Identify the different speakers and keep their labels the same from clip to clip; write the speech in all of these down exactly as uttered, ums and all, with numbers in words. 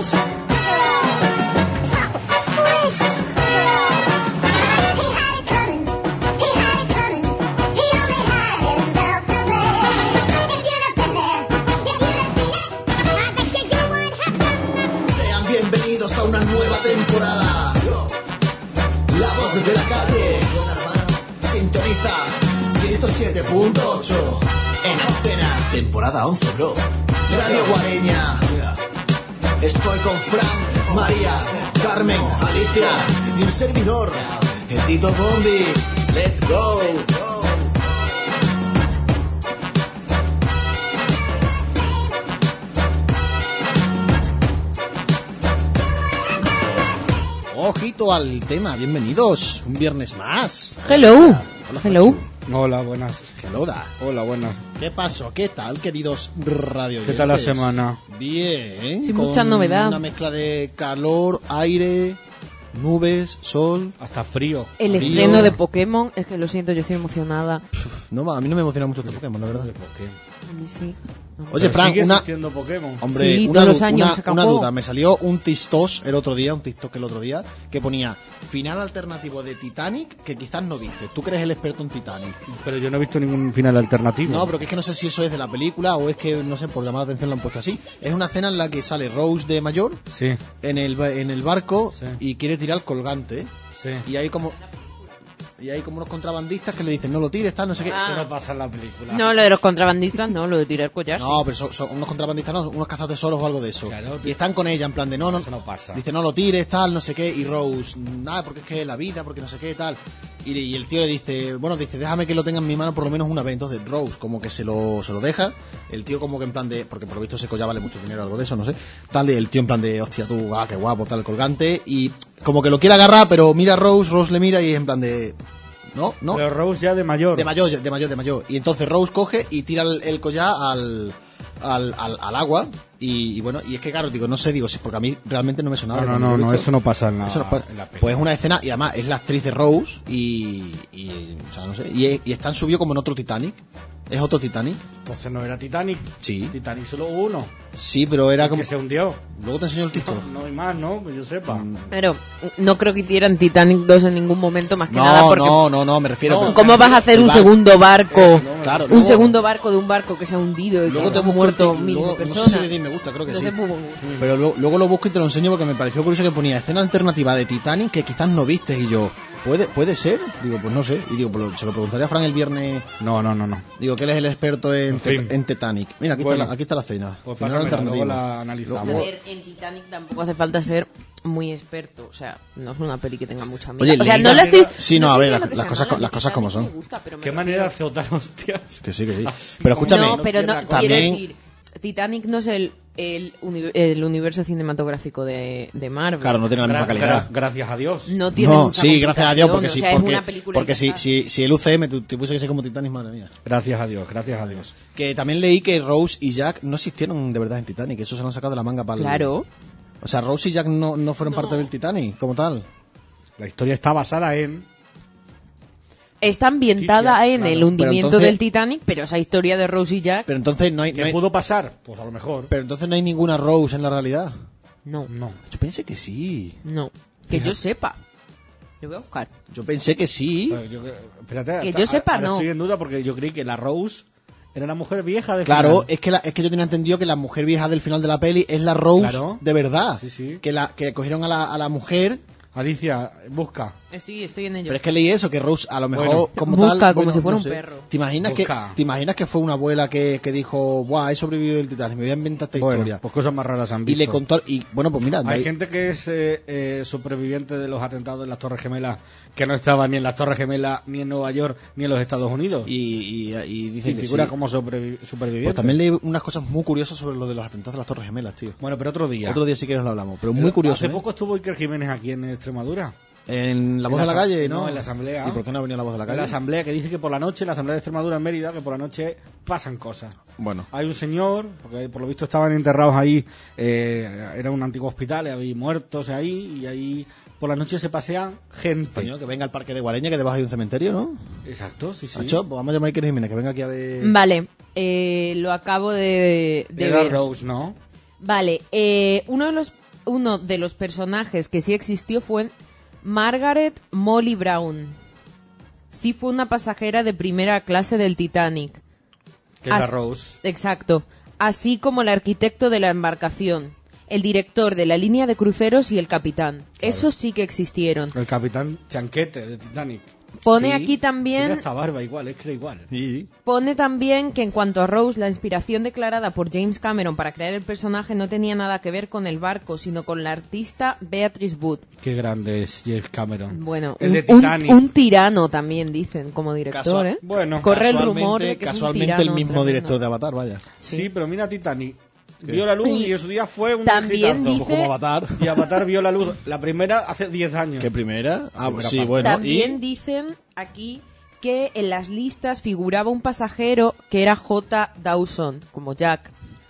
Speaker 1: Temporada once, bro. Radio Guareña. Estoy con Frank, María, Carmen, Alicia y un servidor, el Tito Bombi. Let's go.
Speaker 2: Ojito al tema, bienvenidos. Un viernes más.
Speaker 3: Hello.
Speaker 2: Hola,
Speaker 3: Hello.
Speaker 2: Fachu.
Speaker 4: Hola, buenas.
Speaker 2: Hello da.
Speaker 4: Hola, buenas.
Speaker 2: ¿Qué pasó? ¿Qué tal, queridos radio
Speaker 4: ¿Qué tal la
Speaker 2: oyentes?
Speaker 4: semana?
Speaker 2: Bien.
Speaker 3: Sin
Speaker 2: con
Speaker 3: mucha novedad.
Speaker 2: Una mezcla de calor, aire, nubes, sol.
Speaker 4: Hasta frío.
Speaker 3: El
Speaker 2: Frío.
Speaker 3: estreno de Pokémon, es que lo siento, yo estoy emocionada.
Speaker 2: No, a mí no me emociona mucho este Pokémon, la verdad.
Speaker 3: A mí sí. No.
Speaker 2: Oye,
Speaker 4: Pero
Speaker 2: Frank,
Speaker 4: sigue
Speaker 2: una...
Speaker 4: existiendo Pokémon.
Speaker 2: Hombre,
Speaker 3: Sí,
Speaker 2: una,
Speaker 3: todos los
Speaker 2: du-
Speaker 3: años
Speaker 2: una-
Speaker 3: sacan
Speaker 2: una
Speaker 3: juego.
Speaker 2: duda. Me salió un TikTok el otro día, un TikTok el otro día, que ponía final alternativo de Titanic que quizás no viste. Tú que eres el experto en Titanic.
Speaker 4: Pero yo no he visto ningún final alternativo.
Speaker 2: No, pero que es que no sé si eso es de la película o es que, no sé, por llamar la atención lo han puesto así. Es una escena en la que sale Rose de mayor
Speaker 4: Sí,
Speaker 2: en el, ba- en el barco
Speaker 4: Sí.
Speaker 2: y quiere tirar el colgante.
Speaker 4: sí.
Speaker 2: Y hay como... Y hay como unos contrabandistas que le dicen, no lo tires, tal, no sé qué.
Speaker 3: Ah.
Speaker 4: Eso no pasa en la película.
Speaker 3: No, lo de los contrabandistas, no, lo de tirar collar.
Speaker 2: No, pero son, son unos contrabandistas, no, unos cazatesoros o algo de eso.
Speaker 4: Claro,
Speaker 2: y están con ella en plan de no, no,
Speaker 4: Eso no pasa.
Speaker 2: dice no lo tires, tal, no sé qué, y Rose, nada, porque es que la vida, porque no sé qué, tal. Y, y el tío le dice, bueno, dice, déjame que lo tenga en mi mano por lo menos una vez. Entonces Rose como que se lo, se lo deja, el tío como que en plan de, porque por lo visto ese collar vale mucho dinero, algo de eso, no sé, tal, y el tío en plan de, hostia tú, ah, qué guapo, tal, el colgante, y como que lo quiere agarrar, pero mira a Rose, Rose le mira y es en plan de... No, no.
Speaker 4: Pero Rose ya de mayor.
Speaker 2: De mayor, de mayor, de mayor. Y entonces Rose coge y tira el, el collar al, al, al, al agua. Y, y bueno, y es que claro, digo, no sé, digo, sí, porque a mí realmente no me sonaba.
Speaker 4: No,
Speaker 2: de
Speaker 4: no,
Speaker 2: cuando
Speaker 4: no,
Speaker 2: lo he
Speaker 4: no,
Speaker 2: visto.
Speaker 4: eso no pasa en la,
Speaker 2: Eso no pasa.
Speaker 4: en la peli.
Speaker 2: Pues es una escena, y además es la actriz de Rose. Y, y o sea, no sé. Y, y está en subido como en otro Titanic. Es otro Titanic.
Speaker 4: Entonces no era Titanic.
Speaker 2: Sí.
Speaker 4: Titanic solo hubo uno.
Speaker 2: Sí, pero era como.
Speaker 4: Que se hundió.
Speaker 2: Luego te enseño el título.
Speaker 4: No hay más, ¿no? Que yo sepa.
Speaker 2: Mm.
Speaker 3: Pero no creo que hicieran Titanic dos en ningún momento, más que
Speaker 2: No,
Speaker 3: nada porque...
Speaker 2: no, no, no, me refiero.
Speaker 4: No,
Speaker 2: pero-
Speaker 3: ¿Cómo vas a hacer
Speaker 2: el
Speaker 3: un
Speaker 2: bar-
Speaker 3: segundo barco?
Speaker 4: Eh, no,
Speaker 2: Claro,
Speaker 3: un
Speaker 2: luego-
Speaker 3: segundo barco de un barco que se ha hundido y
Speaker 2: Luego
Speaker 3: que
Speaker 2: te
Speaker 3: han
Speaker 2: busco
Speaker 3: muerto
Speaker 2: el-
Speaker 3: miles de
Speaker 2: luego-
Speaker 3: personas.
Speaker 2: No sé si le di me gusta, creo que sí.
Speaker 3: Entonces, muy, muy, muy-
Speaker 2: Pero luego, luego lo busco y te lo enseño porque me pareció curioso que ponía escena alternativa de Titanic que quizás no viste. Y yo, ¿puede puede ser? Digo, pues no sé. Y digo, pues lo- se lo preguntaré a Fran el viernes.
Speaker 4: No, no, no, no.
Speaker 2: Digo, que él es el experto en,
Speaker 4: En fin.
Speaker 2: en Titanic. Mira, aquí,
Speaker 4: Bueno.
Speaker 2: está la, aquí está la cena.
Speaker 4: Pues
Speaker 2: Final
Speaker 4: pásamela,
Speaker 2: alternativo.
Speaker 4: luego la analizamos.
Speaker 2: Luego-
Speaker 3: A ver, en Titanic tampoco hace falta ser muy experto, o sea, no es una peli que tenga mucha
Speaker 2: Oye,
Speaker 3: amiga. O sea,
Speaker 2: leí
Speaker 3: no
Speaker 2: la-
Speaker 3: la estoy...
Speaker 2: Sí, no, a
Speaker 3: estoy
Speaker 2: ver,
Speaker 3: diciendo
Speaker 2: las-
Speaker 3: que
Speaker 2: las
Speaker 3: sea
Speaker 2: cosas
Speaker 3: mala,
Speaker 2: co- las
Speaker 3: ni
Speaker 2: cosas como
Speaker 3: Titanic
Speaker 2: son.
Speaker 3: me gusta, pero me
Speaker 4: Qué
Speaker 3: refiero-
Speaker 4: manera de azotar hostias.
Speaker 2: Que sí, que sí.
Speaker 4: Así
Speaker 2: Pero
Speaker 4: como-
Speaker 2: escúchame.
Speaker 3: No, pero no,
Speaker 4: quiere la
Speaker 3: quiero
Speaker 2: también-
Speaker 3: decir, Titanic no es el, el, uni- el universo cinematográfico de, de Marvel.
Speaker 2: Claro, no tiene la misma
Speaker 4: Gra-
Speaker 2: calidad.
Speaker 4: gra- gracias a Dios.
Speaker 3: No tiene
Speaker 2: No,
Speaker 3: mucha
Speaker 2: sí, gracias a Dios, porque
Speaker 3: complicación,
Speaker 2: sí,
Speaker 3: o sea, es
Speaker 2: porque,
Speaker 3: una película
Speaker 2: porque
Speaker 3: y
Speaker 2: si,
Speaker 3: ya está.
Speaker 2: si, si el U C M te, te pusiese como Titanic, madre mía.
Speaker 4: Gracias a Dios, gracias a Dios.
Speaker 2: Que también leí que Rose y Jack no existieron de verdad en Titanic, eso se lo han sacado de la manga para el...
Speaker 3: Claro.
Speaker 2: O sea, Rose y Jack no, no fueron
Speaker 3: No.
Speaker 2: parte del Titanic, como tal.
Speaker 4: La historia está basada en...
Speaker 3: Está ambientada
Speaker 4: Sí, sí,
Speaker 3: en
Speaker 4: claro.
Speaker 3: el hundimiento
Speaker 2: Pero entonces-
Speaker 3: del Titanic, pero esa historia de Rose y Jack,
Speaker 2: Pero entonces no hay, no
Speaker 4: ¿Qué
Speaker 2: hay-
Speaker 4: pudo pasar? Pues a lo mejor.
Speaker 2: pero entonces no hay ninguna Rose en la realidad.
Speaker 3: no,
Speaker 4: No.
Speaker 2: Yo pensé que sí.
Speaker 3: no. Que yo sepa. Yo voy a buscar.
Speaker 2: Yo pensé que sí.
Speaker 4: Pero yo- espérate,
Speaker 3: Que
Speaker 4: hasta-
Speaker 3: yo sepa,
Speaker 4: ahora
Speaker 3: no.
Speaker 4: Estoy en duda porque yo creí que la Rose era la mujer vieja de
Speaker 2: Claro,
Speaker 4: final.
Speaker 2: es que, la- es que yo tenía entendido que la mujer vieja del final de la peli es la Rose
Speaker 4: Claro.
Speaker 2: de verdad.
Speaker 4: Sí, sí.
Speaker 2: Que la que cogieron a la, a la mujer.
Speaker 4: Alicia, busca.
Speaker 3: Estoy, estoy en ello.
Speaker 2: Pero es que leí eso, que Rose a lo mejor
Speaker 4: Bueno.
Speaker 2: como
Speaker 3: Busca
Speaker 2: tal...
Speaker 3: como
Speaker 2: bueno,
Speaker 3: si fuera
Speaker 2: no
Speaker 3: un
Speaker 2: sé.
Speaker 3: perro.
Speaker 2: ¿Te imaginas, que,
Speaker 4: Busca.
Speaker 2: ¿Te imaginas que fue una abuela que, que dijo, buah, he sobrevivido del Titanic, me voy a inventar esta
Speaker 4: Bueno,
Speaker 2: historia?
Speaker 4: pues cosas más raras han
Speaker 2: Y
Speaker 4: visto.
Speaker 2: le contó... Y bueno, pues mira... de
Speaker 4: Hay
Speaker 2: ahí-
Speaker 4: gente que es eh, eh, superviviente de los atentados en las Torres Gemelas que no estaba ni en las Torres Gemelas, ni en Nueva York, ni en los Estados Unidos.
Speaker 2: Y, y, y dice
Speaker 4: Y
Speaker 2: que
Speaker 4: figura
Speaker 2: sí.
Speaker 4: como sobrevi- superviviente.
Speaker 2: Pues también leí unas cosas muy curiosas sobre lo de los atentados de las Torres Gemelas, tío.
Speaker 4: Bueno, pero otro día.
Speaker 2: Otro día si quieres lo hablamos, pero
Speaker 4: Pero
Speaker 2: muy curioso.
Speaker 4: Hace
Speaker 2: ¿eh?
Speaker 4: poco estuvo Iker Jiménez aquí en Extremadura.
Speaker 2: En La Voz
Speaker 4: En
Speaker 2: de
Speaker 4: la
Speaker 2: la
Speaker 4: asam-
Speaker 2: Calle, ¿no?
Speaker 4: no, en la asamblea.
Speaker 2: ¿Y por qué no ha venido La Voz de la
Speaker 4: En
Speaker 2: Calle?
Speaker 4: la asamblea que dice que por la noche, en la asamblea de Extremadura en Mérida, que por la noche pasan cosas.
Speaker 2: Bueno,
Speaker 4: Hay un señor, porque por lo visto estaban enterrados ahí, eh, era un antiguo hospital, y había muertos ahí, y ahí por la noche se pasean gente.
Speaker 2: coño, que venga al Parque de Guareña, que debajo hay un cementerio, ¿no?
Speaker 4: Exacto, sí, sí.
Speaker 2: Macho, pues vamos a llamar a Iker Jiménez, que venga aquí a ver...
Speaker 3: Vale, eh, lo acabo de, de
Speaker 4: Era
Speaker 3: ver.
Speaker 4: Rose, ¿no?
Speaker 3: Vale, eh, uno de los uno de los personajes que sí existió fue Margaret Molly Brown. Sí fue una pasajera de primera clase del Titanic.
Speaker 4: Que es la
Speaker 3: As-
Speaker 4: Rose.
Speaker 3: Exacto. Así como el arquitecto de la embarcación, el director de la línea de cruceros y el capitán. Esos sí que existieron.
Speaker 4: El capitán Chanquete de Titanic.
Speaker 3: Pone
Speaker 2: Sí,
Speaker 3: aquí
Speaker 4: Tiene
Speaker 3: también...
Speaker 4: hasta barba igual, es que era igual.
Speaker 2: Sí.
Speaker 3: Pone también que en cuanto a Rose, la inspiración declarada por James Cameron para crear el personaje no tenía nada que ver con el barco, sino con la artista Beatrice Wood.
Speaker 4: Qué grande es James Cameron.
Speaker 3: Bueno,
Speaker 4: el
Speaker 3: un,
Speaker 4: de
Speaker 3: un-
Speaker 4: Titanic.
Speaker 3: un tirano también dicen como director,
Speaker 2: Casual-
Speaker 3: ¿eh?
Speaker 4: Bueno,
Speaker 3: Corre el
Speaker 2: Casualmente-
Speaker 3: rumor de que es un
Speaker 2: casualmente
Speaker 3: tirano
Speaker 2: el mismo
Speaker 3: tremendo.
Speaker 2: director de Avatar, vaya.
Speaker 4: sí, pero mira Titanic.
Speaker 2: ¿Qué?
Speaker 4: Vio la luz
Speaker 3: Y
Speaker 4: y en su día fue un
Speaker 3: también
Speaker 4: exitazo.
Speaker 3: dice-
Speaker 2: Como Avatar.
Speaker 4: Y Avatar vio la luz, la primera hace diez años.
Speaker 2: ¿Qué primera? Ah,
Speaker 4: Primera
Speaker 2: sí,
Speaker 4: parte.
Speaker 2: bueno.
Speaker 3: También
Speaker 2: y...
Speaker 3: dicen aquí que en las listas figuraba un pasajero que era J. Dawson, como Jack.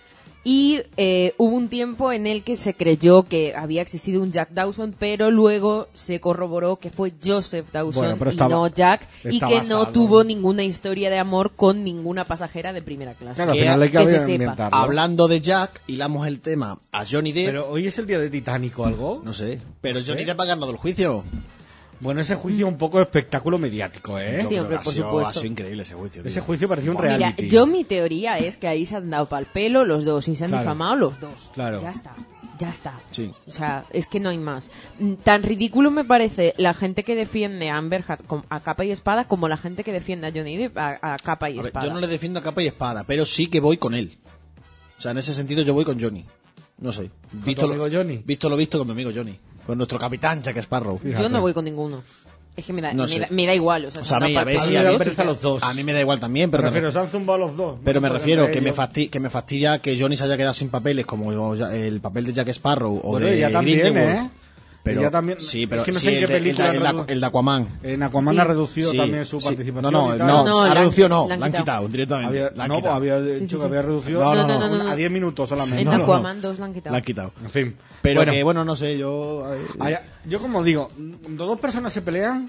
Speaker 3: Y eh, hubo un tiempo en el que se creyó que había existido un Jack Dawson, pero luego se corroboró que fue Joseph Dawson
Speaker 4: Bueno, pero
Speaker 3: y
Speaker 4: estaba-
Speaker 3: no Jack, y
Speaker 4: está
Speaker 3: que
Speaker 4: basado.
Speaker 3: no tuvo ninguna historia de amor con ninguna pasajera de primera clase.
Speaker 4: Claro, al
Speaker 2: que-
Speaker 4: final hay que,
Speaker 3: que se
Speaker 4: haber
Speaker 3: sepa.
Speaker 4: inventarlo.
Speaker 2: Hablando de Jack, hilamos el tema a Johnny Depp.
Speaker 4: Pero hoy es el día de Titanic o algo.
Speaker 2: No sé. Pero
Speaker 4: No sé.
Speaker 2: Johnny Depp ha ganado el juicio.
Speaker 4: Bueno, ese juicio es un poco de espectáculo mediático, ¿eh?
Speaker 3: Sí,
Speaker 2: Yo creo
Speaker 3: hombre,
Speaker 2: que ha
Speaker 3: por
Speaker 2: sido-
Speaker 3: supuesto.
Speaker 2: Ha sido increíble ese juicio. tío.
Speaker 4: Ese juicio parecía un
Speaker 3: Mira,
Speaker 4: reality.
Speaker 3: yo mi teoría es que ahí se han dado pal pelo los dos y se han
Speaker 4: Claro.
Speaker 3: difamado los dos.
Speaker 4: Claro.
Speaker 3: Ya está, ya está.
Speaker 2: Sí.
Speaker 3: O sea, es que no hay más. Mm, Tan ridículo me parece la gente que defiende a Amber Heard com- a capa y espada como la gente que defiende a Johnny Depp a, a capa y
Speaker 2: A ver,
Speaker 3: espada.
Speaker 2: yo no le defiendo a capa y espada, pero sí que voy con él. O sea, en ese sentido yo voy con Johnny. No sé. Visto
Speaker 4: tu
Speaker 2: lo,
Speaker 4: amigo Johnny?
Speaker 2: visto lo visto con mi amigo Johnny. Con nuestro capitán Jack Sparrow.
Speaker 3: Yo
Speaker 4: Fíjate.
Speaker 3: no voy con ninguno. Es que me da,
Speaker 2: No
Speaker 3: me
Speaker 2: sé.
Speaker 3: da, me da igual. O sea,
Speaker 2: O
Speaker 3: se
Speaker 2: sea, a
Speaker 3: han
Speaker 2: mí,
Speaker 3: dado
Speaker 2: a ver
Speaker 3: pal
Speaker 2: si
Speaker 3: pelo
Speaker 2: a
Speaker 4: me
Speaker 2: mí,
Speaker 4: da
Speaker 3: los
Speaker 4: pereza
Speaker 3: dos y
Speaker 4: los dos.
Speaker 2: a mí me da igual también,
Speaker 4: Pero
Speaker 2: pero,
Speaker 4: me
Speaker 2: me,
Speaker 4: refiero, se han zumbado los dos.
Speaker 2: pero me
Speaker 4: No
Speaker 2: refiero
Speaker 4: pueden
Speaker 2: que me,
Speaker 4: ellos.
Speaker 2: fasti- que me fastidia que Johnny se haya quedado sin papeles como ya- el papel de Jack Sparrow o
Speaker 4: Bueno,
Speaker 2: de
Speaker 4: ella también,
Speaker 2: Grindelwald.
Speaker 4: ¿eh?
Speaker 2: Pero,
Speaker 4: Ella también-
Speaker 2: sí, pero
Speaker 4: es que no
Speaker 2: sí,
Speaker 4: sé en
Speaker 2: el,
Speaker 4: qué
Speaker 2: de, el, de,
Speaker 4: película
Speaker 2: el de-
Speaker 4: redu-
Speaker 2: el de Aquaman.
Speaker 4: En Aquaman
Speaker 3: Sí.
Speaker 4: ha reducido
Speaker 2: Sí,
Speaker 4: también su
Speaker 2: sí.
Speaker 4: participación.
Speaker 2: No, no,
Speaker 4: y tal.
Speaker 2: no,
Speaker 3: No,
Speaker 2: ha
Speaker 3: la han-
Speaker 2: reducido no,
Speaker 3: la han
Speaker 2: la han
Speaker 3: quitado.
Speaker 2: quitado directamente.
Speaker 4: Había-
Speaker 2: la han
Speaker 4: no,
Speaker 2: quitado.
Speaker 4: había
Speaker 3: Sí,
Speaker 4: dicho
Speaker 3: sí,
Speaker 4: que
Speaker 3: sí.
Speaker 4: había reducido
Speaker 2: No, no,
Speaker 3: no, no, no,
Speaker 4: a
Speaker 3: no.
Speaker 4: diez minutos solamente.
Speaker 3: En
Speaker 2: No, no, no.
Speaker 3: Aquaman dos la han quitado.
Speaker 2: La han quitado.
Speaker 4: En fin.
Speaker 2: Pero
Speaker 4: Bueno,
Speaker 2: que, bueno, no sé, yo... eh,
Speaker 4: allá- yo como digo, cuando dos personas se pelean,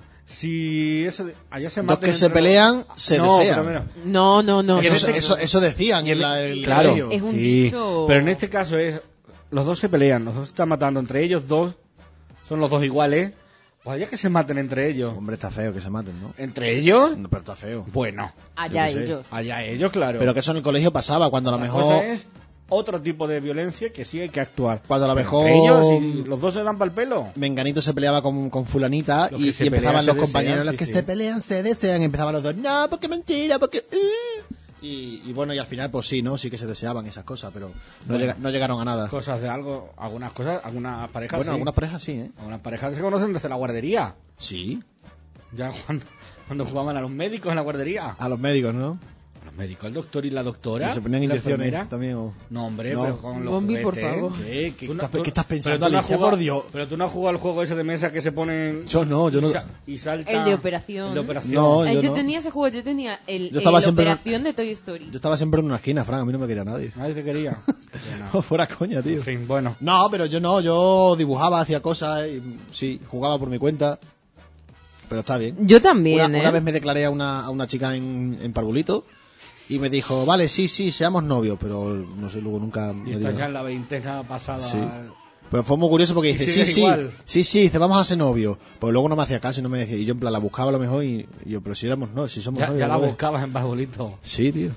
Speaker 4: si eso de- allá se
Speaker 2: dos
Speaker 4: maten
Speaker 2: que se
Speaker 4: entre-
Speaker 2: pelean, se
Speaker 4: no,
Speaker 2: desean.
Speaker 4: pero mira,
Speaker 3: No, no, no.
Speaker 2: Eso,
Speaker 3: no, no,
Speaker 2: eso,
Speaker 3: no.
Speaker 2: eso decían en la, el
Speaker 4: claro,
Speaker 2: colegio.
Speaker 3: Es un
Speaker 4: sí,
Speaker 3: dicho-
Speaker 4: pero en este caso es los dos se pelean, los dos se están matando entre ellos dos, son los dos iguales, pues allá que se maten entre ellos.
Speaker 2: Hombre, está feo que se maten, ¿no?
Speaker 4: ¿Entre ellos?
Speaker 2: No, pero está feo.
Speaker 4: Bueno,
Speaker 3: Allá
Speaker 2: yo qué sé.
Speaker 3: ellos.
Speaker 4: allá ellos, claro.
Speaker 2: Pero que eso en el colegio pasaba, cuando a lo
Speaker 4: Otra
Speaker 2: mejor...
Speaker 4: cosa es otro tipo de violencia que sí hay que actuar.
Speaker 2: Cuando a lo
Speaker 4: Pero
Speaker 2: mejor-
Speaker 4: entre ellos, si los dos se dan para el pelo.
Speaker 2: Menganito se peleaba con, con fulanita
Speaker 4: Los
Speaker 2: y,
Speaker 4: que se
Speaker 2: y empezaban
Speaker 4: pelean
Speaker 2: los
Speaker 4: se
Speaker 2: compañeros,
Speaker 4: desean,
Speaker 2: los
Speaker 4: sí,
Speaker 2: que
Speaker 4: sí.
Speaker 2: se pelean se desean, empezaban los dos, no, porque mentira, porque... uh". Y, y bueno, y al final pues sí, ¿no? Sí que se deseaban esas cosas, pero no,
Speaker 4: Bueno.
Speaker 2: llega- no llegaron a nada.
Speaker 4: Cosas de algo, algunas cosas, algunas parejas
Speaker 2: Bueno,
Speaker 4: sí.
Speaker 2: algunas parejas sí, ¿eh?
Speaker 4: Algunas parejas se conocen desde la guardería.
Speaker 2: Sí,
Speaker 4: Ya cuando, cuando jugaban a los médicos en la guardería.
Speaker 2: a los médicos, ¿no?
Speaker 4: A los médicos, el doctor y la doctora.
Speaker 2: Que se ponían
Speaker 4: la
Speaker 2: inyecciones
Speaker 4: enfermera.
Speaker 2: también. O...
Speaker 4: No, hombre,
Speaker 2: No.
Speaker 4: pero con los
Speaker 3: Bombi, por
Speaker 4: juguetes.
Speaker 3: favor.
Speaker 2: ¿Qué? ¿Qué,
Speaker 4: Tú no-
Speaker 2: estás,
Speaker 4: tú-
Speaker 2: qué estás
Speaker 4: pero
Speaker 2: pensando,
Speaker 4: tú no has
Speaker 2: Alicia?
Speaker 4: jugado-
Speaker 2: Por Dios.
Speaker 4: Pero tú no has jugado al juego ese de mesa que se ponen...
Speaker 2: Yo no, yo
Speaker 4: y
Speaker 2: no-
Speaker 4: sa- Y salta...
Speaker 3: El de operación.
Speaker 4: El de operación.
Speaker 2: No,
Speaker 3: Eh,
Speaker 2: yo
Speaker 3: yo
Speaker 2: no.
Speaker 3: tenía ese juego, yo tenía el,
Speaker 2: Yo estaba
Speaker 3: el
Speaker 2: siempre en-
Speaker 3: operación de Toy Story.
Speaker 2: Yo estaba siempre en una esquina, Fran, a mí no me quería nadie.
Speaker 4: Nadie te quería. Bueno,
Speaker 2: Fuera coña, tío.
Speaker 4: en fin, bueno.
Speaker 2: No, pero yo no, yo dibujaba, hacía cosas, y, sí, jugaba por mi cuenta. Pero está bien.
Speaker 3: Yo también,
Speaker 2: Una,
Speaker 3: ¿eh?
Speaker 2: una vez me declaré a una, a una chica en, en Parvulito y me dijo, vale, sí, sí, seamos novios, pero no sé, luego nunca
Speaker 4: Y
Speaker 2: me
Speaker 4: estás
Speaker 2: dijo.
Speaker 4: ya en la veintena pasada.
Speaker 2: Sí. Pero fue muy curioso porque
Speaker 4: Y
Speaker 2: dice, sí,
Speaker 4: sigues
Speaker 2: sí,
Speaker 4: igual.
Speaker 2: sí, sí, dice, vamos a ser novios. Pero luego no me hacía caso y no me decía, y yo en plan la buscaba a lo mejor y, y yo, pero si éramos no, si somos
Speaker 4: Ya,
Speaker 2: novios.
Speaker 4: ya la
Speaker 2: ¿no ves?".
Speaker 4: buscabas en Barbolito.
Speaker 2: Sí, tío.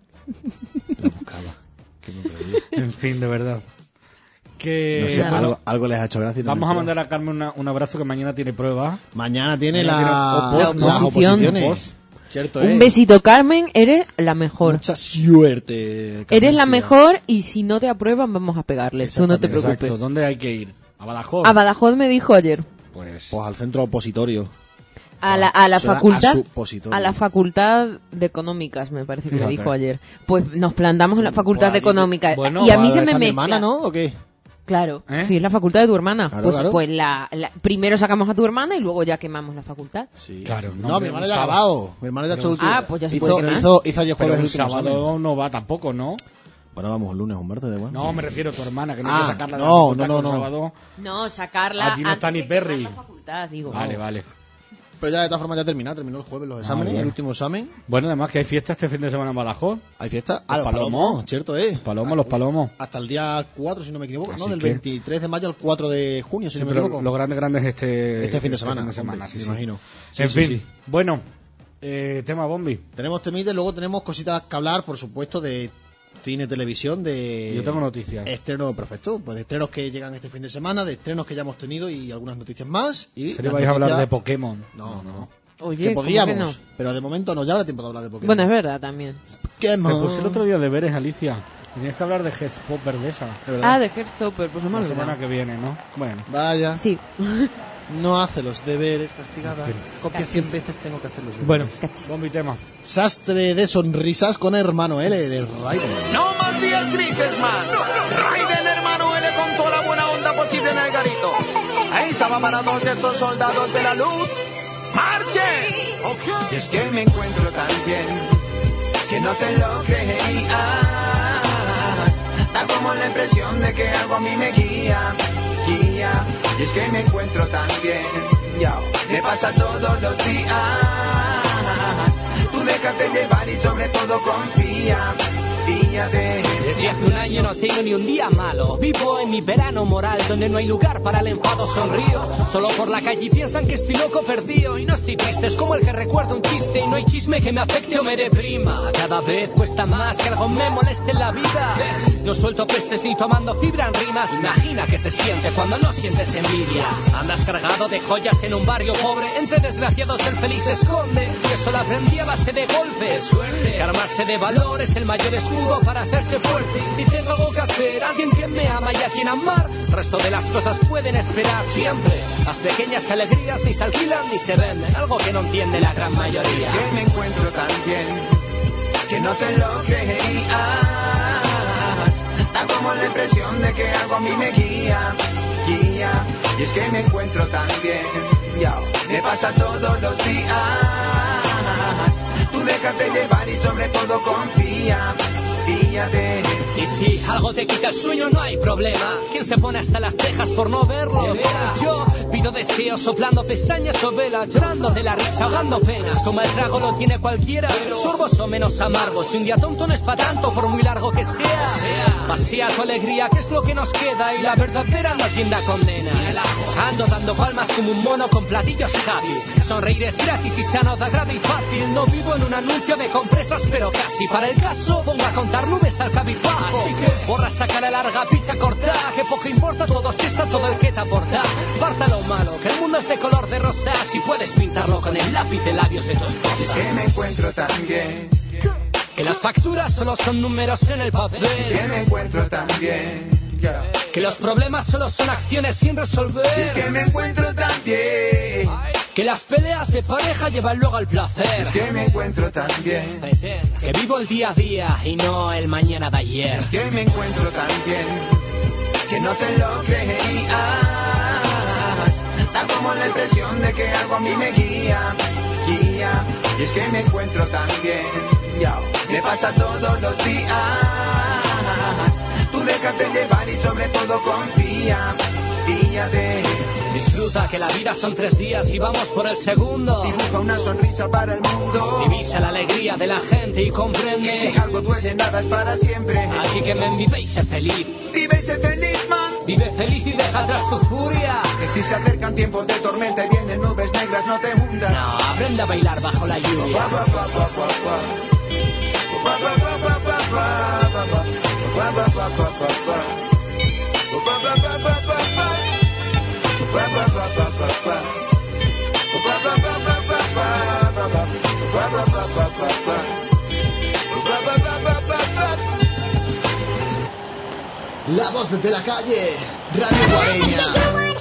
Speaker 2: La buscaba. Qué me perdí.
Speaker 4: En fin, de verdad. Que...
Speaker 2: No sé,
Speaker 3: nada.
Speaker 2: algo, algo les ha hecho gracia. y no
Speaker 4: Vamos
Speaker 2: me
Speaker 4: a
Speaker 2: entero.
Speaker 4: mandar a Carmen una- un abrazo que mañana tiene prueba.
Speaker 2: Mañana tiene
Speaker 4: Mañana
Speaker 2: la,
Speaker 4: tiene
Speaker 3: opos-
Speaker 2: las
Speaker 3: oposición.
Speaker 2: oposiciones.
Speaker 4: Opos.
Speaker 2: Cierto,
Speaker 3: Un
Speaker 2: eh.
Speaker 3: besito, Carmen, eres la mejor.
Speaker 2: Mucha suerte.
Speaker 3: Eres la
Speaker 2: Carmencita.
Speaker 3: mejor y si no te aprueban vamos a pegarles. Tú no te
Speaker 2: Exactamente,
Speaker 3: preocupes.
Speaker 4: Exacto. ¿Dónde hay que ir? ¿A Badajoz?
Speaker 3: A Badajoz me dijo ayer.
Speaker 4: Pues...
Speaker 2: Pues al centro opositorio.
Speaker 3: A la, a la
Speaker 2: Suena
Speaker 3: facultad
Speaker 2: a supositorio.
Speaker 3: a la facultad de económicas me parece que me
Speaker 4: Fíjate.
Speaker 3: dijo ayer. Pues nos plantamos en la facultad
Speaker 2: Pues
Speaker 3: de
Speaker 2: allí te-
Speaker 3: económicas
Speaker 4: bueno,
Speaker 3: y a mí
Speaker 2: ¿Va
Speaker 3: se
Speaker 2: a
Speaker 3: me
Speaker 2: estar mi
Speaker 3: mezcla.
Speaker 2: hermana, ¿no? ¿O qué?
Speaker 3: Claro,
Speaker 4: ¿Eh?
Speaker 3: sí, es la facultad de tu hermana.
Speaker 2: Claro,
Speaker 3: pues
Speaker 2: claro.
Speaker 3: pues la, la- primero sacamos a tu hermana y luego ya quemamos la facultad.
Speaker 2: Sí.
Speaker 4: Claro, no,
Speaker 2: No,
Speaker 4: hombre,
Speaker 2: mi hermana
Speaker 4: un
Speaker 2: ya ha
Speaker 4: sábado.
Speaker 2: acabado. Mi hermana ya ha hecho el último.
Speaker 3: Ah, pues ya se
Speaker 2: hizo,
Speaker 3: puede quemar.
Speaker 2: hizo, hizo ayer
Speaker 4: Pero
Speaker 2: jueves
Speaker 4: un
Speaker 2: el último examen.
Speaker 4: sábado no va tampoco, ¿no?
Speaker 2: Bueno, vamos un lunes, un martes, da igual.
Speaker 4: No, me refiero a tu hermana, que no
Speaker 2: Ah,
Speaker 4: quiere sacarla de
Speaker 2: no,
Speaker 4: la facultad
Speaker 2: no,
Speaker 4: que un
Speaker 2: no, no.
Speaker 4: sábado.
Speaker 3: No, sacarla
Speaker 4: Allí no está
Speaker 3: antes
Speaker 4: ni
Speaker 3: de quemar
Speaker 4: Perry.
Speaker 3: la facultad, digo.
Speaker 4: Vale, vale.
Speaker 2: Pero ya de todas formas ya terminó, terminó el jueves los exámenes,
Speaker 4: bueno.
Speaker 2: el último examen.
Speaker 4: Bueno, además que hay fiesta este fin de semana en Badajoz.
Speaker 2: Hay fiesta.
Speaker 4: Los
Speaker 2: Ah, los
Speaker 4: palomos.
Speaker 2: palomos, cierto es.
Speaker 4: Los palomos, los palomos.
Speaker 2: Hasta el día cuatro, si no me equivoco,
Speaker 4: Así
Speaker 2: ¿no? Del
Speaker 4: que-
Speaker 2: veintitrés de mayo al cuatro de junio, si
Speaker 4: Sí,
Speaker 2: no me
Speaker 4: pero
Speaker 2: equivoco.
Speaker 4: lo grande, grande es este,
Speaker 2: Este fin de semana,
Speaker 4: fin de semana,
Speaker 2: hombre,
Speaker 4: sí,
Speaker 2: me
Speaker 4: sí.
Speaker 2: imagino. Sí,
Speaker 4: en
Speaker 2: sí,
Speaker 4: fin,
Speaker 2: sí.
Speaker 4: bueno, eh, tema Bombi.
Speaker 2: Tenemos temitas, luego tenemos cositas que hablar, por supuesto, de cine, televisión, de...
Speaker 4: Yo tengo noticias.
Speaker 2: Estrenos, perfecto. Pues de estrenos que llegan este fin de semana, de estrenos que ya hemos tenido y algunas noticias más. Y
Speaker 4: ¿Se le
Speaker 2: las
Speaker 4: vais a hablar
Speaker 2: noticias-
Speaker 4: de Pokémon?
Speaker 2: No, no, no.
Speaker 3: Oye,
Speaker 2: Que
Speaker 3: ¿cómo
Speaker 2: podríamos,
Speaker 3: que no?
Speaker 2: pero de momento no, ya habrá tiempo de hablar de Pokémon.
Speaker 3: Bueno, es verdad también.
Speaker 4: Me
Speaker 2: Pokémon.
Speaker 4: puse el otro día deberes, Alicia. Tenías que hablar de G-Popper de esa.
Speaker 2: De verdad.
Speaker 3: Ah, de Heartstopper, pues se me ha
Speaker 4: La semana
Speaker 3: olvidado.
Speaker 4: que viene, ¿no? Bueno.
Speaker 2: Vaya,
Speaker 3: Sí.
Speaker 2: no hace los deberes, castigada.
Speaker 4: Sí.
Speaker 2: Copia
Speaker 3: Cachis.
Speaker 2: cien veces, tengo que hacer los deberes.
Speaker 4: Bueno,
Speaker 3: Cachis.
Speaker 4: Bombi tema.
Speaker 2: Sastre de sonrisas con hermano L de Raiden.
Speaker 5: No más días grises, man. Raiden, hermano L, con toda la buena onda posible en el garito. Ahí estaba para todos estos soldados de la luz. ¡Marchen! Y es que me encuentro tan bien que no te lo creía. Da como la impresión de que algo a mí me guía, guía. Y es que me encuentro tan bien, ya, me pasa todos los días. Tú déjate llevar y sobre todo confía, fíjate.
Speaker 6: Desde hace un año no tengo ni un día malo. Vivo en mi verano moral donde no hay lugar para el enfado. Sonrío solo por la calle y piensan que estoy loco perdido. Y no estoy triste, es como el que recuerda un chiste. Y no hay chisme que me afecte o me deprima. Cada vez cuesta más que algo me moleste en la vida. No suelto pestes ni tomando fibra en rimas. Imagina que se siente cuando no sientes envidia. Andas cargado de joyas en un barrio pobre. Entre desgraciados el feliz se esconde. Y eso lo aprendí a base de golpes. Suerte, que armarse de valor es el mayor escudo para hacerse fuerte. Si tengo algo que hacer, alguien que me ama y a quien amar, el resto de las cosas pueden esperar siempre. Las pequeñas alegrías ni se alquilan ni se venden, algo que no entiende la gran mayoría.
Speaker 5: Es que me encuentro tan bien que no te lo creía. Da como la impresión de que algo a mí me guía, guía. Y es que me encuentro tan bien, ya, me pasa todos los días. Tú déjate llevar y sobre todo confía, fíjate.
Speaker 6: Y si algo te quita el sueño no hay problema. ¿Quién se pone hasta las cejas por no verlo? Yo pido deseos soplando pestañas o velas, llorando de la risa, ahogando penas. Como el trago lo tiene cualquiera, sorbos o menos amargos. Si un día tonto no es pa' tanto, por muy largo que sea. Pasea tu alegría, que es lo que nos queda. Y la verdadera no tienda condenas. Ando dando palmas como un mono con platillos happy. Sonreír es gratis y sano de agrado y fácil. No vivo en un anuncio de compresas, pero casi. Para el caso, pongo a contar nubes al cabifaz. Así que borra, saca la larga, picha corta. Que poco importa, todo si está todo el que te aporta. Parta lo malo, que el mundo es de color de rosa. Si puedes pintarlo con el lápiz de labios de tu
Speaker 5: Es
Speaker 6: esposa.
Speaker 5: que me encuentro tan bien,
Speaker 6: Que las facturas solo son números en el papel.
Speaker 5: es que me encuentro tan bien, ya.
Speaker 6: Que los problemas solo son acciones sin resolver.
Speaker 5: Es que me encuentro tan bien,
Speaker 6: Que las peleas de pareja llevan luego al placer.
Speaker 5: es que me encuentro tan bien.
Speaker 6: Que vivo el día a día y no el mañana de ayer.
Speaker 5: Es que me encuentro tan bien que no te lo creía. Da como la impresión de que algo a mí me guía, guía. Y es que me encuentro tan bien, ya, me pasa todos los días. Tú déjate llevar y sobre todo confía, fíjate.
Speaker 6: Disfruta que la vida son tres días y vamos por el segundo.
Speaker 5: Dibuja una sonrisa para el mundo.
Speaker 6: Divisa la alegría de la gente y
Speaker 5: Y si
Speaker 6: comprende.
Speaker 5: algo duele, nada es para siempre.
Speaker 6: Así que ven, vive y sé feliz.
Speaker 5: Vive y sé feliz, man.
Speaker 6: Vive feliz y deja atrás tu furia.
Speaker 5: Que si se acercan tiempos de tormenta y vienen nubes negras, no te hundas.
Speaker 6: No, aprende a bailar bajo la lluvia.
Speaker 1: La voz desde la calle, Radio Guareña.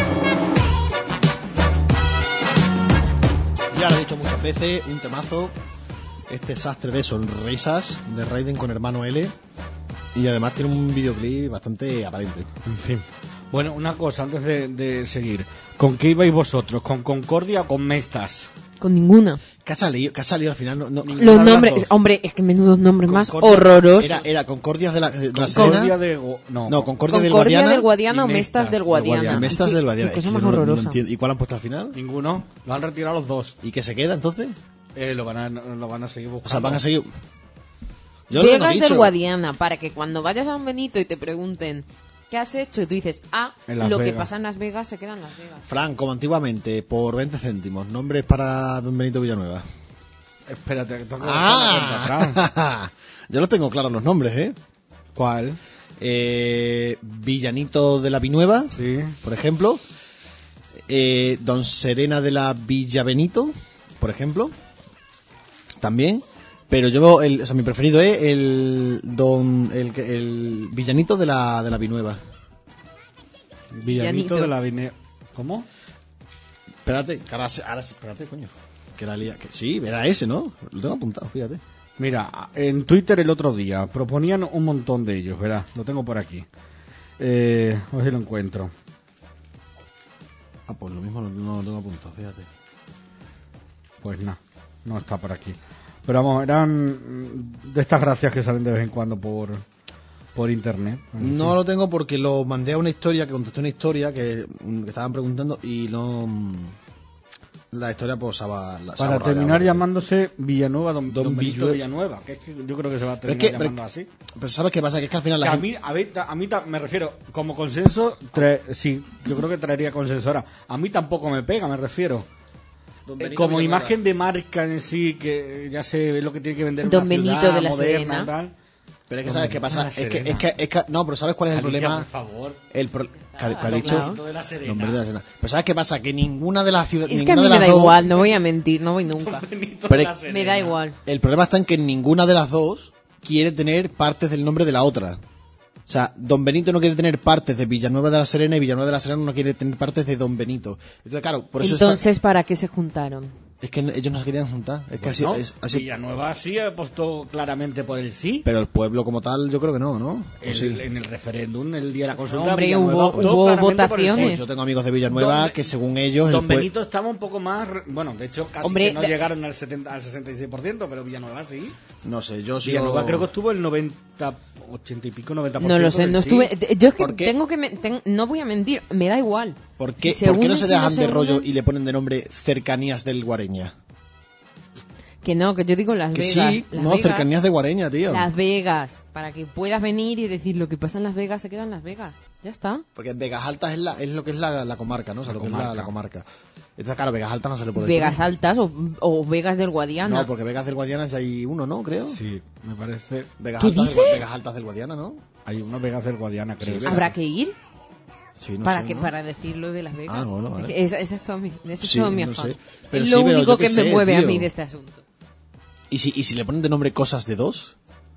Speaker 2: Ya lo he dicho muchas veces, un temazo. Este sastre de sonrisas de Raiden con hermano L. Y además tiene un videoclip bastante aparente.
Speaker 4: En fin. Bueno, una cosa antes de, de seguir. ¿Con qué ibais vosotros? ¿Con Concordia o con Mestas?
Speaker 3: Con ninguna.
Speaker 2: ¿Qué ha salido, qué ha salido al final? No, no,
Speaker 4: Ninguna
Speaker 3: Los
Speaker 4: de las
Speaker 3: nombres,
Speaker 4: dos.
Speaker 3: hombre, es que menudos nombres más
Speaker 2: Concordia-
Speaker 3: horrorosos.
Speaker 2: Era, era Concordias de la, de la
Speaker 4: Concordia
Speaker 2: Serena.
Speaker 4: de... Go- No,
Speaker 2: No, Concordia, del
Speaker 3: Concordia
Speaker 2: Guadiana.
Speaker 3: del Guadiana o
Speaker 4: y
Speaker 3: Mestas
Speaker 4: Mestas
Speaker 3: del
Speaker 4: del
Speaker 3: Guadiana.
Speaker 4: Guadiana.
Speaker 2: Mestas
Speaker 3: Qué-
Speaker 2: del Guadiana.
Speaker 3: qué
Speaker 2: Es
Speaker 3: cosa
Speaker 2: que
Speaker 3: más
Speaker 2: no- no
Speaker 3: horrorosa.
Speaker 2: entiendo. ¿Y cuál han puesto al final?
Speaker 4: Ninguno. Lo han retirado los dos.
Speaker 2: ¿Y qué se queda entonces?
Speaker 4: Eh, lo, van a, lo van a seguir buscando.
Speaker 2: O sea, van a seguir. Yo lo que no he
Speaker 3: Vegas
Speaker 2: dicho.
Speaker 3: del Guadiana, para que cuando vayas a Don Benito y te pregunten ¿qué has hecho? Y tú dices, ah,
Speaker 4: En Las
Speaker 3: lo que
Speaker 4: Vegas.
Speaker 3: pasa en Las Vegas se queda en Las Vegas.
Speaker 2: Fran, como antiguamente, por veinte céntimos, nombres para Don Benito Villanueva.
Speaker 4: Espérate, que tengo que buscar la cuenta atrás.
Speaker 2: Ah, yo los tengo claros los nombres, ¿eh?
Speaker 4: ¿Cuál?
Speaker 2: eh Villanito de la Vinueva,
Speaker 4: Sí.
Speaker 2: por ejemplo. Eh, Don Serena de la Villa Benito, por ejemplo. También. Pero yo, el, o sea, mi preferido es el Don el, que- el Villanito de la de la Vinueva.
Speaker 4: Villanito,
Speaker 3: Villanito.
Speaker 4: de la Vine... ¿Cómo?
Speaker 2: Espérate, que ahora, se- ahora se- espérate, coño. Que la lía, que sí, era ese, ¿no? Lo tengo apuntado, fíjate.
Speaker 4: Mira, en Twitter el otro día proponían un montón de ellos, ¿verdad? Lo tengo por aquí. Eh, a ver si lo encuentro.
Speaker 2: Ah, pues lo mismo no, no lo tengo apuntado, fíjate.
Speaker 4: Pues no, no está por aquí. Pero vamos, eran mm, de estas gracias que salen de vez en cuando por, por internet. En
Speaker 2: No
Speaker 4: fin.
Speaker 2: lo tengo porque lo mandé a una historia, que contesté una historia que, mm, que estaban preguntando y no... mm, La historia pues se va... la- se ha
Speaker 4: Para
Speaker 2: borrado ya,
Speaker 4: terminar
Speaker 2: porque-
Speaker 4: llamándose Villanueva, Don,
Speaker 2: Don
Speaker 4: Don Benito
Speaker 2: Villue-
Speaker 4: Villanueva, que es que yo creo que se va a
Speaker 2: Pero es
Speaker 4: terminar
Speaker 2: que- pero-
Speaker 4: llamando así.
Speaker 2: Pero ¿sabes qué pasa? Que es que al final
Speaker 4: Que
Speaker 2: la
Speaker 4: a
Speaker 2: gente...
Speaker 4: mí, a, mí, a mí ta- me refiero, como consenso, trae- sí, yo creo que traería consensora. A mí tampoco me pega, me refiero.
Speaker 2: Don
Speaker 4: Eh,
Speaker 2: Benito
Speaker 4: como
Speaker 2: Villanueva.
Speaker 4: imagen de marca en sí, que ya sé lo que tiene que vender
Speaker 3: Don
Speaker 4: una
Speaker 3: Benito
Speaker 4: ciudad
Speaker 3: de la
Speaker 4: moderna
Speaker 3: Serena.
Speaker 4: y tal.
Speaker 2: Pero es que
Speaker 4: Don
Speaker 2: ¿sabes qué
Speaker 4: Benito
Speaker 2: pasa?
Speaker 4: de la
Speaker 2: Es que,
Speaker 4: Serena.
Speaker 2: es que, es que... No, pero ¿sabes cuál es el
Speaker 4: Alicia,
Speaker 2: problema?
Speaker 4: por favor.
Speaker 2: El pro... ¿Qué, ha- qué ha
Speaker 3: Claro.
Speaker 2: dicho?
Speaker 4: Benito de la Serena.
Speaker 2: Don Benito de la Serena. Pero ¿sabes qué pasa? Que ninguna de las ciudades...
Speaker 3: Es que a mí me da igual, no voy a mentir, no voy nunca.
Speaker 4: Benito
Speaker 2: Pero
Speaker 4: de la
Speaker 2: es-
Speaker 4: Serena.
Speaker 3: Me da igual.
Speaker 2: El problema está en que ninguna de las dos quiere tener partes del nombre de la otra. O sea, Don Benito no quiere tener partes de Villanueva de la Serena y Villanueva de la Serena no quiere tener partes de Don Benito. Entonces, claro, por eso está-
Speaker 3: Entonces, ¿para qué se juntaron?
Speaker 2: es que ellos no se querían juntar. Es que así,
Speaker 4: Bueno,
Speaker 2: es, así-
Speaker 4: Villanueva sí ha puesto claramente por el sí.
Speaker 2: Pero el pueblo como tal, yo creo que no, ¿no? ¿O
Speaker 4: El-
Speaker 2: sí?
Speaker 4: En el referéndum, el día de la consulta.
Speaker 3: Hombre,
Speaker 4: Villanueva
Speaker 3: hubo-
Speaker 4: optó
Speaker 3: hubo
Speaker 4: claramente por el sí.
Speaker 3: votaciones.
Speaker 2: Pues yo tengo amigos de Villanueva
Speaker 4: Don-
Speaker 2: que según ellos... el
Speaker 4: Don
Speaker 2: pue-
Speaker 4: Benito estaba un poco más. re- Bueno, de hecho, casi
Speaker 3: Hombre,
Speaker 4: que no
Speaker 3: de-
Speaker 4: llegaron al, setenta, al sesenta y seis por ciento, pero Villanueva sí.
Speaker 2: No sé, yo sí...
Speaker 4: Villanueva creo que estuvo el noventa, ochenta y pico, noventa por ciento.
Speaker 3: No lo sé,
Speaker 4: del
Speaker 3: no
Speaker 4: sí.
Speaker 3: estuve... Yo es que
Speaker 2: ¿Por qué?
Speaker 3: tengo que... me- ten- no voy a mentir, me da igual.
Speaker 2: ¿Por qué,
Speaker 3: Si se
Speaker 2: ¿por qué no
Speaker 3: unen,
Speaker 2: se
Speaker 3: si no
Speaker 2: dejan
Speaker 3: se
Speaker 2: de rollo
Speaker 3: unen?
Speaker 2: y le ponen de nombre Cercanías del Guareña?
Speaker 3: Que no, que yo digo Las
Speaker 2: Que
Speaker 3: Vegas.
Speaker 2: sí,
Speaker 3: Las
Speaker 2: no,
Speaker 3: Vegas,
Speaker 2: Cercanías de Guareña, tío.
Speaker 3: Las Vegas, para que puedas venir y decir lo que pasa en Las Vegas se queda en Las Vegas. Ya está.
Speaker 2: Porque Vegas Altas es, la, es lo que es la, la comarca, ¿no? O sea,
Speaker 4: La
Speaker 2: lo que es la,
Speaker 4: comarca.
Speaker 2: la comarca. Entonces, claro, Vegas Altas no se le puede
Speaker 3: Vegas
Speaker 2: poner.
Speaker 3: Altas o, o Vegas del Guadiana.
Speaker 2: No, porque Vegas del Guadiana ya hay uno, ¿no? Creo.
Speaker 4: Sí, me parece.
Speaker 2: Vegas
Speaker 3: ¿Qué
Speaker 2: Altas del-
Speaker 3: dices?
Speaker 2: Vegas Altas del Guadiana, ¿no?
Speaker 4: Hay unos Vegas del Guadiana, creo.
Speaker 2: Sí,
Speaker 3: ¿Habrá que ir?
Speaker 2: Sí, no
Speaker 3: para
Speaker 2: sé,
Speaker 3: que
Speaker 2: ¿no?
Speaker 3: para decirlo de Las Vegas.
Speaker 2: Ah, bueno, vale.
Speaker 3: Es que esa, esa es todo mi, ese es
Speaker 2: Sí,
Speaker 3: todo mi
Speaker 2: no
Speaker 3: afán.
Speaker 2: sé. Pero
Speaker 3: Es
Speaker 2: sí,
Speaker 3: lo
Speaker 2: pero
Speaker 3: único
Speaker 2: yo qué
Speaker 3: que me
Speaker 2: sé,
Speaker 3: mueve a
Speaker 2: tío.
Speaker 3: mí de este asunto.
Speaker 2: ¿Y si, ¿Y si le ponen de nombre Cosas de Dos?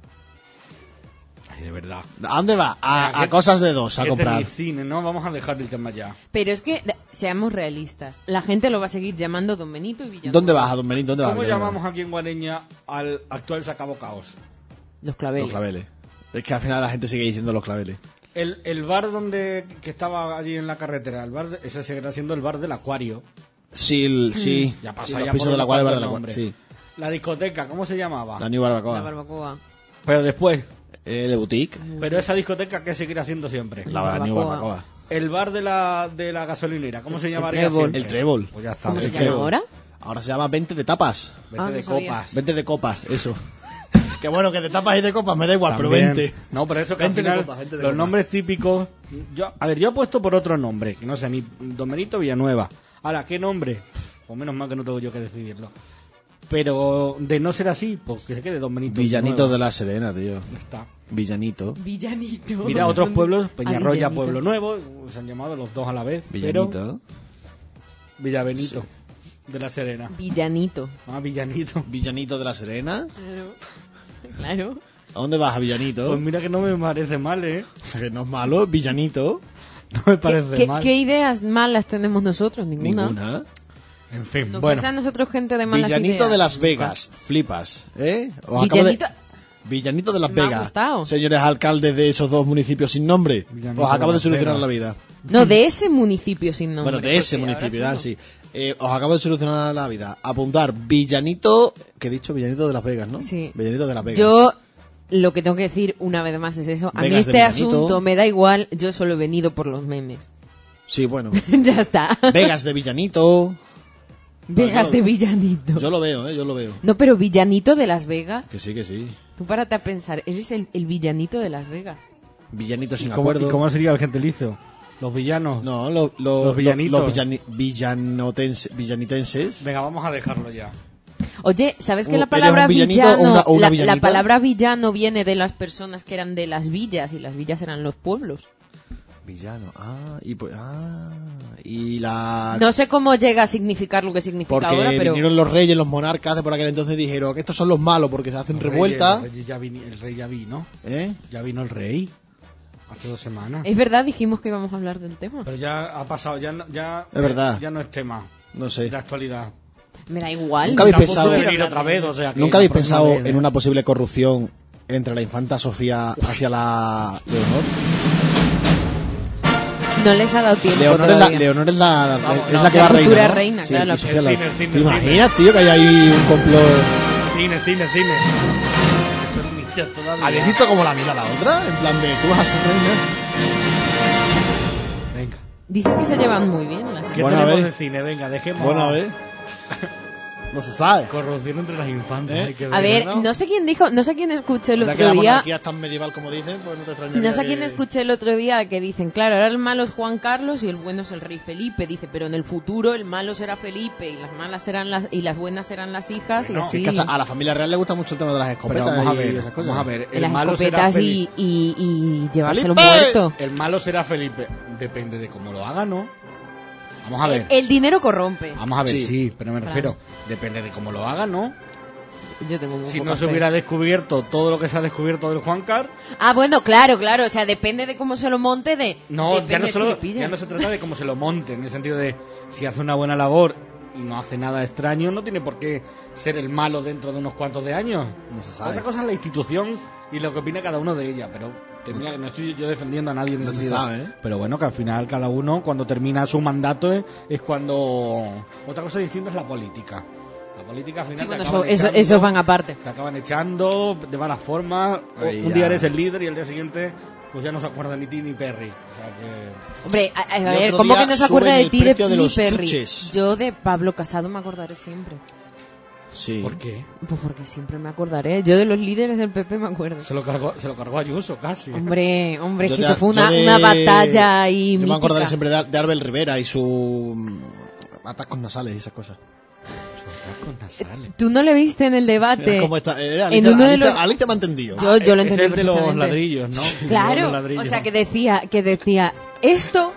Speaker 4: Ay, de verdad.
Speaker 2: ¿A dónde va? A,
Speaker 4: Mira,
Speaker 2: a
Speaker 4: que-
Speaker 2: Cosas de Dos, a
Speaker 4: Que
Speaker 2: comprar.
Speaker 4: tenéis cine, ¿no? Vamos a dejar el tema ya.
Speaker 3: Pero es que, de- seamos realistas, la gente lo va a seguir llamando Don Benito y Villanueva.
Speaker 2: ¿Dónde vas, a Don Benito? ¿Dónde vas?
Speaker 4: ¿Cómo
Speaker 2: Villanueva?
Speaker 4: llamamos aquí en Guareña al actual Sacabocaos?
Speaker 3: Los claveles.
Speaker 2: Los claveles. Es que al final la gente sigue diciendo los claveles.
Speaker 4: El, el bar donde que estaba allí en la carretera, el bar de- ese seguirá siendo el bar del Acuario.
Speaker 2: Sí, el- sí.
Speaker 4: Ya pasó
Speaker 2: sí,
Speaker 4: ya
Speaker 2: los
Speaker 4: por
Speaker 2: pisos de
Speaker 4: unos
Speaker 2: la cual, el bar de
Speaker 4: cuantos
Speaker 2: la cual.
Speaker 4: nombres.
Speaker 2: Sí.
Speaker 4: La discoteca, ¿cómo se llamaba?
Speaker 2: La New Barbacoa.
Speaker 3: La barbacoa.
Speaker 4: Pero después,
Speaker 2: Eh, de Boutique.
Speaker 4: pero esa discoteca, ¿qué seguirá siendo siempre?
Speaker 2: La
Speaker 3: Barbacoa.
Speaker 2: New Barbacoa.
Speaker 4: El bar de la, de la gasolinera, ¿cómo se llamaría
Speaker 3: Trébol.
Speaker 4: siempre?
Speaker 2: El Trébol.
Speaker 4: Pues ya está.
Speaker 3: ¿Cómo
Speaker 4: el
Speaker 3: se llama
Speaker 4: Trébol.
Speaker 3: ahora?
Speaker 2: Ahora se llama veinte de tapas.
Speaker 4: Vete
Speaker 3: Ah,
Speaker 4: de
Speaker 3: no sabía.
Speaker 4: copas.
Speaker 2: veinte de copas, eso. Qué bueno que de tapas y de copas me da igual, pero
Speaker 4: También.
Speaker 2: veinte.
Speaker 4: No, pero eso que al
Speaker 2: veinte de
Speaker 4: final,
Speaker 2: copas, veinte de
Speaker 4: los
Speaker 2: copas.
Speaker 4: nombres típicos. Yo, a ver, yo he puesto por otro nombre, que no sé, ni Don Benito Villanueva. Ahora, ¿qué nombre? Pues menos mal que no tengo yo que decidirlo. Pero de no ser así, pues que se quede Don Benito
Speaker 2: Villanito
Speaker 4: Villanueva.
Speaker 2: de la Serena, tío.
Speaker 4: Ya está.
Speaker 2: Villanito.
Speaker 3: Villanito.
Speaker 4: Mira, otros pueblos,
Speaker 3: Ah,
Speaker 4: Peñarroya,
Speaker 3: Villanito.
Speaker 4: Pueblo Nuevo, se han llamado los dos a la vez.
Speaker 2: Villanito.
Speaker 4: Pero Villabenito de la Serena.
Speaker 3: Villanito.
Speaker 4: Ah, Villanito.
Speaker 2: Villanito de la Serena.
Speaker 3: Claro. Claro.
Speaker 2: ¿A dónde vas, a Villanito?
Speaker 4: Pues mira que no me parece mal, ¿eh?
Speaker 2: Que no es malo, Villanito.
Speaker 4: No me
Speaker 3: ¿Qué,
Speaker 4: parece
Speaker 3: qué-
Speaker 4: mal.
Speaker 3: qué ideas malas tenemos nosotros? Ninguna.
Speaker 2: Ninguna.
Speaker 4: En fin,
Speaker 3: Nos
Speaker 4: bueno.
Speaker 3: pasa a nosotros gente de malas
Speaker 2: Villanito
Speaker 3: ideas.
Speaker 2: de Las Vegas. Flipas, ¿eh? Os acabo de-
Speaker 3: Villanito...
Speaker 2: Villanito de Las
Speaker 3: Me ha
Speaker 2: Vegas.
Speaker 3: gustado.
Speaker 2: Señores alcaldes de esos dos municipios sin nombre.
Speaker 4: Villanito
Speaker 2: Os acabo
Speaker 4: de
Speaker 2: de
Speaker 4: Las
Speaker 2: solucionar
Speaker 4: Vegas.
Speaker 2: la vida.
Speaker 3: No, de ese municipio sin nombre.
Speaker 2: Bueno, de ese
Speaker 3: porque
Speaker 2: municipio,
Speaker 3: ahora
Speaker 2: tal, sí. Eh, os acabo de solucionar la vida. Apuntar Villanito, que he dicho Villanito de Las Vegas, ¿no?
Speaker 3: Sí.
Speaker 2: Villanito de Las Vegas.
Speaker 3: Yo lo que tengo que decir una vez más es eso. A mí
Speaker 2: Vegas de
Speaker 3: este
Speaker 2: Villanito.
Speaker 3: asunto me da igual, yo solo he venido por los memes.
Speaker 2: Sí, bueno.
Speaker 3: Ya está.
Speaker 2: Vegas de Villanito.
Speaker 3: Vegas
Speaker 2: yo
Speaker 3: de
Speaker 2: lo-
Speaker 3: Villanito.
Speaker 2: Yo lo veo, ¿eh? Yo lo veo.
Speaker 3: No, pero Villanito de Las Vegas.
Speaker 2: Que sí, que sí.
Speaker 3: Tú párate a pensar, eres el, el villanito de Las Vegas.
Speaker 2: Villanito sin
Speaker 4: ¿Cómo,
Speaker 2: acuerdo.
Speaker 4: ¿Y cómo sería el gentilicio? Los villanos.
Speaker 2: No, lo- lo-
Speaker 4: Los villanitos.
Speaker 2: Los villani- villanotense- villanitenses.
Speaker 4: Venga, vamos a dejarlo ya.
Speaker 3: Oye, ¿sabes que
Speaker 2: ¿Eres
Speaker 3: la
Speaker 2: un
Speaker 3: palabra
Speaker 2: villanito
Speaker 3: villano,
Speaker 2: o una- o una
Speaker 3: la, la
Speaker 2: villanita?
Speaker 3: palabra villano viene de las personas que eran de las villas y las villas eran los pueblos?
Speaker 2: Villano. Ah, y pues, ah, y la
Speaker 3: No sé cómo llega a significar lo que significa
Speaker 2: porque
Speaker 3: ahora, pero
Speaker 2: vinieron los reyes, los monarcas de por aquel entonces dijeron que estos son los malos porque se hacen
Speaker 4: Los
Speaker 2: revueltas,
Speaker 4: reyes, los reyes ya vini- el rey ya vino.
Speaker 2: ¿eh?
Speaker 4: Ya vino el rey. Hace dos semanas.
Speaker 3: es verdad, dijimos que íbamos a hablar del tema.
Speaker 4: Pero ya ha pasado, ya no, ya,
Speaker 2: Es verdad.
Speaker 4: ya no es tema
Speaker 2: No sé.
Speaker 4: de actualidad.
Speaker 3: Me da igual.
Speaker 2: Nunca habéis
Speaker 3: tampoco
Speaker 2: pensado-
Speaker 3: quiero
Speaker 4: de venir
Speaker 3: hablar
Speaker 4: otra
Speaker 3: de
Speaker 4: vez,
Speaker 3: ello.
Speaker 4: o sea que
Speaker 2: ¿Nunca
Speaker 4: la
Speaker 2: habéis
Speaker 4: próxima
Speaker 2: pensado
Speaker 4: vez,
Speaker 2: en
Speaker 4: ¿eh?
Speaker 2: una posible corrupción entre la infanta Sofía hacia la Leonor?
Speaker 3: No les ha dado tiempo
Speaker 2: Leonor es la,
Speaker 3: todavía.
Speaker 2: Leonor es la,
Speaker 4: Vamos,
Speaker 2: es
Speaker 4: no,
Speaker 2: la que
Speaker 3: la
Speaker 2: va a reina,
Speaker 3: futura
Speaker 2: ¿no?
Speaker 3: reina,
Speaker 2: Sí,
Speaker 3: claro,
Speaker 2: y
Speaker 3: la-
Speaker 2: Sofía la-
Speaker 4: El cine, el cine,
Speaker 2: ¿Te
Speaker 4: el
Speaker 2: imaginas, tío, que hay ahí un complot?
Speaker 4: Cine, cine, cine. Eso es niña todavía.
Speaker 2: ¿Habéis visto cómo la mira la otra? En plan de, tú vas a ser reina.
Speaker 4: Venga.
Speaker 3: Dicen que se llevan muy bien las
Speaker 4: ¿Qué
Speaker 2: Bueno, a
Speaker 4: tenemos
Speaker 2: ver.
Speaker 4: de cine? Venga, dejemos.
Speaker 2: Bueno, a ver. No se sabe.
Speaker 4: Corrupción entre las infantes.
Speaker 2: ¿Eh?
Speaker 4: Hay que
Speaker 3: A ver,
Speaker 2: ¿no?
Speaker 3: no sé quién dijo, no sé quién escuché el
Speaker 2: Ya que
Speaker 3: otro
Speaker 2: la
Speaker 3: día.
Speaker 2: monarquía es tan medieval como dicen, pues no te extrañaría
Speaker 3: No sé a quién
Speaker 2: que-
Speaker 3: escuché el otro día que dicen, claro, ahora el malo es Juan Carlos y el bueno es el rey Felipe. Dice, pero en el futuro el malo será Felipe y las malas serán las y las buenas serán las hijas
Speaker 4: Bueno,
Speaker 3: y así.
Speaker 2: Es que a la familia real le gusta mucho el tema de las
Speaker 4: Pero
Speaker 2: escopetas
Speaker 4: vamos a
Speaker 2: y
Speaker 4: ver,
Speaker 2: esas cosas.
Speaker 4: vamos a ver.
Speaker 3: Y
Speaker 4: El
Speaker 3: las
Speaker 4: malo será
Speaker 3: escopetas
Speaker 4: Felipe.
Speaker 3: y, y, y llevárselo
Speaker 2: ¡Felipe!
Speaker 3: muerto.
Speaker 4: El malo será Felipe. Depende de cómo lo haga, ¿no? Vamos a
Speaker 3: El,
Speaker 4: ver.
Speaker 3: el dinero corrompe.
Speaker 4: Vamos a ver,
Speaker 2: Sí.
Speaker 4: sí, pero me
Speaker 3: Claro.
Speaker 4: refiero. Depende de cómo lo haga, ¿no?
Speaker 3: Yo tengo muy
Speaker 4: Si
Speaker 3: poca
Speaker 4: no se
Speaker 3: fe.
Speaker 4: hubiera descubierto todo lo que se ha descubierto del Juan Car,
Speaker 3: Ah, bueno, claro, claro, o sea, depende de cómo se lo monte de
Speaker 4: no,
Speaker 3: depende
Speaker 4: ya no,
Speaker 3: si
Speaker 4: solo,
Speaker 3: lo pillan.
Speaker 4: ya no se trata de cómo se lo monte, en el sentido de si hace una buena labor y no hace nada extraño, no tiene por qué ser el malo dentro de unos cuantos de años.
Speaker 2: No se sabe.
Speaker 4: Otra cosa es la institución y lo que opina cada uno de ella, pero termina que no estoy yo defendiendo a nadie en
Speaker 2: No
Speaker 4: ese
Speaker 2: se
Speaker 4: sentido.
Speaker 2: sabe, ¿eh?
Speaker 4: Pero bueno, que al final cada uno cuando termina su mandato eh, es cuando otra cosa distinta es la política. La política al final
Speaker 3: Sí,
Speaker 4: te
Speaker 3: bueno,
Speaker 4: acaban
Speaker 3: eso, eso,
Speaker 4: echando,
Speaker 3: eso van aparte.
Speaker 4: te acaban echando de mala forma. o
Speaker 2: Ahí
Speaker 4: un
Speaker 2: ya.
Speaker 4: día eres el líder y el día siguiente pues ya no se acuerda ni ti ni Perry. O sea que
Speaker 3: Hombre, a, a
Speaker 2: Y
Speaker 3: ver,
Speaker 2: otro
Speaker 3: ¿cómo
Speaker 2: día
Speaker 3: que no se acuerda
Speaker 2: suben
Speaker 3: de
Speaker 2: el
Speaker 3: ti de,
Speaker 2: precio de
Speaker 3: ni
Speaker 2: los
Speaker 3: Perry?
Speaker 2: chuches.
Speaker 3: Yo de Pablo Casado me acordaré siempre.
Speaker 2: Sí.
Speaker 4: ¿por qué?
Speaker 3: Pues porque siempre me acordaré. Yo de los líderes del P P me acuerdo.
Speaker 4: Se lo cargó, se lo cargó Ayuso casi.
Speaker 3: Hombre, hombre, es
Speaker 2: Yo
Speaker 3: que
Speaker 2: de-
Speaker 3: eso fue
Speaker 2: yo
Speaker 3: una,
Speaker 2: de-
Speaker 3: una batalla ahí
Speaker 2: Yo me
Speaker 3: mítica.
Speaker 2: acordaré siempre de, de Arbel Rivera y su mm, atascos nasales y esas cosas.
Speaker 4: Con nasales.
Speaker 3: Tú no le viste en el debate.
Speaker 2: Era como esta, era,
Speaker 3: en
Speaker 2: Alicia,
Speaker 3: uno de
Speaker 2: Alicia-
Speaker 3: los-
Speaker 2: Alicia me ha entendido.
Speaker 3: Yo, yo lo
Speaker 4: Es
Speaker 3: entendí
Speaker 4: el de los
Speaker 3: perfectamente.
Speaker 4: ladrillos, ¿no?
Speaker 3: Claro,
Speaker 4: Los ladrillos.
Speaker 3: o sea que decía, que decía, esto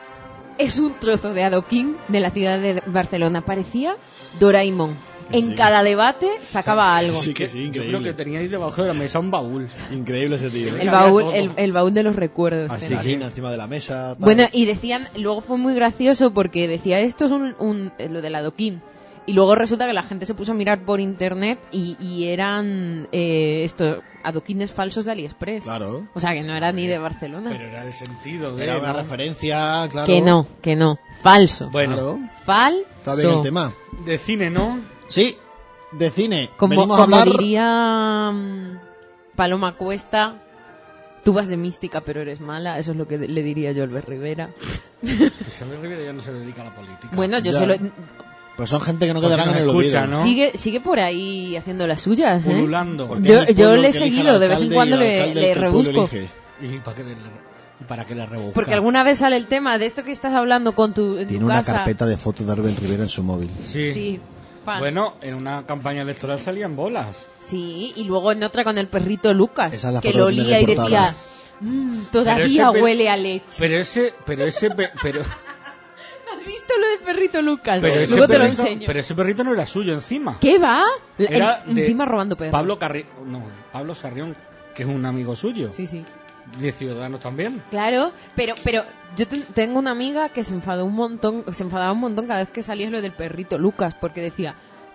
Speaker 3: es un trozo de adoquín de la ciudad de Barcelona. Parecía Doraemon. En
Speaker 2: Sí.
Speaker 3: cada debate sacaba algo.
Speaker 2: Sí, que sí,
Speaker 4: Yo
Speaker 2: increíble.
Speaker 4: creo que teníais debajo de la mesa un baúl.
Speaker 2: Increíble ese tío. ¿eh?
Speaker 3: El
Speaker 4: había
Speaker 3: baúl,
Speaker 4: todo.
Speaker 3: el, el baúl de los recuerdos.
Speaker 4: Así
Speaker 3: tenía.
Speaker 2: La harina encima de la mesa. tal.
Speaker 3: Bueno, y decían, luego fue muy gracioso porque decía, esto es un, un- eh, lo del adoquín. Y luego resulta que la gente se puso a mirar por internet y, y eran eh, estos adoquines falsos de AliExpress.
Speaker 2: Claro.
Speaker 3: O sea, que no era ni de Barcelona.
Speaker 4: Pero era el sentido de.
Speaker 2: Era una
Speaker 4: ¿no?
Speaker 2: referencia, claro.
Speaker 3: Que no, que no. Falso.
Speaker 4: Bueno,
Speaker 2: Claro.
Speaker 3: Falso.
Speaker 2: Está bien el tema.
Speaker 4: de cine, ¿no?
Speaker 2: Sí, de cine.
Speaker 3: Como,
Speaker 2: Venimos
Speaker 3: como
Speaker 2: a hablar...
Speaker 3: diría mm, Paloma Cuesta, tú vas de mística pero eres mala. Eso es lo que le diría yo a Albert Rivera.
Speaker 4: Isabel Rivera ya no se dedica a la política.
Speaker 3: Bueno, yo
Speaker 2: Ya.
Speaker 3: se lo...
Speaker 2: Pues son gente que no
Speaker 4: Pues
Speaker 2: quedarán
Speaker 4: si
Speaker 2: en el
Speaker 4: nos escucha,
Speaker 2: olvido.
Speaker 4: ¿no?
Speaker 3: Sigue, sigue por ahí haciendo las suyas, ¿eh?
Speaker 4: Pululando.
Speaker 2: Porque
Speaker 3: Yo-
Speaker 2: es el
Speaker 3: yo
Speaker 2: pueblo
Speaker 3: le he
Speaker 2: que elige
Speaker 3: seguido,
Speaker 2: al
Speaker 3: de vez en
Speaker 2: alcalde y
Speaker 3: cuando
Speaker 2: al
Speaker 3: le-
Speaker 2: alcalde
Speaker 3: le
Speaker 2: que el pueblo
Speaker 3: rebusco.
Speaker 2: elige.
Speaker 4: ¿Y para qué le, y para qué le rebusca?
Speaker 3: Porque alguna vez sale el tema de esto que estás hablando con tu, en
Speaker 2: Tiene
Speaker 3: tu
Speaker 2: una
Speaker 3: casa.
Speaker 2: carpeta de fotos de Arbel Rivera en su móvil.
Speaker 4: Sí.
Speaker 3: Sí, fan.
Speaker 4: Bueno, en una campaña electoral salían bolas.
Speaker 3: Sí, y luego en otra con el perrito Lucas,
Speaker 2: Esa es la
Speaker 3: que
Speaker 2: foto
Speaker 3: lo
Speaker 2: que tiene
Speaker 3: olía
Speaker 2: de
Speaker 3: y
Speaker 2: portada.
Speaker 3: decía, "Mm,
Speaker 4: Pero
Speaker 3: todavía
Speaker 4: ese pe-
Speaker 3: huele a leche".
Speaker 4: Pero ese, pero ese, pe- pero,
Speaker 3: ¿Has visto lo del perrito Lucas?
Speaker 4: pero ese
Speaker 3: Luego te lo
Speaker 4: perrito,
Speaker 3: enseño.
Speaker 4: pero ese perrito no era suyo encima.
Speaker 3: ¿Qué va? La-
Speaker 4: Era
Speaker 3: en-
Speaker 4: de
Speaker 3: encima robando perros.
Speaker 4: Pablo Carri, no, Pablo Sarrión, que es un amigo suyo.
Speaker 3: Sí, sí.
Speaker 4: De Ciudadanos también.
Speaker 3: Claro, pero pero yo ten- tengo una amiga que se enfadó un montón, se enfadaba un montón cada vez que salía lo del perrito Lucas, porque decía,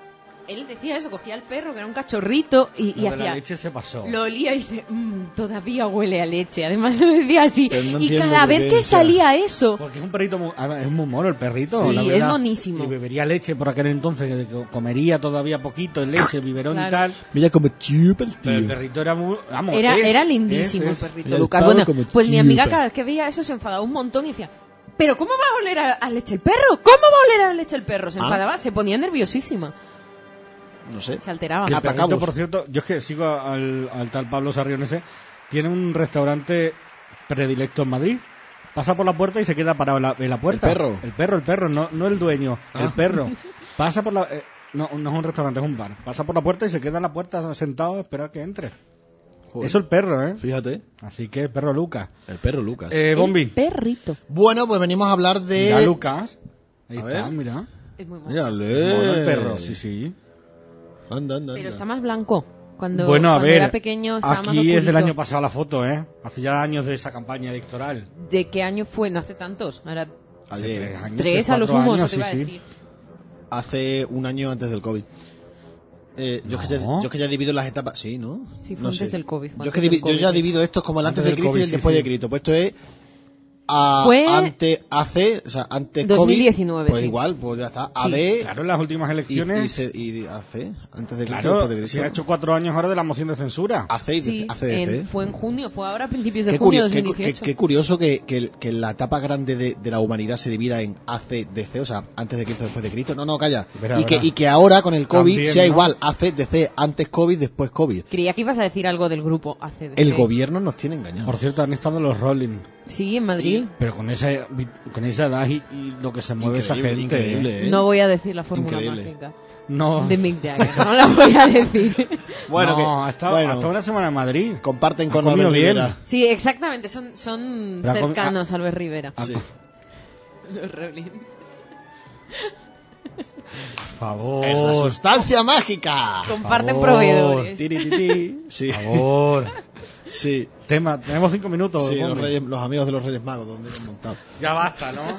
Speaker 3: él decía eso, cogía al perro, que era un cachorrito, y, y
Speaker 4: Lo de
Speaker 3: hacía...
Speaker 4: la leche se pasó.
Speaker 3: Lo olía y dice, mmm, todavía huele a leche. Además lo decía así.
Speaker 2: Pero no
Speaker 3: y
Speaker 2: entiendo
Speaker 3: cada
Speaker 2: por
Speaker 3: vez
Speaker 2: qué,
Speaker 3: que
Speaker 2: o sea,
Speaker 3: salía eso...
Speaker 4: Porque es un perrito, muy, además, es muy mono el perrito.
Speaker 3: Sí,
Speaker 4: la
Speaker 3: es
Speaker 4: verdad.
Speaker 3: monísimo.
Speaker 4: Y bebería leche por aquel entonces, que que comería todavía poquito en leche, biberón
Speaker 3: Claro.
Speaker 4: y tal.
Speaker 2: Mira como chupa el
Speaker 4: Pero el
Speaker 2: tío.
Speaker 4: perrito era muy... Vamos,
Speaker 3: Era,
Speaker 4: es-
Speaker 3: era lindísimo
Speaker 4: es- es-
Speaker 3: el perrito,
Speaker 2: Mira, el
Speaker 3: Lucas.
Speaker 2: pavo
Speaker 3: Bueno,
Speaker 2: como
Speaker 3: pues mi amiga
Speaker 2: chupa.
Speaker 3: cada vez que veía eso se enfadaba un montón y decía, ¿pero cómo va a oler a, a leche el perro? ¿Cómo va a oler a leche el perro? Se
Speaker 2: Ah.
Speaker 3: enfadaba, se ponía nerviosísima,
Speaker 2: No sé.
Speaker 3: se alteraba.
Speaker 2: ¿Qué
Speaker 4: El perrito,
Speaker 2: Atacamos.
Speaker 4: por cierto, yo es que sigo al, al tal Pablo Sarrión ese, tiene un restaurante predilecto en Madrid. Pasa por la puerta y se queda parado en la, en la puerta.
Speaker 2: ¿El perro?
Speaker 4: El perro, el perro, no, no el dueño,
Speaker 2: Ah.
Speaker 4: el perro. Pasa por la... eh, no, no es un restaurante, es un bar. Pasa por la puerta y se queda en la puerta sentado a esperar que entre.
Speaker 2: Joder.
Speaker 4: Eso el perro, ¿eh?
Speaker 2: Fíjate,
Speaker 4: Así que perro Lucas.
Speaker 2: el perro Lucas.
Speaker 4: Eh,
Speaker 3: El
Speaker 4: Bombi.
Speaker 3: perrito.
Speaker 2: Bueno, pues venimos a hablar de...
Speaker 4: Mira, Lucas. Ahí
Speaker 2: A
Speaker 4: está,
Speaker 2: ver.
Speaker 4: mira.
Speaker 3: Es muy mono.
Speaker 2: Mírale.
Speaker 4: Mono el perro, sí, sí.
Speaker 2: Anda, anda,
Speaker 3: Pero
Speaker 2: anda.
Speaker 3: está más blanco. Cuando,
Speaker 4: Bueno, a
Speaker 3: cuando
Speaker 4: ver,
Speaker 3: era pequeño estaba más
Speaker 4: aquí es del
Speaker 3: oscurito.
Speaker 4: año pasado la foto, ¿eh? Hace ya años de esa campaña electoral.
Speaker 3: ¿De qué año fue? No hace tantos. Ahora
Speaker 4: Hace
Speaker 2: Ayer.
Speaker 4: tres años,
Speaker 3: tres a lo
Speaker 4: cuatro
Speaker 3: sumo,
Speaker 4: años,
Speaker 3: eso te iba a
Speaker 4: sí, sí.
Speaker 3: decir.
Speaker 2: Hace un año antes del COVID. Eh, yo, es que ya,
Speaker 4: No.
Speaker 2: yo es que ya divido las etapas. Sí, ¿no?
Speaker 3: Sí, fue
Speaker 2: no
Speaker 3: antes
Speaker 2: sé.
Speaker 3: del COVID, fue
Speaker 2: Yo, es que
Speaker 3: antes del
Speaker 2: divi- yo ya
Speaker 3: COVID,
Speaker 2: divido esto como el antes,
Speaker 4: Antes
Speaker 2: de
Speaker 4: del
Speaker 2: Cristo y el
Speaker 4: COVID, sí,
Speaker 2: después
Speaker 4: sí.
Speaker 2: de Cristo. Pues esto es a,
Speaker 3: Fue
Speaker 2: ante, hace, o sea, antes
Speaker 3: dos mil
Speaker 2: COVID.
Speaker 3: diecinueve,
Speaker 2: Pues
Speaker 3: sí.
Speaker 2: igual, pues ya está.
Speaker 3: Sí.
Speaker 2: A D
Speaker 4: Claro, en las últimas
Speaker 2: y, y,
Speaker 4: elecciones.
Speaker 2: C- y hace, antes de Cristo y
Speaker 4: Claro,
Speaker 2: después de Cristo.
Speaker 4: se ha hecho cuatro años ahora de la moción de censura.
Speaker 2: Hace y
Speaker 3: Sí,
Speaker 2: A C D C.
Speaker 3: en- fue en junio, fue ahora a principios de
Speaker 2: Qué,
Speaker 3: junio de
Speaker 2: curio- qué-
Speaker 3: dos mil dieciocho.
Speaker 2: qué- qué curioso que, que, que la etapa grande de, de la humanidad se divida en A C D C, o sea, antes de Cristo, después de Cristo. No, no, calla.
Speaker 4: Verá,
Speaker 2: y, que,
Speaker 4: verá.
Speaker 2: y que ahora con el COVID
Speaker 4: También,
Speaker 2: sea
Speaker 4: ¿no?
Speaker 2: igual, A C D C, antes COVID, después COVID.
Speaker 3: Creía que ibas a decir algo del grupo A C D C.
Speaker 2: El gobierno nos tiene engañados.
Speaker 4: Por cierto, han estado los Rolling.
Speaker 3: Sí, en Madrid.
Speaker 4: Pero con esa, con esa edad y, y lo que se mueve esa
Speaker 2: Increíble,
Speaker 4: gente.
Speaker 2: increíble, ¿eh?
Speaker 3: No voy a decir la fórmula
Speaker 2: Increíble.
Speaker 3: mágica
Speaker 4: No,
Speaker 3: de Mick Jagger, no la voy a decir.
Speaker 2: Bueno,
Speaker 4: no,
Speaker 2: que-
Speaker 4: ha estado
Speaker 2: bueno.
Speaker 4: hasta una semana en Madrid.
Speaker 2: Comparten
Speaker 4: Ha
Speaker 2: con
Speaker 4: comido
Speaker 2: Albert
Speaker 4: bien.
Speaker 2: Rivera.
Speaker 3: Sí, exactamente, son, son
Speaker 4: Pero ha comi-
Speaker 3: cercanos a Albert Rivera.
Speaker 4: Ah,
Speaker 2: Sí.
Speaker 3: Los Rolling.
Speaker 4: Por favor.
Speaker 2: Es la sustancia mágica.
Speaker 3: Comparten
Speaker 4: favor.
Speaker 3: proveedores.
Speaker 2: Tiri, tiri. Sí.
Speaker 4: Por favor.
Speaker 2: Sí.
Speaker 4: Tema, tenemos cinco minutos.
Speaker 2: Sí, los,
Speaker 4: Bombi.
Speaker 2: reyes- los amigos de los Reyes Magos, donde hemos montado.
Speaker 4: Ya basta, ¿no?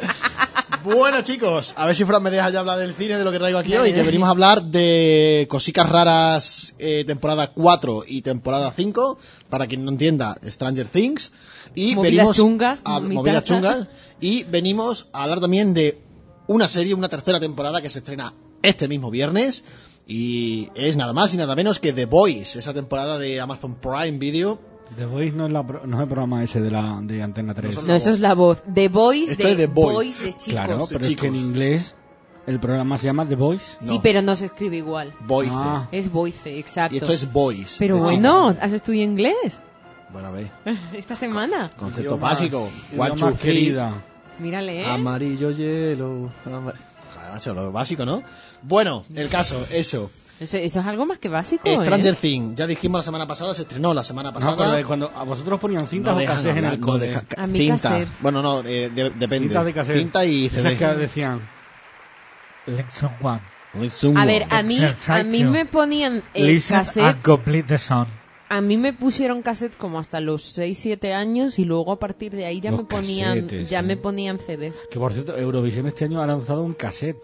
Speaker 2: Bueno, chicos, a ver si Fran me deja ya hablar del cine, de lo que traigo aquí
Speaker 3: Dale,
Speaker 2: hoy, que
Speaker 3: dale.
Speaker 2: venimos a hablar de Cosicas Raras, eh, temporada cuatro y temporada cinco, para quien no entienda, Stranger Things, y
Speaker 3: Movidas
Speaker 2: venimos
Speaker 3: chungas,
Speaker 2: a
Speaker 3: mitad.
Speaker 2: movidas chungas, y venimos a hablar también de una serie, una tercera temporada que se estrena este mismo viernes, y es nada más y nada menos que The Boys, esa temporada de Amazon Prime Video.
Speaker 4: The Voice no es, la, pro- no es el programa ese de, la, de Antena tres.
Speaker 3: No, eso es la voz. The Voice
Speaker 2: Esto
Speaker 3: de
Speaker 2: es The Boy.
Speaker 3: Boys de chicos.
Speaker 4: Claro, pero es
Speaker 2: chicos.
Speaker 4: que en inglés el programa se llama The Voice.
Speaker 3: Sí,
Speaker 2: No.
Speaker 3: pero no se escribe igual.
Speaker 2: Voice.
Speaker 4: Ah.
Speaker 3: Es Voice, exacto.
Speaker 2: Y esto es Boys.
Speaker 3: Pero
Speaker 2: de
Speaker 3: bueno,
Speaker 2: chicos.
Speaker 3: ¿has estudiado inglés
Speaker 2: Bueno, a ver.
Speaker 3: esta semana?
Speaker 2: Concepto
Speaker 4: Idioma-
Speaker 2: básico.
Speaker 4: idioma
Speaker 2: One, two, three.
Speaker 4: querida.
Speaker 3: Mírale, ¿eh?
Speaker 2: Amarillo, hielo. amar- Joder, macho, lo básico, ¿no? Bueno, el caso, eso.
Speaker 3: Eso, eso es algo más que básico,
Speaker 2: Eh,
Speaker 3: ¿eh?
Speaker 2: Stranger Things, ya dijimos la semana pasada, se estrenó la semana
Speaker 4: No,
Speaker 2: pasada.
Speaker 4: pero de cuando a vosotros ponían cintas
Speaker 2: No
Speaker 4: o
Speaker 2: dejan
Speaker 4: cassettes en
Speaker 2: hablar,
Speaker 4: el
Speaker 2: no
Speaker 4: cole.
Speaker 2: deja-
Speaker 3: A mí
Speaker 2: cinta.
Speaker 3: cassettes.
Speaker 2: Bueno, no, eh, de- depende.
Speaker 4: Cintas de cassette.
Speaker 2: Cinta y
Speaker 4: Esas
Speaker 2: C D.
Speaker 4: que decían Lesson one.
Speaker 2: Listen
Speaker 3: A ver,
Speaker 2: one.
Speaker 3: a mí, a mí me ponían eh,
Speaker 7: Listen and
Speaker 3: cassettes.
Speaker 7: complete the song.
Speaker 3: A mí me pusieron cassettes como hasta los seis siete años y luego a partir de ahí ya
Speaker 4: Los
Speaker 3: me ponían
Speaker 4: cassettes,
Speaker 3: ya
Speaker 4: ¿eh?
Speaker 3: me ponían C Ds.
Speaker 4: Que por cierto, Eurovisión este año ha lanzado un cassette.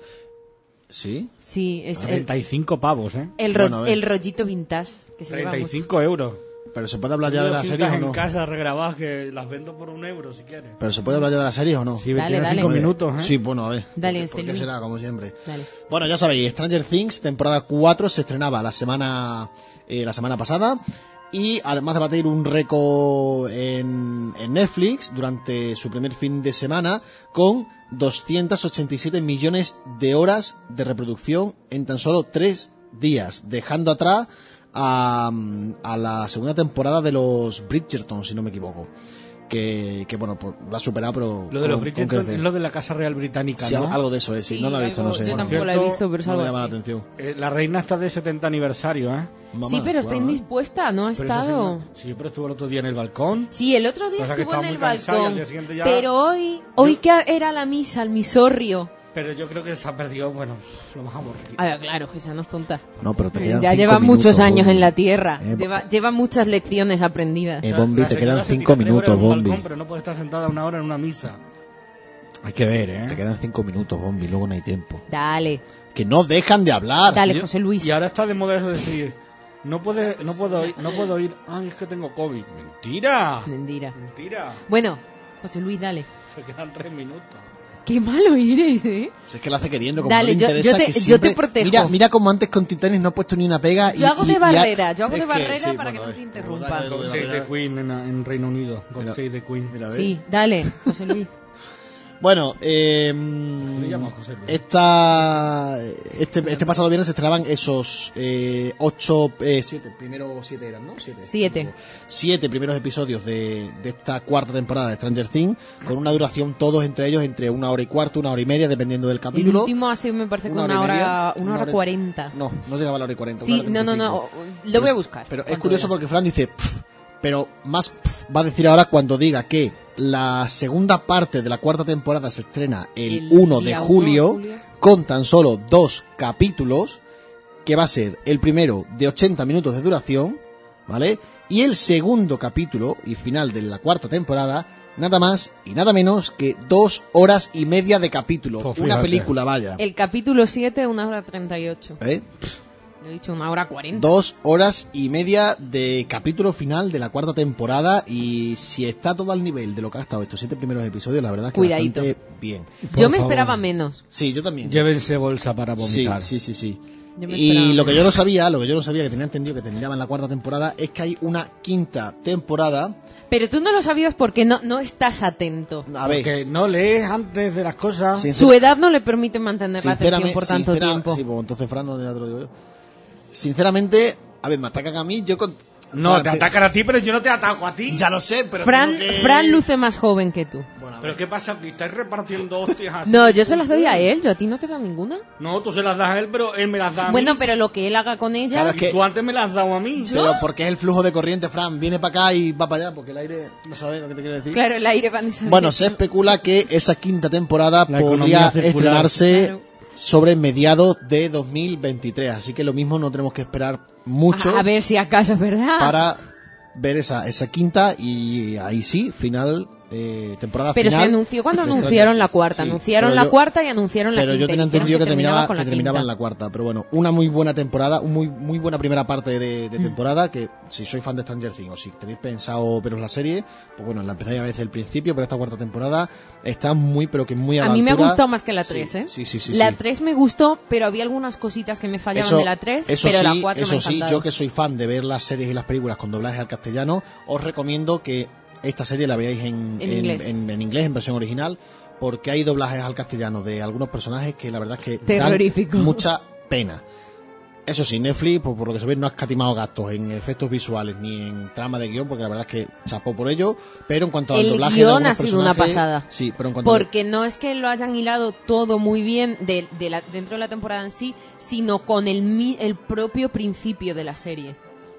Speaker 2: ¿Sí?
Speaker 3: Sí, es el,
Speaker 4: treinta y cinco pavos, ¿eh?
Speaker 3: el, ro-
Speaker 2: Bueno, a ver.
Speaker 3: el rollito vintage que se lleva
Speaker 4: treinta y
Speaker 3: mucho.
Speaker 4: cinco euros.
Speaker 2: Pero se puede hablar ya de
Speaker 4: Tengo
Speaker 2: la serie
Speaker 4: cintas
Speaker 2: o
Speaker 4: en
Speaker 2: no.
Speaker 4: casa regrabadas que las vendo por un euro si quieres.
Speaker 2: Pero se puede hablar ya de la serie o no.
Speaker 4: Sí,
Speaker 3: Dale,
Speaker 4: tiene
Speaker 3: dale.
Speaker 4: cinco
Speaker 3: Joder.
Speaker 4: minutos, ¿eh?
Speaker 2: Sí, bueno, a ver.
Speaker 3: Dale,
Speaker 2: ¿Por qué
Speaker 3: Selvi.
Speaker 2: será, como siempre?
Speaker 3: Dale.
Speaker 2: Bueno, ya sabéis, Stranger Things, temporada cuatro, se estrenaba la semana eh, la semana pasada. Y además de batir un récord en, en Netflix durante su primer fin de semana con doscientos ochenta y siete millones de horas de reproducción en tan solo tres días, dejando atrás a, a la segunda temporada de los Bridgerton, si no me equivoco. Que, que bueno, pues lo ha superado, pero
Speaker 4: Lo de los
Speaker 2: con- con
Speaker 4: Bridgerton
Speaker 2: creces.
Speaker 4: es lo de la Casa Real Británica,
Speaker 2: Sí,
Speaker 4: ¿no?
Speaker 2: algo de eso es, sí,
Speaker 3: Sí,
Speaker 2: no lo he visto,
Speaker 3: algo-
Speaker 2: no sé.
Speaker 3: yo
Speaker 2: Por
Speaker 3: tampoco la he
Speaker 2: cierto,
Speaker 3: visto, pero es
Speaker 2: no
Speaker 3: algo
Speaker 2: me llama la
Speaker 3: así.
Speaker 2: atención.
Speaker 4: Eh, la reina está de setenta aniversario, ¿eh?
Speaker 2: Mamá,
Speaker 3: Sí, pero está
Speaker 2: bueno,
Speaker 3: indispuesta, no ha
Speaker 4: Pero esa
Speaker 3: estado.
Speaker 4: señora- sí, pero estuvo el otro día en el balcón.
Speaker 3: Sí, el otro día
Speaker 4: Pasa que
Speaker 3: estuvo en
Speaker 4: estaba
Speaker 3: el
Speaker 4: muy cansada y al
Speaker 3: balcón.
Speaker 4: día siguiente ya-
Speaker 3: Pero hoy, hoy que era la misa, el misorrio.
Speaker 4: Pero yo creo que se ha perdido, bueno, lo más aburrido.
Speaker 3: A ver, claro, Gisela no es tonta.
Speaker 2: No, pero te quedan
Speaker 3: Ya
Speaker 2: cinco
Speaker 3: lleva
Speaker 2: minutos,
Speaker 3: muchos años
Speaker 2: Bombi.
Speaker 3: en la tierra.
Speaker 2: Eh,
Speaker 3: Lleva, lleva muchas lecciones aprendidas.
Speaker 2: Eh,
Speaker 4: O sea,
Speaker 2: Bombi,
Speaker 4: la
Speaker 2: te
Speaker 4: señora
Speaker 2: quedan
Speaker 4: se
Speaker 2: cinco
Speaker 4: tira tres horas
Speaker 2: minutos,
Speaker 4: en un
Speaker 2: Bombi.
Speaker 4: balcón, pero no puede estar sentada una hora en una misa. Hay que ver, ¿eh?
Speaker 2: Te quedan cinco minutos, Bombi, luego no hay tiempo.
Speaker 3: Dale.
Speaker 2: que no dejan de hablar.
Speaker 3: Dale,
Speaker 4: Y-
Speaker 3: José Luis.
Speaker 4: Y ahora está de moda eso de decir, no puede, no puedo ir, no puedo ir, ay, es que tengo COVID. Mentira.
Speaker 3: Mentira.
Speaker 4: Mentira.
Speaker 3: Bueno, José Luis, dale.
Speaker 4: Se quedan tres minutos.
Speaker 3: Qué malo eres, ¿eh?
Speaker 2: Si es que lo hace queriendo, como
Speaker 3: Dale,
Speaker 2: no le
Speaker 3: yo-
Speaker 2: interesa
Speaker 3: yo te-
Speaker 2: que
Speaker 3: yo
Speaker 2: siempre-
Speaker 3: te protejo.
Speaker 2: Mira, mira como antes con Titanes no ha puesto ni una pega. y-
Speaker 3: Yo hago
Speaker 2: y-
Speaker 3: de
Speaker 2: y ha-
Speaker 3: barrera, yo hago de
Speaker 2: es que,
Speaker 3: barrera
Speaker 2: sí,
Speaker 3: para
Speaker 2: bueno,
Speaker 3: que no te
Speaker 2: es-
Speaker 3: interrumpa.
Speaker 2: verdad que
Speaker 4: God
Speaker 2: de
Speaker 4: Save
Speaker 2: barrera-
Speaker 4: the Queen en, en Reino Unido. God
Speaker 2: Mira.
Speaker 4: Save the Queen.
Speaker 2: Mira, a ver.
Speaker 3: Sí, dale, José Luis.
Speaker 2: Bueno, eh,
Speaker 4: Se le llama José Luis.
Speaker 2: esta, este, este pasado viernes se estrenaban esos eh, ocho, eh, siete, primero siete eran, ¿no? Siete.
Speaker 3: Siete.
Speaker 2: Siete primeros episodios de, de esta cuarta temporada de Stranger Things, con una duración todos entre ellos entre una hora y cuarto, una hora y media, dependiendo del
Speaker 3: El
Speaker 2: capítulo.
Speaker 3: último ha sido, me parece, que
Speaker 2: Una
Speaker 3: una
Speaker 2: hora y media,
Speaker 3: hora, una
Speaker 2: una
Speaker 3: hora
Speaker 2: hora y-
Speaker 3: cuarenta.
Speaker 2: No, no llegaba a la hora y cuarenta.
Speaker 3: Sí,
Speaker 2: una hora
Speaker 3: no, no,
Speaker 2: treinta y
Speaker 3: no,
Speaker 2: cinco.
Speaker 3: lo voy a buscar.
Speaker 2: Pero es
Speaker 3: ¿Cuánto
Speaker 2: curioso
Speaker 3: era?
Speaker 2: porque Fran dice, "Pff", pero más pff va a decir ahora cuando diga que la segunda parte de la cuarta temporada se estrena el,
Speaker 3: El
Speaker 2: uno de
Speaker 3: día
Speaker 2: julio,
Speaker 3: uno de julio.
Speaker 2: con tan solo dos capítulos, que va a ser el primero de ochenta minutos de duración, ¿vale? Y el segundo capítulo y final de la cuarta temporada, nada más y nada menos que dos horas y media de capítulo.
Speaker 4: Pues
Speaker 2: Una
Speaker 4: fíjate.
Speaker 2: película, vaya.
Speaker 3: El capítulo siete, una hora treinta y ocho.
Speaker 2: ¿Eh?
Speaker 3: Yo he dicho una hora cuarenta.
Speaker 2: Dos horas y media de capítulo final de la cuarta temporada, y si está todo al nivel de lo que ha estado estos siete primeros episodios, la verdad es que
Speaker 3: Cuidadito.
Speaker 2: bastante bien.
Speaker 4: Por
Speaker 3: Yo me
Speaker 4: favor.
Speaker 3: esperaba menos.
Speaker 2: Sí, yo también.
Speaker 4: Llévense bolsa para
Speaker 2: Sí,
Speaker 4: vomitar.
Speaker 2: sí, sí, sí.
Speaker 3: Yo me
Speaker 2: Y
Speaker 3: esperaba
Speaker 2: lo que yo
Speaker 3: menos.
Speaker 2: no sabía, lo que yo no sabía que tenía entendido que terminaba en la cuarta temporada, es que hay una quinta temporada.
Speaker 3: Pero tú no lo sabías porque no, no estás atento.
Speaker 2: A ver,
Speaker 4: Porque no lees antes de las cosas.
Speaker 2: Sincer-
Speaker 3: Su edad no le permite mantener la atención
Speaker 2: sinceramente,
Speaker 3: por tanto
Speaker 2: sincera-
Speaker 3: tiempo.
Speaker 2: Sí, pues entonces Fran, no, ya te lo digo yo. Sinceramente, a ver, me atacan a mí, yo con...
Speaker 4: No,
Speaker 2: Fran,
Speaker 4: te atacan a ti, pero yo no te ataco a ti.
Speaker 2: Ya lo sé, pero
Speaker 3: Fran,
Speaker 2: tengo que-
Speaker 3: Fran luce más joven que tú.
Speaker 2: Bueno, a ver.
Speaker 4: ¿Pero qué pasa? ¿Que estáis repartiendo hostias así?
Speaker 3: No, yo se las doy a él, yo a ti no te da ninguna.
Speaker 4: No, tú se las das a él, pero él me las da a
Speaker 3: Bueno,
Speaker 4: mí.
Speaker 3: pero lo que él haga con ella...
Speaker 2: Claro, es que-
Speaker 4: Tú antes me las has dado a mí.
Speaker 2: Pero porque es el flujo de corriente, Fran. Viene para acá y va para allá, porque el aire... ¿No sabes lo que te quiero decir?
Speaker 3: Claro, el aire va a salir.
Speaker 2: Bueno, se especula que esa quinta temporada
Speaker 4: La
Speaker 2: podría
Speaker 4: economía circular.
Speaker 2: estrenarse
Speaker 3: Claro.
Speaker 2: sobre mediados de dos mil veintitrés. Así que lo mismo no tenemos que esperar mucho
Speaker 3: A, a ver si acaso es verdad.
Speaker 2: para ver esa, esa quinta, y ahí sí, final, eh, temporada
Speaker 3: Pero
Speaker 2: final.
Speaker 3: se anunció cuando
Speaker 2: de
Speaker 3: anunciaron
Speaker 2: Stranger
Speaker 3: la
Speaker 2: Things.
Speaker 3: cuarta.
Speaker 2: Sí,
Speaker 3: anunciaron
Speaker 2: pero
Speaker 3: la
Speaker 2: yo-
Speaker 3: cuarta y anunciaron la
Speaker 2: Pero
Speaker 3: quinta.
Speaker 2: yo
Speaker 3: y
Speaker 2: tenía
Speaker 3: dijeron
Speaker 2: entendido que terminaba,
Speaker 3: con la
Speaker 2: que terminaba
Speaker 3: quinta.
Speaker 2: en la cuarta. Pero bueno, una muy buena temporada, un muy, muy buena primera parte de,
Speaker 3: Mm.
Speaker 2: de temporada, que si sois fan de Stranger Things o si tenéis pensado veros la serie, pues bueno, la empezáis a ver desde el principio, pero esta cuarta temporada está muy, pero que muy a,
Speaker 3: A
Speaker 2: la
Speaker 3: mí me ha
Speaker 2: altura.
Speaker 3: gustado más que la
Speaker 2: Sí,
Speaker 3: tres, ¿eh?
Speaker 2: Sí, sí, sí.
Speaker 3: La
Speaker 2: sí.
Speaker 3: tres me gustó, pero había algunas cositas que me fallaban
Speaker 2: Eso-
Speaker 3: de la tres,
Speaker 2: eso
Speaker 3: pero
Speaker 2: sí,
Speaker 3: la cuatro me ha
Speaker 2: eso sí,
Speaker 3: encantado.
Speaker 2: yo que soy fan de ver las series y las películas con doblaje al castellano, os recomiendo que esta serie la veáis en,
Speaker 3: En inglés.
Speaker 2: en, en inglés, en versión original, porque hay doblajes al castellano de algunos personajes que la verdad es que
Speaker 3: Terrorífico.
Speaker 2: dan mucha pena. Eso sí, Netflix, pues por lo que se ve, no ha escatimado gastos en efectos visuales ni en trama de guión, porque la verdad es que chapó por ello. Pero en cuanto al
Speaker 3: El
Speaker 2: doblaje de
Speaker 3: guión
Speaker 2: algunos
Speaker 3: ha sido una
Speaker 2: personajes-
Speaker 3: pasada.
Speaker 2: Sí, pero en cuanto a-
Speaker 3: Porque no es que lo hayan hilado todo muy bien de, de la- dentro de la temporada en sí, sino con el, mi- el propio principio de la serie.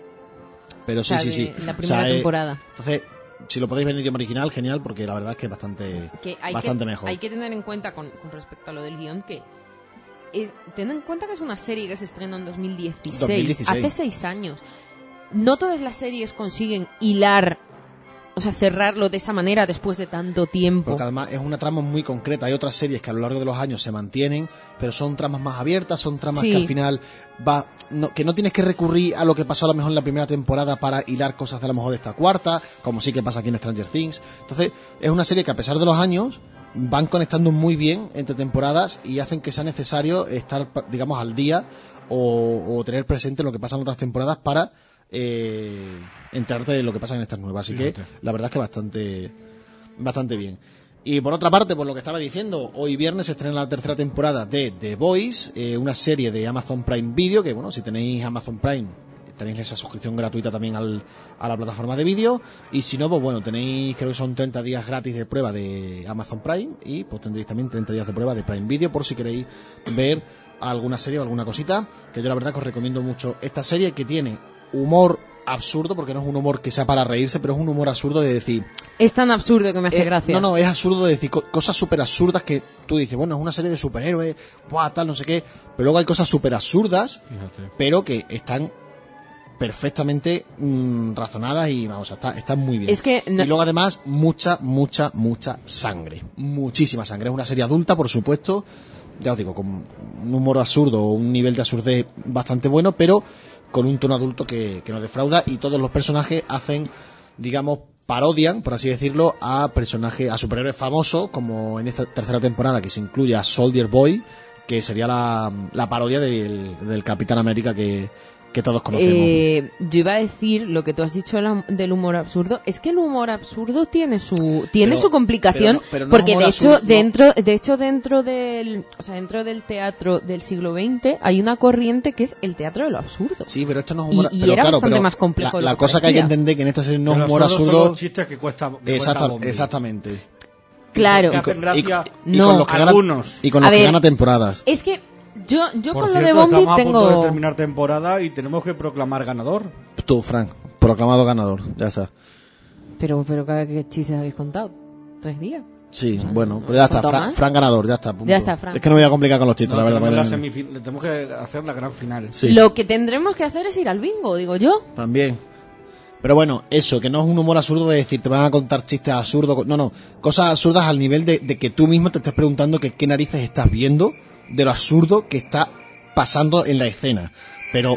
Speaker 2: pero
Speaker 3: O
Speaker 2: sí,
Speaker 3: sea,
Speaker 2: sí,
Speaker 3: de
Speaker 2: sí.
Speaker 3: la
Speaker 2: O
Speaker 3: primera
Speaker 2: sea, eh,
Speaker 3: temporada.
Speaker 2: Entonces, si lo podéis ver en idioma original, genial, porque la verdad es que es bastante,
Speaker 3: Que hay,
Speaker 2: bastante
Speaker 3: que,
Speaker 2: mejor.
Speaker 3: hay que tener en cuenta con, con respecto a lo del guión que es, ten en cuenta que es una serie que se estrenó en dos mil dieciséis,
Speaker 2: dos mil dieciséis.
Speaker 3: hace seis años. No todas las series consiguen hilar, o sea, cerrarlo de esa manera después de tanto tiempo.
Speaker 2: Porque además es una trama muy concreta. Hay otras series que a lo largo de los años se mantienen, pero son tramas más abiertas, son tramas
Speaker 3: Sí.
Speaker 2: que al final va, no, que no tienes que recurrir a lo que pasó a lo mejor en la primera temporada para hilar cosas de a lo mejor de esta cuarta, como sí que pasa aquí en Stranger Things. Entonces, es una serie que a pesar de los años van conectando muy bien entre temporadas y hacen que sea necesario estar, digamos, al día o, o tener presente lo que pasa en otras temporadas para eh, enterarte de lo que pasa en estas nuevas. Así
Speaker 4: Fíjate.
Speaker 2: que la verdad es que bastante bastante bien. Y por otra parte, por lo que estaba diciendo, hoy viernes se estrena la tercera temporada de The Boys, eh, una serie de Amazon Prime Video, que bueno, si tenéis Amazon Prime tenéis esa suscripción gratuita también al, a la plataforma de vídeo, y si no, pues bueno, tenéis, creo que son treinta días gratis de prueba de Amazon Prime, y pues tendréis también treinta días de prueba de Prime Video por si queréis ver alguna serie o alguna cosita, que yo la verdad que os recomiendo mucho esta serie, que tiene humor absurdo, porque no es un humor que sea para reírse, pero es un humor absurdo de decir,
Speaker 3: Es tan absurdo que me hace
Speaker 2: eh,
Speaker 3: gracia.
Speaker 2: no, no, es absurdo de decir co- cosas súper absurdas que tú dices, bueno, es una serie de superhéroes, buah, tal, no sé qué, pero luego hay cosas súper absurdas,
Speaker 4: Fíjate.
Speaker 2: pero que están perfectamente mm, razonadas y, vamos, o sea, está, están muy bien.
Speaker 3: Es que no-
Speaker 2: Y luego además, mucha, mucha, mucha sangre. Muchísima sangre. Es una serie adulta, por supuesto, ya os digo, con un humor absurdo, un nivel de absurdez bastante bueno, pero con un tono adulto que, que nos defrauda, y todos los personajes hacen, digamos, parodian, por así decirlo, a personajes, a superhéroes famosos, como en esta tercera temporada, que se incluye a Soldier Boy, que sería la, la parodia del, del Capitán América que, que todos conocemos.
Speaker 3: Eh, yo iba a decir lo que tú has dicho del humor absurdo, es que el humor absurdo tiene su tiene
Speaker 2: Pero-
Speaker 3: su complicación,
Speaker 2: pero no- pero no
Speaker 3: porque
Speaker 2: humor
Speaker 3: de hecho
Speaker 2: absurdo, no.
Speaker 3: dentro de hecho dentro del o sea dentro del teatro del siglo veinte hay una corriente que es el teatro de lo absurdo.
Speaker 2: Sí, pero esto no es
Speaker 3: Y-
Speaker 2: humor
Speaker 3: y
Speaker 2: pero
Speaker 3: era
Speaker 2: claro,
Speaker 3: bastante
Speaker 2: pero
Speaker 3: más complejo
Speaker 2: La,
Speaker 3: de lo
Speaker 2: la
Speaker 3: que
Speaker 2: cosa que hay que
Speaker 3: parecía.
Speaker 2: entender que en esta serie no es
Speaker 4: Pero
Speaker 2: humor
Speaker 4: solo son
Speaker 2: absurdo.
Speaker 4: los chistes que cuesta, que
Speaker 2: Exacta-
Speaker 4: cuesta Bombi.
Speaker 2: exactamente.
Speaker 3: Claro.
Speaker 4: Que hacen gracia
Speaker 2: Y
Speaker 3: No.
Speaker 2: con los que ganan-
Speaker 4: algunos.
Speaker 2: y con
Speaker 3: A
Speaker 2: los que
Speaker 3: ver,
Speaker 2: gana temporadas.
Speaker 3: Es que yo yo
Speaker 4: Por
Speaker 3: con
Speaker 4: cierto,
Speaker 3: lo de Bombi
Speaker 4: estamos a punto de
Speaker 3: tengo
Speaker 4: terminar temporada y tenemos que proclamar ganador.
Speaker 2: Tú, Frank, proclamado ganador, ya está.
Speaker 3: pero pero ¿qué, qué chistes habéis contado? ¿Tres días?
Speaker 2: Sí, bueno, pero ya está,
Speaker 3: ¿Cuánto
Speaker 2: Fran,
Speaker 3: más?
Speaker 2: Fran ganador, ya está. punto.
Speaker 3: Ya está, Fran.
Speaker 2: Es que no me voy a complicar con los chistes,
Speaker 4: No,
Speaker 2: la verdad.
Speaker 4: tenemos, la
Speaker 2: porque-
Speaker 4: semifin- tenemos que hacer la gran final.
Speaker 2: Sí,
Speaker 3: Lo que tendremos que hacer es ir al bingo, digo yo.
Speaker 2: también. Pero bueno, eso, que no es un humor absurdo de decir, te van a contar chistes absurdos. No, no, cosas absurdas al nivel de, de que tú mismo te estés preguntando que qué narices estás viendo de lo absurdo que está pasando en la escena. Pero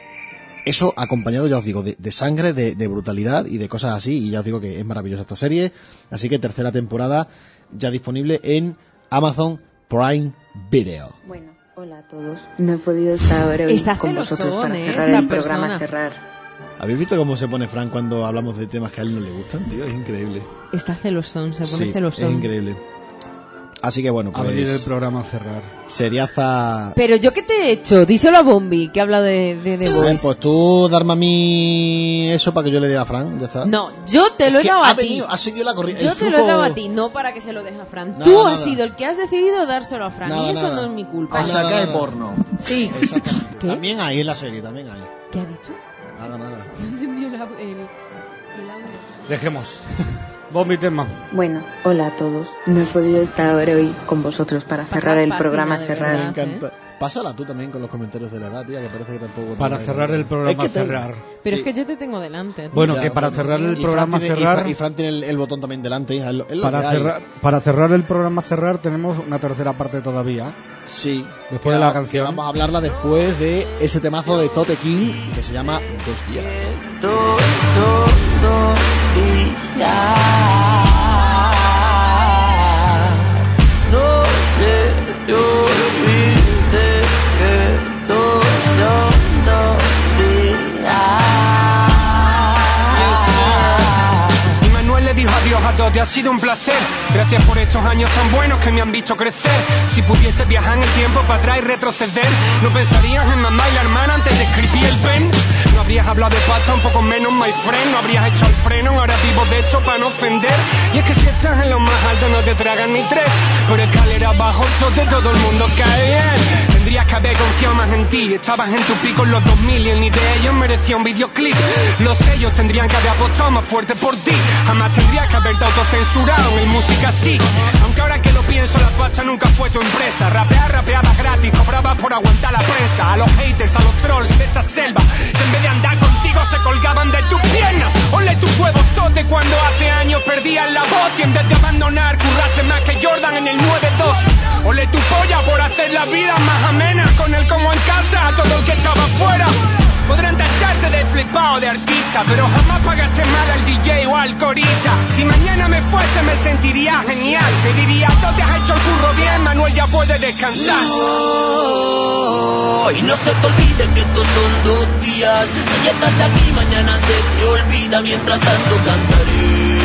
Speaker 2: eso acompañado, ya os digo, de, de sangre, de, de brutalidad y de cosas así. Y ya os digo que es maravillosa esta serie. Así que tercera temporada ya disponible en Amazon Prime Video.
Speaker 7: Bueno, hola a todos. No he podido estar hoy
Speaker 3: Está
Speaker 7: con vosotros
Speaker 3: celosón,
Speaker 7: para
Speaker 3: ¿eh?
Speaker 7: cerrar
Speaker 3: esta
Speaker 7: el programa
Speaker 3: persona.
Speaker 7: cerrar.
Speaker 2: ¿Habéis visto cómo se pone Fran cuando hablamos de temas que a él no le gustan, tío? Es increíble.
Speaker 3: Está celosón, se pone
Speaker 2: Sí,
Speaker 3: celosón.
Speaker 2: es increíble. Así que bueno,
Speaker 4: Abrir el
Speaker 2: pues
Speaker 4: programa a cerrar.
Speaker 2: seriaza.
Speaker 3: Pero yo qué te he hecho, díselo a Bombi, que habla de, de The
Speaker 2: Eh,
Speaker 3: Voice.
Speaker 2: pues tú darme a mí eso para que yo le dé a Fran, ya está.
Speaker 3: No, yo te lo he
Speaker 2: Que
Speaker 3: dado
Speaker 2: ha
Speaker 3: a ti.
Speaker 2: venido, ha seguido la corriente.
Speaker 3: Yo
Speaker 2: el
Speaker 3: te lo he
Speaker 2: flujo-
Speaker 3: dado a ti, no para que se lo deje a Fran.
Speaker 2: Nada,
Speaker 3: Tú
Speaker 2: nada.
Speaker 3: has sido el que has decidido dárselo a Fran,
Speaker 2: Nada,
Speaker 3: y eso
Speaker 2: nada.
Speaker 3: no es mi culpa.
Speaker 2: A
Speaker 1: A sacar
Speaker 2: nada.
Speaker 1: porno.
Speaker 3: Sí.
Speaker 2: Exactamente.
Speaker 3: ¿Qué?
Speaker 2: También hay en la serie, también hay.
Speaker 3: ¿Qué ha dicho?
Speaker 2: Nada, nada.
Speaker 3: No entendí el, au- el, el audio.
Speaker 4: Dejemos. Bombi tema.
Speaker 7: Bueno, hola a todos. No he podido estar hoy con vosotros para
Speaker 3: Pasad
Speaker 7: cerrar el
Speaker 3: página,
Speaker 7: programa
Speaker 3: de
Speaker 7: cerrar.
Speaker 3: verdad.
Speaker 2: Me encanta. Pásala tú también con los comentarios de la edad, tía, que parece que tampoco...
Speaker 4: Para cerrar el programa
Speaker 2: Es que te-
Speaker 4: cerrar.
Speaker 3: Pero
Speaker 2: Sí.
Speaker 3: es que yo te tengo delante. a ti.
Speaker 4: Bueno,
Speaker 2: Ya,
Speaker 4: que para
Speaker 2: bueno.
Speaker 4: cerrar el
Speaker 2: Y
Speaker 4: programa
Speaker 2: Fran tiene- y
Speaker 4: cerrar...
Speaker 2: Fran- Y Fran tiene el, el botón también delante. Es lo, es lo
Speaker 4: Para
Speaker 2: que hay.
Speaker 4: cerrar, para cerrar el programa cerrar tenemos una tercera parte todavía.
Speaker 2: Sí.
Speaker 4: Después de
Speaker 2: Que
Speaker 4: la
Speaker 2: va-
Speaker 4: canción.
Speaker 2: que Vamos a hablarla después de ese temazo de Tote King que se llama Dos días.
Speaker 5: No sé, yo olvidé que todos son dos
Speaker 6: Y Manuel le dijo adiós a Tote, ha sido un placer. Gracias por estos años tan buenos que me han visto crecer. Si pudiese viajar en el tiempo para atrás y retroceder, no pensarías en mamá y la hermana antes de escribir el pen. No habrías hablado de pasta, un poco menos, my friend. No habrías hecho el freno, ahora vivo de esto para no ofender. Y es que si estás en lo más alto no te tragan ni tres. Por escalera abajo, Tote, todo el mundo cae bien. Tendrías que haber confiado más en ti. Estabas en tu pico en los dos mil y ni de ellos merecía un videoclip. Los sellos tendrían que haber apostado más fuerte por ti. Jamás tendrías que haberte autocensurado en el música así. Aunque ahora que lo pienso, la pasta nunca fue tu empresa. Rapear, rapeabas gratis, cobrabas por aguantar la prensa. A los haters, a los trolls de esta selva, que en vez de andar contigo se colgaban de tus piernas. Ole tus huevos, Tote, cuando hace años perdías la voz. Y en vez de abandonar, curraste más que Jordan en el nueve dos. Ole tu polla por hacer la vida más amena. Con el como en casa, a todo el que estaba afuera. Podrán tacharte de flipado de artista, pero jamás pagaste mal al D J o al corista. Si mañana me fuese me sentiría genial. Me diría, Tote, has hecho el curro bien, Manuel ya puede descansar.
Speaker 5: Y no se te olvide que estos son dos días. Hoy estás aquí, mañana se te olvida. Mientras tanto cantaré.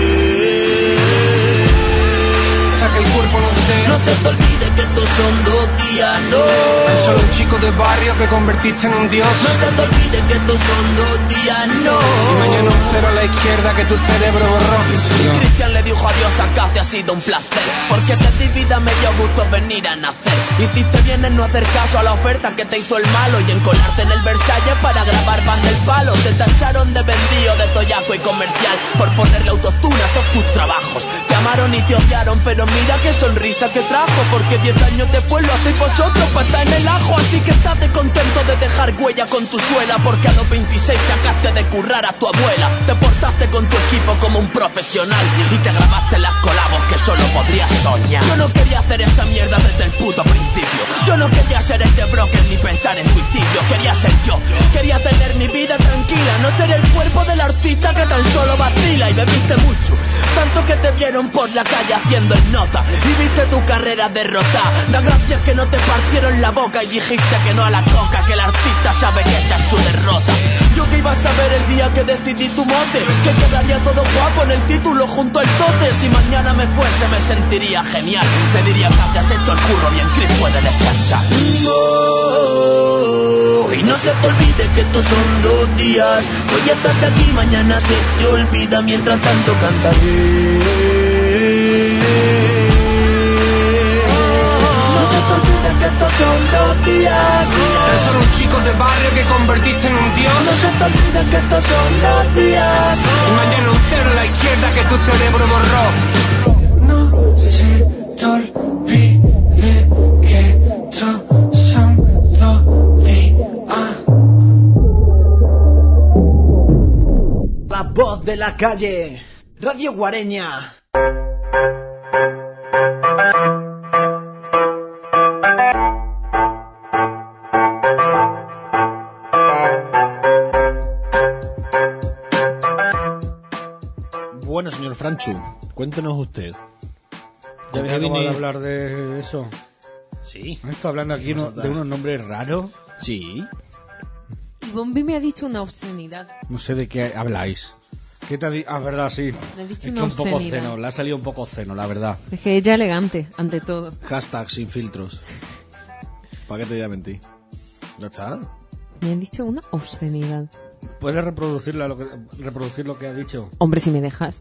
Speaker 6: Que el cuerpo no sé.
Speaker 5: No se te olvide que estos son dos días, no.
Speaker 6: Es solo un chico de barrio que convertiste en un dios.
Speaker 5: No se te olvide que estos son dos días, no.
Speaker 6: Y mañana un cero a la izquierda que tu cerebro borró.
Speaker 5: Cristian le dijo adiós a Café, ha sido un placer. Porque de ti vida me dio gusto venir a nacer. Hiciste bien en no hacer caso a la oferta que te hizo el malo y en colarte en el Versalles para grabar Van del Palo. Te tacharon de vendido, de toyaco y comercial por ponerle autotune a todos tus trabajos. Te amaron y
Speaker 8: te odiaron, pero mira qué sonrisa que trajo, porque diez años después lo hacéis vosotros, pata en el ajo. Así que estate contento de dejar huella con tu suela, porque a los veintiséis sacaste de currar a tu abuela. Te portaste con tu equipo como un profesional y te grabaste las colabos que solo podrías soñar. Yo no quería hacer esa mierda desde el puto principio. Yo no quería ser este broker ni pensar en suicidio. Quería ser yo, quería tener mi vida tranquila, no ser el cuerpo del artista que tan solo vacila. Y bebiste mucho, tanto que te vieron por la calle haciendo el nota y viste tu carrera derrotada. Da gracias que no te partieron la boca y dijiste que no a la coca, que el artista sabe que esa es tu derrota. Yo que iba a saber el día que decidí tu mote, que se daría todo guapo en el título junto al tote. Si mañana me fuese me sentiría genial, me diría que has hecho el curro y en Chris puede descansar. Oh, y no se te olvide que estos son dos días, hoy ya estás aquí, mañana se te olvida, mientras tanto cantaré. No se te olvide que estos son dos días,
Speaker 6: Eres solo un chico de barrio que convertiste en un dios.
Speaker 8: no se te olvide que estos son dos días,
Speaker 6: Y mañana un cero a la izquierda que tu cerebro borró.
Speaker 5: No se te olvide que estos son dos días.
Speaker 1: La voz de la calle, Radio Guareña.
Speaker 2: Bueno, señor Franchu, cuéntenos usted.
Speaker 4: Ya
Speaker 2: ¿Por qué
Speaker 4: había acabado
Speaker 2: viene-
Speaker 4: de hablar de eso.
Speaker 2: Sí,
Speaker 4: ¿No está hablando aquí uno- de unos nombres raros?
Speaker 2: sí.
Speaker 3: Y Bombi me ha dicho una obscenidad.
Speaker 4: No sé de qué habláis. ¿Qué te ha dicho? Ah, verdad, sí.
Speaker 3: Me ha dicho
Speaker 4: Es que
Speaker 3: una
Speaker 4: un poco
Speaker 3: obscenidad.
Speaker 4: ceno, le ha salido un poco ceno, la verdad.
Speaker 3: Es que ella elegante, ante todo.
Speaker 2: Hashtag sin filtros. ¿Para qué te voy a mentir? ¿Ya está?
Speaker 3: Me han dicho una obscenidad.
Speaker 4: ¿Puedes reproducirla lo que, reproducir lo que ha dicho?
Speaker 3: Hombre, si me dejas.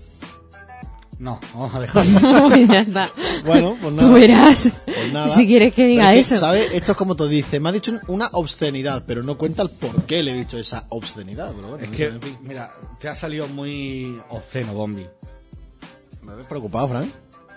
Speaker 4: No, vamos a dejarlo.
Speaker 3: Ya está.
Speaker 2: Bueno, pues nada.
Speaker 3: Tú verás.
Speaker 2: Pues nada.
Speaker 3: Si quieres que diga
Speaker 2: Pero es que,
Speaker 3: eso.
Speaker 2: ¿sabes? Esto es como tú dices. Me ha dicho una obscenidad, pero no cuenta el por qué le he dicho esa obscenidad. Pero bueno,
Speaker 4: Es
Speaker 2: no
Speaker 4: que,
Speaker 2: sé, en fin.
Speaker 4: mira, te ha salido muy obsceno, Bombi.
Speaker 2: ¿Me ves preocupado, Frank?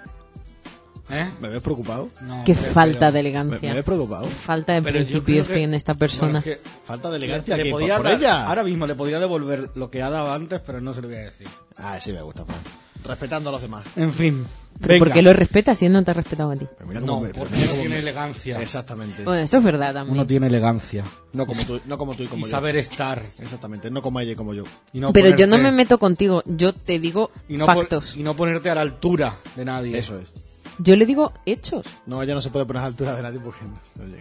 Speaker 4: ¿Eh?
Speaker 2: ¿Me ves preocupado?
Speaker 4: No,
Speaker 3: Qué
Speaker 4: pero-
Speaker 3: falta de
Speaker 2: ¿Me,
Speaker 3: elegancia.
Speaker 2: me ves preocupado?
Speaker 3: Qué falta de
Speaker 4: pero yo
Speaker 3: principios
Speaker 4: creo que-
Speaker 3: tiene esta persona.
Speaker 4: Bueno, es que
Speaker 2: Falta de
Speaker 4: le,
Speaker 2: elegancia
Speaker 4: le
Speaker 2: que
Speaker 4: podía
Speaker 2: por, por
Speaker 4: dar-
Speaker 2: ella.
Speaker 4: ahora mismo le podría devolver lo que ha dado antes, pero no se lo voy a decir.
Speaker 2: Ah, sí me gusta, Frank. Respetando a los demás.
Speaker 4: En fin,
Speaker 3: ¿Pero
Speaker 4: venga.
Speaker 3: ¿por qué lo respetas si él no te ha respetado a ti?
Speaker 2: Pero mira
Speaker 4: No,
Speaker 2: cómo me-
Speaker 4: porque
Speaker 2: mira
Speaker 4: no
Speaker 2: cómo
Speaker 4: tiene
Speaker 2: me-
Speaker 4: elegancia.
Speaker 2: Exactamente.
Speaker 3: Bueno, eso es verdad también.
Speaker 4: Uno tiene elegancia.
Speaker 2: No como tú, no como tú y como
Speaker 4: Y
Speaker 2: yo.
Speaker 4: saber estar.
Speaker 2: Exactamente, no como ella y como yo.
Speaker 4: Y no
Speaker 3: Pero yo no
Speaker 4: ponerte-
Speaker 3: me meto contigo, yo te digo
Speaker 4: y no pon-
Speaker 3: factos.
Speaker 4: y no ponerte a la altura de nadie.
Speaker 2: Eso es.
Speaker 3: Yo le digo hechos.
Speaker 2: No, ella no se puede poner a la altura de nadie porque no, no llega.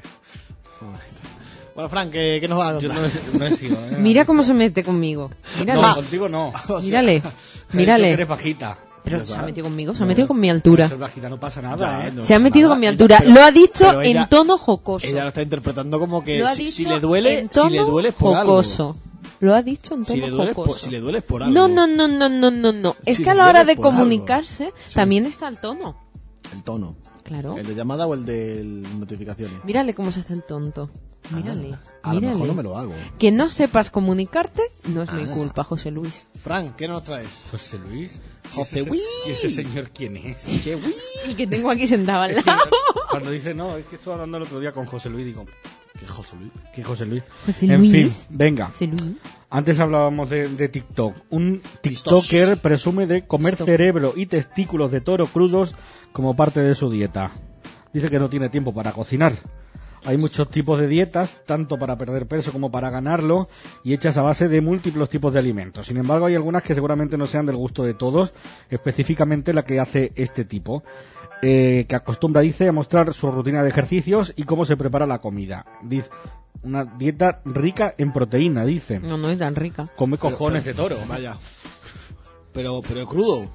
Speaker 2: Bueno, Frank, ¿qué, qué nos va a
Speaker 4: Yo
Speaker 2: contar?
Speaker 4: no he, no he sido. ¿eh?
Speaker 3: Mira cómo se mete conmigo. Mírale.
Speaker 4: No, contigo no.
Speaker 2: O sea,
Speaker 3: Mírale.
Speaker 4: Te ha dicho que
Speaker 3: Mírale.
Speaker 4: eres bajita.
Speaker 3: Pero
Speaker 2: ¿verdad?
Speaker 3: se ha metido conmigo, se ha metido con mi altura.
Speaker 4: Ser bajita no pasa nada,
Speaker 2: Ya,
Speaker 4: ¿eh?
Speaker 2: no
Speaker 3: Se ha
Speaker 2: pasa
Speaker 3: metido
Speaker 2: nada.
Speaker 3: con mi
Speaker 2: Ella-
Speaker 3: altura.
Speaker 2: pero-
Speaker 3: Lo ha dicho
Speaker 2: pero ella-
Speaker 3: en tono jocoso.
Speaker 2: Ella lo está interpretando como que
Speaker 3: Lo ha
Speaker 2: si,
Speaker 3: dicho
Speaker 2: si le duele,
Speaker 3: en tono
Speaker 2: si le duele es por
Speaker 3: jocoso.
Speaker 2: algo.
Speaker 3: Lo ha dicho en tono
Speaker 2: Si le duele, es
Speaker 3: jocoso.
Speaker 2: por, si le duele es por algo.
Speaker 3: No, no, no, no, no, no, no. Es
Speaker 2: Si
Speaker 3: que a
Speaker 2: le
Speaker 3: la hora
Speaker 2: duele
Speaker 3: de
Speaker 2: es por algo.
Speaker 3: comunicarse
Speaker 2: Sí.
Speaker 3: también está el tono.
Speaker 2: El tono.
Speaker 3: Claro.
Speaker 2: ¿El de llamada o el de notificaciones?
Speaker 3: Mírale cómo se hace el tonto. Mírale.
Speaker 2: Ah, a lo
Speaker 3: mírale.
Speaker 2: mejor no me lo hago.
Speaker 3: Que no sepas comunicarte no es mi
Speaker 2: Ah.
Speaker 3: culpa, José Luis.
Speaker 2: Frank, ¿qué nos traes?
Speaker 4: José Luis. ¿Y
Speaker 2: José
Speaker 4: ese-
Speaker 2: Luis.
Speaker 4: ¿Y ese señor quién es?
Speaker 2: Che, uy.
Speaker 3: El que tengo aquí sentado al
Speaker 4: Es que
Speaker 3: lado.
Speaker 4: cuando dice, no, es que estuve hablando el otro día con José Luis, digo,
Speaker 2: ¿Qué José Luis?
Speaker 4: ¿qué José Luis?
Speaker 3: José
Speaker 4: En
Speaker 3: Luis.
Speaker 4: fin, venga.
Speaker 3: José Luis.
Speaker 4: Antes hablábamos de, de TikTok. Un
Speaker 2: Listos.
Speaker 4: TikToker presume de comer
Speaker 3: Stop.
Speaker 4: cerebro y testículos de toro crudos como parte de su dieta. Dice que no tiene tiempo para cocinar. Hay muchos tipos de dietas, tanto para perder peso como para ganarlo, y hechas a base de múltiples tipos de alimentos. Sin embargo, hay algunas que seguramente no sean del gusto de todos, específicamente la que hace este tipo, eh, que acostumbra, dice, a mostrar su rutina de ejercicios y cómo se prepara la comida. Dice, una dieta rica en proteína, dice.
Speaker 3: No, no es tan rica.
Speaker 4: Come cojones de toro.
Speaker 2: Vaya. Pero, pero crudo.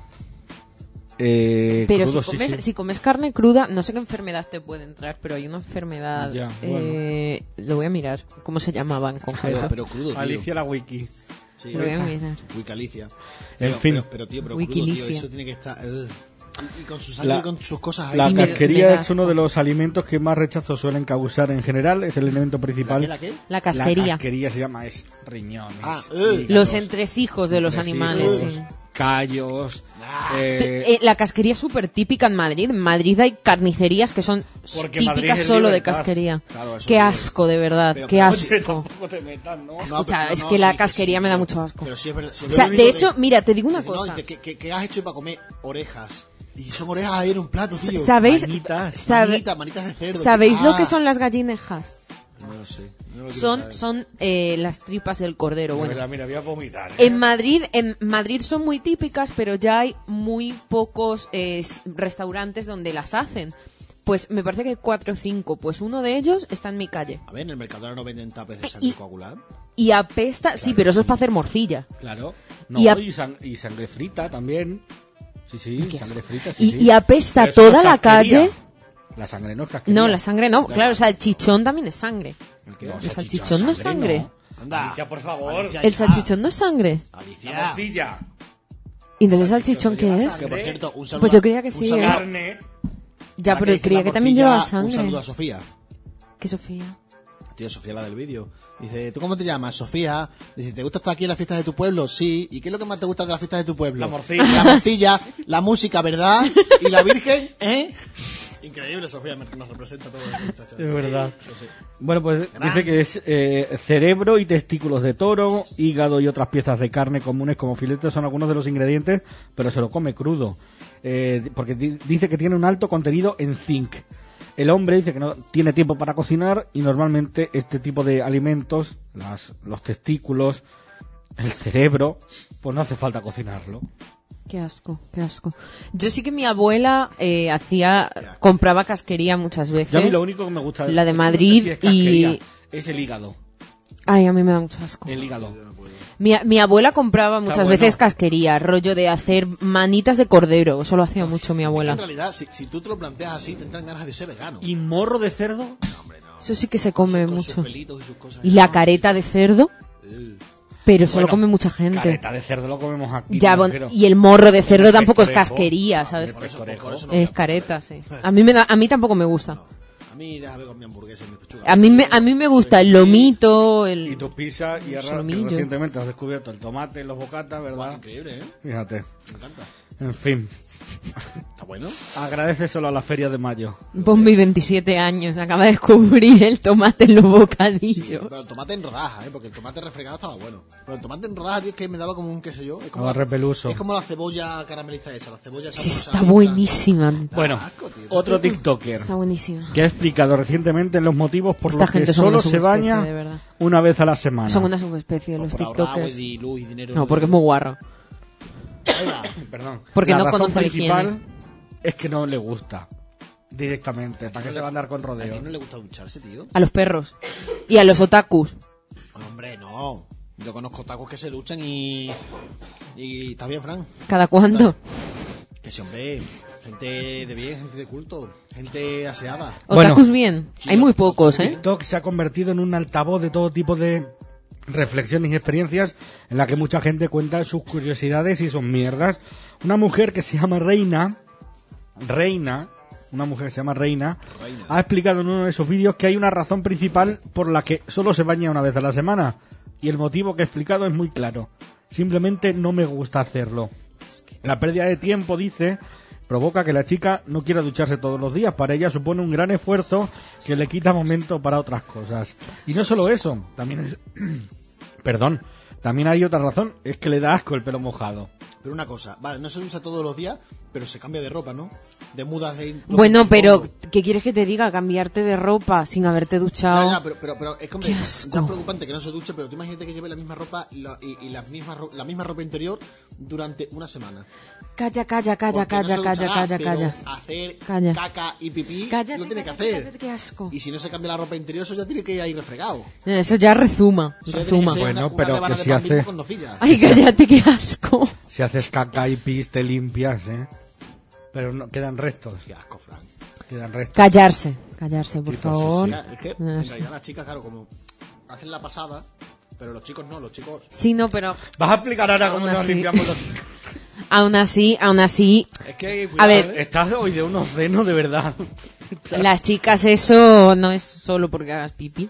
Speaker 4: Eh,
Speaker 3: Pero
Speaker 4: crudo,
Speaker 3: si,
Speaker 4: sí,
Speaker 3: comes,
Speaker 4: sí.
Speaker 3: si comes carne cruda, no sé qué enfermedad te puede entrar, pero hay una enfermedad.
Speaker 4: Ya,
Speaker 3: eh, Lo voy a mirar. ¿Cómo se llamaba en concreto?
Speaker 2: Pero, pero crudo, tío.
Speaker 4: Alicia la wiki.
Speaker 2: Sí,
Speaker 3: Lo voy a mirar.
Speaker 2: Wicalicia.
Speaker 4: En
Speaker 2: Pero,
Speaker 4: fin.
Speaker 2: Pero, pero, tío, pero crudo, tío.
Speaker 3: Wikilicia.
Speaker 2: Eso tiene que estar... ugh. Y, y con su sangre
Speaker 4: La-
Speaker 2: y con sus cosas ahí.
Speaker 4: La
Speaker 3: Sí, me-
Speaker 4: casquería
Speaker 3: me da
Speaker 4: es uno
Speaker 3: asco.
Speaker 4: de los alimentos que más rechazo suelen causar en general. Es el elemento
Speaker 2: ¿La
Speaker 4: principal.
Speaker 2: qué, la qué?
Speaker 3: La casquería.
Speaker 4: La casquería se llama es riñones.
Speaker 2: Ah, eh.
Speaker 4: hígados,
Speaker 3: Los entresijos de los
Speaker 4: entresijos,
Speaker 3: animales, sí.
Speaker 4: callos.
Speaker 2: Ah.
Speaker 4: Eh,
Speaker 3: Eh, la casquería es súper típica en Madrid. En Madrid hay carnicerías que son
Speaker 4: Porque Madrid
Speaker 3: típicas
Speaker 4: es
Speaker 3: solo de
Speaker 4: libertad.
Speaker 3: casquería.
Speaker 2: Claro, eso
Speaker 3: Qué
Speaker 2: es
Speaker 3: asco, de verdad.
Speaker 2: Pero-
Speaker 3: Qué
Speaker 2: pero,
Speaker 4: oye,
Speaker 3: asco.
Speaker 4: tampoco te metas, ¿no?
Speaker 2: No,
Speaker 3: Escucha,
Speaker 2: pero-
Speaker 3: es
Speaker 2: no,
Speaker 3: que
Speaker 2: sí,
Speaker 3: la
Speaker 2: que
Speaker 3: casquería
Speaker 2: sí,
Speaker 3: me da
Speaker 2: tío.
Speaker 3: mucho asco.
Speaker 2: Pero sí es verdad. sí es
Speaker 3: O sea,
Speaker 2: verdad.
Speaker 3: de hecho, mira, te digo una
Speaker 2: Dice, no,
Speaker 3: cosa.
Speaker 2: dice, ¿qué, qué, qué has hecho para comer orejas? Y son orejas ahí en un plato, tío.
Speaker 3: ¿Sabéis,
Speaker 4: Manitas,
Speaker 3: sabe-
Speaker 2: Manitas, manitas de cerdo.
Speaker 3: ¿sabéis
Speaker 2: tío.
Speaker 3: lo que
Speaker 2: Ah.
Speaker 3: son las gallinejas?
Speaker 2: No lo sé. No lo quiero
Speaker 3: Son,
Speaker 2: saber.
Speaker 3: son eh, las tripas del cordero.
Speaker 4: De
Speaker 3: Bueno,
Speaker 4: verdad, mira, voy a vomitar. ¿eh?
Speaker 3: en Madrid, en Madrid son muy típicas, pero ya hay muy pocos eh, s- restaurantes donde las hacen. Pues me parece que hay cuatro o cinco. Pues uno de ellos está en mi calle.
Speaker 2: A ver, en el Mercadona no venden tapes de sangre
Speaker 3: Y-
Speaker 2: coagular.
Speaker 3: Y apesta, sí, pero eso es para hacer morcilla.
Speaker 4: Claro. No,
Speaker 3: Y
Speaker 4: y,
Speaker 3: a-
Speaker 4: sang- y sangre frita también. Sí, sí,
Speaker 3: Qué
Speaker 4: sangre
Speaker 3: asco.
Speaker 4: frita, sí,
Speaker 3: Y,
Speaker 4: sí.
Speaker 3: y apesta
Speaker 4: Pero eso
Speaker 3: toda
Speaker 4: no es
Speaker 3: la
Speaker 4: casquería.
Speaker 3: calle.
Speaker 4: La sangre no es casquería.
Speaker 3: No, la sangre no. Claro, o sea, el chichón también es sangre.
Speaker 2: ¿El qué?
Speaker 4: No,
Speaker 3: El salchichón no es sangre.
Speaker 4: no.
Speaker 2: Anda.
Speaker 4: Alicia, por favor.
Speaker 2: Alicia,
Speaker 3: El
Speaker 2: ya.
Speaker 3: salchichón no es sangre.
Speaker 4: La
Speaker 2: Alicia.
Speaker 4: morcilla.
Speaker 3: ¿Y entonces el salchichón qué
Speaker 4: lleva
Speaker 3: es?
Speaker 2: Que por cierto, un saludo
Speaker 3: Pues yo
Speaker 2: a-
Speaker 3: creía que
Speaker 2: un
Speaker 3: sí,
Speaker 2: saludo
Speaker 3: ¿eh?
Speaker 2: a-
Speaker 4: Carne.
Speaker 3: Ya,
Speaker 2: ahora
Speaker 3: pero
Speaker 2: dice
Speaker 3: creía
Speaker 2: la
Speaker 3: que también
Speaker 2: morcilla,
Speaker 3: llevaba
Speaker 2: Un
Speaker 3: sangre.
Speaker 2: saludo a Sofía.
Speaker 3: ¿Qué Sofía?
Speaker 2: Tío, Sofía, la del vídeo. Dice, ¿tú cómo te llamas? Sofía. Dice, ¿te gusta estar aquí en las fiestas de tu pueblo? Sí. ¿Y qué es lo que más te gusta de las fiestas de tu pueblo?
Speaker 4: La morcilla.
Speaker 2: La morcilla, la música, ¿verdad? ¿Y la Virgen? ¿Eh? Increíble, Sofía, me- nos representa todo eso, muchacha.
Speaker 4: Es verdad.
Speaker 2: Yo sé.
Speaker 4: Bueno, pues
Speaker 2: Gran.
Speaker 4: dice que es eh, cerebro y testículos de toro, hígado y otras piezas de carne comunes como filetes son algunos de los ingredientes, pero se lo come crudo. Eh, porque di- dice que tiene un alto contenido en zinc. El hombre dice que no tiene tiempo para cocinar y normalmente este tipo de alimentos, las, los testículos, el cerebro, pues no hace falta cocinarlo.
Speaker 3: Qué asco, qué asco. Yo sí que mi abuela eh, hacía, compraba casquería muchas veces.
Speaker 4: Yo a mí lo único que me gusta
Speaker 3: La de
Speaker 4: es que no sé
Speaker 3: Madrid
Speaker 4: si es casquería,
Speaker 3: y-
Speaker 4: es el hígado.
Speaker 3: Ay, a mí me da mucho asco.
Speaker 4: El hígado.
Speaker 3: Mi, mi abuela compraba muchas
Speaker 4: bueno.
Speaker 3: veces casquería, rollo de hacer manitas de cordero. Eso lo hacía mucho mi
Speaker 2: En
Speaker 3: abuela.
Speaker 2: realidad, si, si tú te lo planteas así, tendrán ganas de ser vegano.
Speaker 4: ¿Y morro de cerdo?
Speaker 2: No, hombre, no.
Speaker 3: Eso sí que se come
Speaker 2: Con sus
Speaker 3: mucho.
Speaker 2: pelitos y sus cosas.
Speaker 3: Y la careta de cerdo,
Speaker 2: Eh.
Speaker 3: pero eso lo
Speaker 4: Bueno,
Speaker 3: come mucha gente.
Speaker 4: Careta de cerdo lo comemos aquí.
Speaker 3: Ya,
Speaker 4: me
Speaker 3: bon-
Speaker 4: refiero.
Speaker 3: y el morro de cerdo
Speaker 4: El
Speaker 3: tampoco es
Speaker 4: pestorejo.
Speaker 3: casquería,
Speaker 4: Ah,
Speaker 3: ¿sabes?
Speaker 4: el pestorejo.
Speaker 2: por eso no
Speaker 3: Es
Speaker 2: me
Speaker 3: careta,
Speaker 2: acuerdo.
Speaker 3: sí. A mí, me da- a mí tampoco me gusta.
Speaker 2: No. A mí déjame con mi hamburguesa y mi pechuga.
Speaker 3: A mí me, a mí me gusta el lomito, el...
Speaker 4: Y tu pizza y ahora que
Speaker 3: Solomillo.
Speaker 4: recientemente has descubierto el tomate en los bocatas,
Speaker 2: Guau,
Speaker 4: ¿verdad?
Speaker 2: increíble, ¿eh?
Speaker 4: Fíjate.
Speaker 2: Me encanta.
Speaker 4: En fin,
Speaker 2: Está bueno.
Speaker 4: agradece solo a la feria de mayo.
Speaker 3: Bombi, veintisiete años, acaba de descubrir el tomate en los
Speaker 2: Sí,
Speaker 3: bocadillos.
Speaker 2: pero el tomate en rodaja, ¿eh? Porque el tomate refregado estaba bueno. Pero el tomate en rodaja, tío, es que me daba como un, qué sé yo. Es como,
Speaker 4: Estaba
Speaker 2: la,
Speaker 4: repeluso.
Speaker 2: es como la cebolla caramelizada esa, la cebolla esa
Speaker 3: Sí,
Speaker 2: bolsa
Speaker 3: está
Speaker 2: ahí,
Speaker 3: buenísima.
Speaker 2: da
Speaker 4: Bueno,
Speaker 2: asco, tío.
Speaker 4: otro TikToker
Speaker 3: Está buenísima.
Speaker 4: que ha explicado recientemente los motivos por
Speaker 3: Esta
Speaker 4: los que
Speaker 3: gente son
Speaker 4: solo
Speaker 3: una
Speaker 4: se
Speaker 3: subespecie,
Speaker 4: baña
Speaker 3: de verdad.
Speaker 4: una vez a la semana.
Speaker 3: Son una subespecie,
Speaker 2: Por
Speaker 3: los
Speaker 2: ahorrar agua
Speaker 3: tiktokers.
Speaker 2: y luz y dinero.
Speaker 3: No, porque es muy guarro.
Speaker 2: Ahí va.
Speaker 4: Perdón.
Speaker 3: Porque
Speaker 4: La
Speaker 3: no
Speaker 4: razón
Speaker 3: conoce la
Speaker 4: principal
Speaker 3: higiene.
Speaker 4: es que no le gusta directamente. ¿Para qué se va a andar con
Speaker 2: ¿A
Speaker 4: rodeo?
Speaker 2: quién no le gusta ducharse, tío?
Speaker 3: A los perros. Y a los otakus.
Speaker 2: Hombre, no. Yo conozco tacos que se duchan y... Y está bien, Fran.
Speaker 3: ¿Cada cuánto?
Speaker 2: Que sí, hombre. Gente de bien, gente de culto. Gente aseada.
Speaker 4: Bueno.
Speaker 3: Otakus bien. Hay muy pocos, ¿eh?
Speaker 4: TikTok se ha convertido en un altavoz de todo tipo de reflexiones y experiencias en la que mucha gente cuenta sus curiosidades y sus mierdas. Una mujer que se llama Reina, Reina, una mujer que se llama Reina,
Speaker 2: Reina.
Speaker 4: ha explicado en uno de sus vídeos que hay una razón principal por la que solo se baña una vez a la semana. Y el motivo que ha explicado es muy claro. Simplemente no me gusta hacerlo. La pérdida de tiempo, dice, provoca que la chica no quiera ducharse todos los días. Para ella supone un gran esfuerzo que le quita momento para otras cosas. Y no solo eso, también es... Perdón, también hay otra razón, es que le da asco el pelo mojado.
Speaker 2: Pero una cosa, vale, no se ducha todos los días, pero se cambia de ropa, ¿no? De mudas de...
Speaker 3: Bueno, pero
Speaker 2: supongo.
Speaker 3: ¿qué quieres que te diga? Cambiarte de ropa sin haberte duchado.
Speaker 2: Ya, ya, pero, pero, pero es como
Speaker 3: Qué
Speaker 2: ya
Speaker 3: asco.
Speaker 2: es preocupante que no se duche, pero tú imagínate que lleve la misma ropa y, la, y, y la, misma, ro- la misma ropa interior durante una semana.
Speaker 3: Calla, calla, calla,
Speaker 2: Porque no
Speaker 3: calla,
Speaker 2: se
Speaker 3: calla,
Speaker 2: duchará,
Speaker 3: calla,
Speaker 2: pero
Speaker 3: calla.
Speaker 2: hacer
Speaker 3: Calla.
Speaker 2: caca y pipí
Speaker 3: Cállate,
Speaker 2: lo tiene que
Speaker 3: cállate,
Speaker 2: hacer.
Speaker 3: cállate, qué asco.
Speaker 2: Y si no se cambia la ropa interior, eso ya tiene que ir ahí refregado.
Speaker 3: Eso ya rezuma,
Speaker 2: Eso ya tiene que
Speaker 3: rezuma.
Speaker 2: ser
Speaker 4: Bueno,
Speaker 2: una- una
Speaker 4: pero
Speaker 2: rebanada
Speaker 4: que
Speaker 2: de
Speaker 4: si
Speaker 2: pan bimbo
Speaker 4: hace-
Speaker 2: con nocilla.
Speaker 3: Ay, cállate, qué asco.
Speaker 4: Si haces caca y pis te limpias, ¿eh? Pero no, quedan restos,
Speaker 2: Qué asco, Fran.
Speaker 4: quedan restos.
Speaker 3: Callarse, callarse, por
Speaker 4: Sí, pues,
Speaker 3: favor.
Speaker 4: sí,
Speaker 2: Ya, es que
Speaker 3: Ah,
Speaker 2: en
Speaker 3: sí.
Speaker 2: realidad las chicas, claro, como hacen la pasada, pero los chicos no, los chicos...
Speaker 3: Sí, no, pero
Speaker 4: ¿Vas a explicar ahora
Speaker 3: Aún
Speaker 4: cómo nos
Speaker 3: así.
Speaker 4: limpiamos los...
Speaker 3: aún así, aún así,
Speaker 2: Es que,
Speaker 3: A ver,
Speaker 2: cuidado, ¿eh?
Speaker 4: Estás hoy de unos venos de verdad.
Speaker 3: las chicas eso no es solo porque hagas pipí.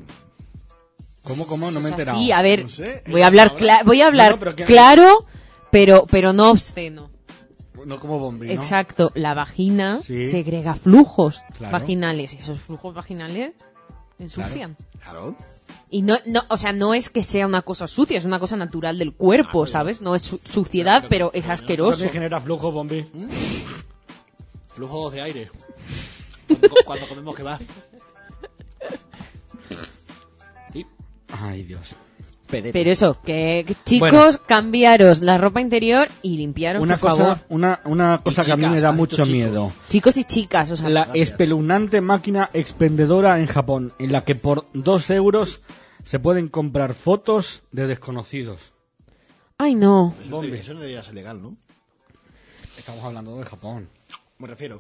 Speaker 4: ¿Cómo, cómo? No me he
Speaker 3: O sea,
Speaker 4: enterado.
Speaker 3: sí, a ver,
Speaker 2: No sé,
Speaker 3: voy a hablar,
Speaker 2: ahora-
Speaker 3: cla- voy a hablar
Speaker 4: Bueno, pero que-
Speaker 3: claro, pero, pero no obsceno.
Speaker 2: No como Bombi, ¿no?
Speaker 3: Exacto, la vagina
Speaker 4: Sí.
Speaker 3: segrega flujos
Speaker 4: Claro.
Speaker 3: vaginales y esos flujos vaginales ensucian.
Speaker 2: Claro.
Speaker 3: Y no, no, o sea, no es que sea una cosa sucia, es una cosa natural del cuerpo, ¿sabes? No es su- suciedad, pero es asqueroso.
Speaker 4: ¿También genera flujo, Bombi?
Speaker 2: Flujos de aire. Cuando, cuando comemos kebab. Sí.
Speaker 4: Ay, Dios.
Speaker 3: Pero eso, que que chicos,
Speaker 4: Bueno.
Speaker 3: cambiaros la ropa interior y limpiaros,
Speaker 4: Una
Speaker 3: por
Speaker 4: cosa,
Speaker 3: favor.
Speaker 4: una, una cosa
Speaker 2: Y
Speaker 4: que a mí
Speaker 2: chicas,
Speaker 4: me da
Speaker 2: has dicho
Speaker 4: mucho
Speaker 2: chicos.
Speaker 4: miedo.
Speaker 3: Chicos y chicas, o sea,
Speaker 4: La
Speaker 2: Gracias.
Speaker 4: espeluznante máquina expendedora en Japón, en la que por dos euros se pueden comprar fotos de desconocidos.
Speaker 3: ay no.
Speaker 2: Eso,
Speaker 4: Bombi.
Speaker 2: debería- eso no debería ser legal, ¿no?
Speaker 4: Estamos hablando de Japón.
Speaker 2: Me refiero.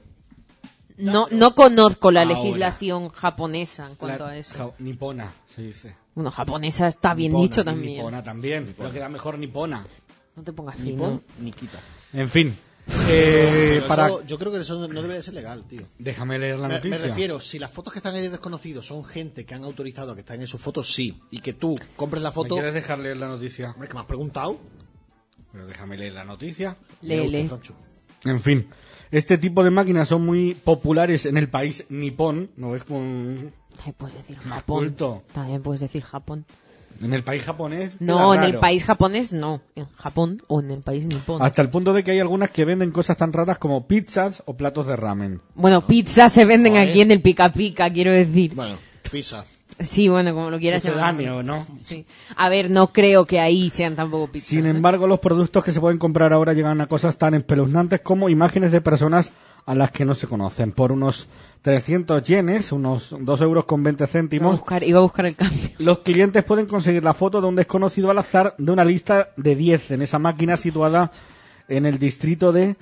Speaker 3: No, no conozco la
Speaker 4: Ahora.
Speaker 3: legislación japonesa en cuanto
Speaker 4: La-
Speaker 3: a eso.
Speaker 4: ja- nipona, se dice.
Speaker 3: Bueno, japonesa está bien
Speaker 4: Nipona,
Speaker 3: dicho
Speaker 4: y
Speaker 3: también.
Speaker 4: Nipona también, pero queda mejor nipona.
Speaker 3: No te pongas
Speaker 2: Ni
Speaker 3: fino.
Speaker 2: pon ni quita.
Speaker 4: En fin, eh,
Speaker 2: Pero
Speaker 4: para...
Speaker 2: eso- yo creo que eso no debería ser legal, tío.
Speaker 4: Déjame leer la
Speaker 2: Me,
Speaker 4: noticia.
Speaker 2: me refiero, si las fotos que están ahí de desconocidos son gente que han autorizado a que estén en sus fotos, sí. Y que tú compres la
Speaker 4: ¿Me
Speaker 2: foto.
Speaker 4: quieres dejar leer la noticia?
Speaker 2: Hombre, que me has preguntado.
Speaker 4: Pero déjame leer la noticia.
Speaker 3: Lele.
Speaker 2: Me gusta, Francho.
Speaker 4: En fin, este tipo de máquinas son muy populares en el país nipón, ¿no es con
Speaker 3: También puedes decir
Speaker 4: más
Speaker 3: Japón.
Speaker 4: culto?
Speaker 3: También puedes decir Japón.
Speaker 4: En el país japonés.
Speaker 3: No,
Speaker 4: queda
Speaker 3: en el
Speaker 4: raro.
Speaker 3: país japonés no. En Japón o en el país nipón.
Speaker 4: Hasta el punto de que hay algunas que venden cosas tan raras como pizzas o platos de ramen.
Speaker 3: Bueno, pizzas se venden
Speaker 2: Joder.
Speaker 3: aquí en el Pica Pica, quiero decir.
Speaker 2: Bueno, pizza.
Speaker 3: Sí, bueno, como lo quieras llamar.
Speaker 4: Sucedáneo, ¿no?
Speaker 3: Sí. A ver, no creo que ahí sean tampoco pizzas.
Speaker 4: Sin
Speaker 3: ¿eh?
Speaker 4: embargo, los productos que se pueden comprar ahora llegan a cosas tan espeluznantes como imágenes de personas a las que no se conocen. Por unos trescientos yenes, unos dos euros con veinte
Speaker 3: Iba a
Speaker 4: céntimos,
Speaker 3: buscar, iba a buscar el cambio.
Speaker 4: los clientes pueden conseguir la foto de un desconocido al azar de una lista de diez en esa máquina situada en el distrito de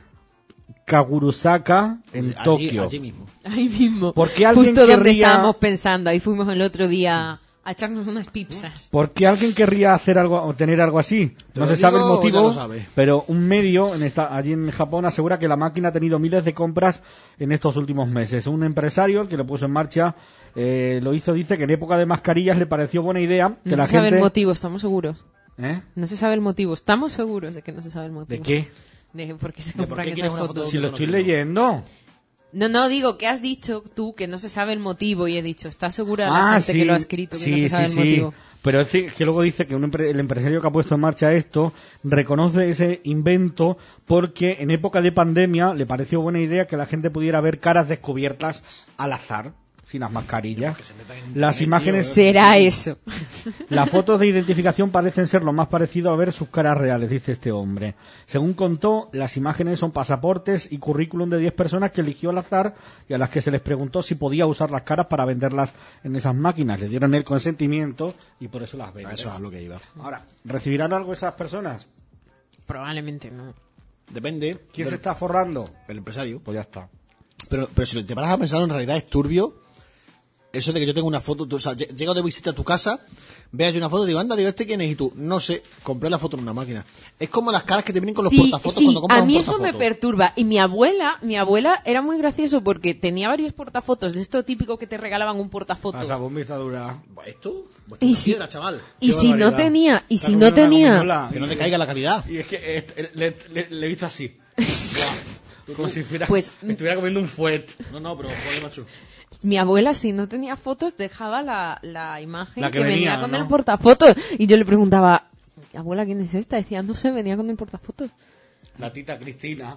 Speaker 4: Kagurusaka, en
Speaker 2: Allí-
Speaker 4: Tokio.
Speaker 2: Allí mismo.
Speaker 3: Ahí mismo.
Speaker 4: ¿Por qué alguien
Speaker 3: Justo donde
Speaker 4: querría-
Speaker 3: estábamos pensando. Ahí fuimos el otro día a echarnos unas pizzas.
Speaker 4: ¿Por qué alguien querría hacer algo o tener algo así?
Speaker 2: ¿Te
Speaker 4: No
Speaker 2: lo
Speaker 4: se sabe el
Speaker 2: digo o ya
Speaker 4: motivo,
Speaker 2: lo sabe?
Speaker 4: pero un medio en esta, allí en Japón asegura que la máquina ha tenido miles de compras en estos últimos meses. Un empresario que lo puso en marcha eh, lo hizo, dice que en época de mascarillas le pareció buena idea que
Speaker 3: No
Speaker 4: la
Speaker 3: se sabe
Speaker 4: gente...
Speaker 3: el motivo, estamos seguros.
Speaker 4: ¿Eh?
Speaker 3: No se sabe el motivo. Estamos seguros de que no se sabe el motivo.
Speaker 4: ¿De qué?
Speaker 3: De por qué se
Speaker 2: ¿De por
Speaker 3: compran
Speaker 2: qué
Speaker 3: esas
Speaker 2: quieres una
Speaker 3: fotos.
Speaker 2: foto?
Speaker 4: Si lo estoy
Speaker 2: conocido.
Speaker 4: leyendo.
Speaker 3: No, no, digo que has dicho tú que no se sabe el motivo y he dicho, ¿estás segura la
Speaker 4: Ah,
Speaker 3: gente
Speaker 4: sí,
Speaker 3: que lo ha escrito que
Speaker 4: sí,
Speaker 3: no se sabe
Speaker 4: sí,
Speaker 3: el
Speaker 4: sí.
Speaker 3: motivo?
Speaker 4: Pero es que que luego dice que un empre- el empresario que ha puesto en marcha esto reconoce ese invento porque en época de pandemia le pareció buena idea que la gente pudiera ver caras descubiertas al azar, sin las mascarillas. Las imágenes,
Speaker 3: Será eso.
Speaker 4: las fotos de identificación parecen ser lo más parecido a ver sus caras reales, dice este hombre. Según contó, las imágenes son pasaportes y currículum de diez personas que eligió al azar y a las que se les preguntó si podía usar las caras para venderlas en esas máquinas. Le dieron el consentimiento y por eso las venden.
Speaker 2: Eso es a lo que iba.
Speaker 4: Ahora, ¿recibirán algo esas personas?
Speaker 3: Probablemente no.
Speaker 2: Depende.
Speaker 4: ¿Quién
Speaker 2: del-
Speaker 4: se está forrando?
Speaker 2: El empresario.
Speaker 4: Pues ya está.
Speaker 2: Pero, pero si te paras a pensar, en realidad es turbio. Eso de que yo tengo una foto, tú, o sea, lle- llego de visita a tu casa, veas yo una foto, digo, anda, digo, ¿este quién es? Y tú, no sé, compré la foto en una máquina. Es como las caras que te vienen con los
Speaker 3: Sí,
Speaker 2: portafotos
Speaker 3: sí,
Speaker 2: cuando compras
Speaker 3: a mí
Speaker 2: un
Speaker 3: eso me
Speaker 2: portafoto.
Speaker 3: perturba. Y mi abuela, mi abuela era muy gracioso porque tenía varios portafotos de esto típico que te regalaban un portafotos.
Speaker 4: Pasa con vista dura.
Speaker 2: ¿Esto? Pues
Speaker 3: Y
Speaker 2: y
Speaker 3: si-
Speaker 2: piedra, chaval.
Speaker 3: Y
Speaker 4: Qué
Speaker 3: si no
Speaker 4: barbaridad.
Speaker 3: tenía, y
Speaker 4: Está
Speaker 3: si no
Speaker 4: comiendo una
Speaker 3: tenía,
Speaker 4: gominola
Speaker 2: Que no
Speaker 4: y-
Speaker 2: te caiga la calidad.
Speaker 4: Y es que eh, le, le- le he visto así. Buah. Como si fuera,
Speaker 3: Pues-
Speaker 4: estuviera comiendo un fuet.
Speaker 2: No, no, pero joder, macho.
Speaker 3: mi abuela si no tenía fotos dejaba la, la imagen
Speaker 4: La que
Speaker 3: que, venía,
Speaker 4: venía,
Speaker 3: con
Speaker 4: ¿no?
Speaker 3: el portafotos. Y yo le preguntaba, abuela, ¿quién es esta? Decía, no sé, venía con el portafotos.
Speaker 4: La tita Cristina.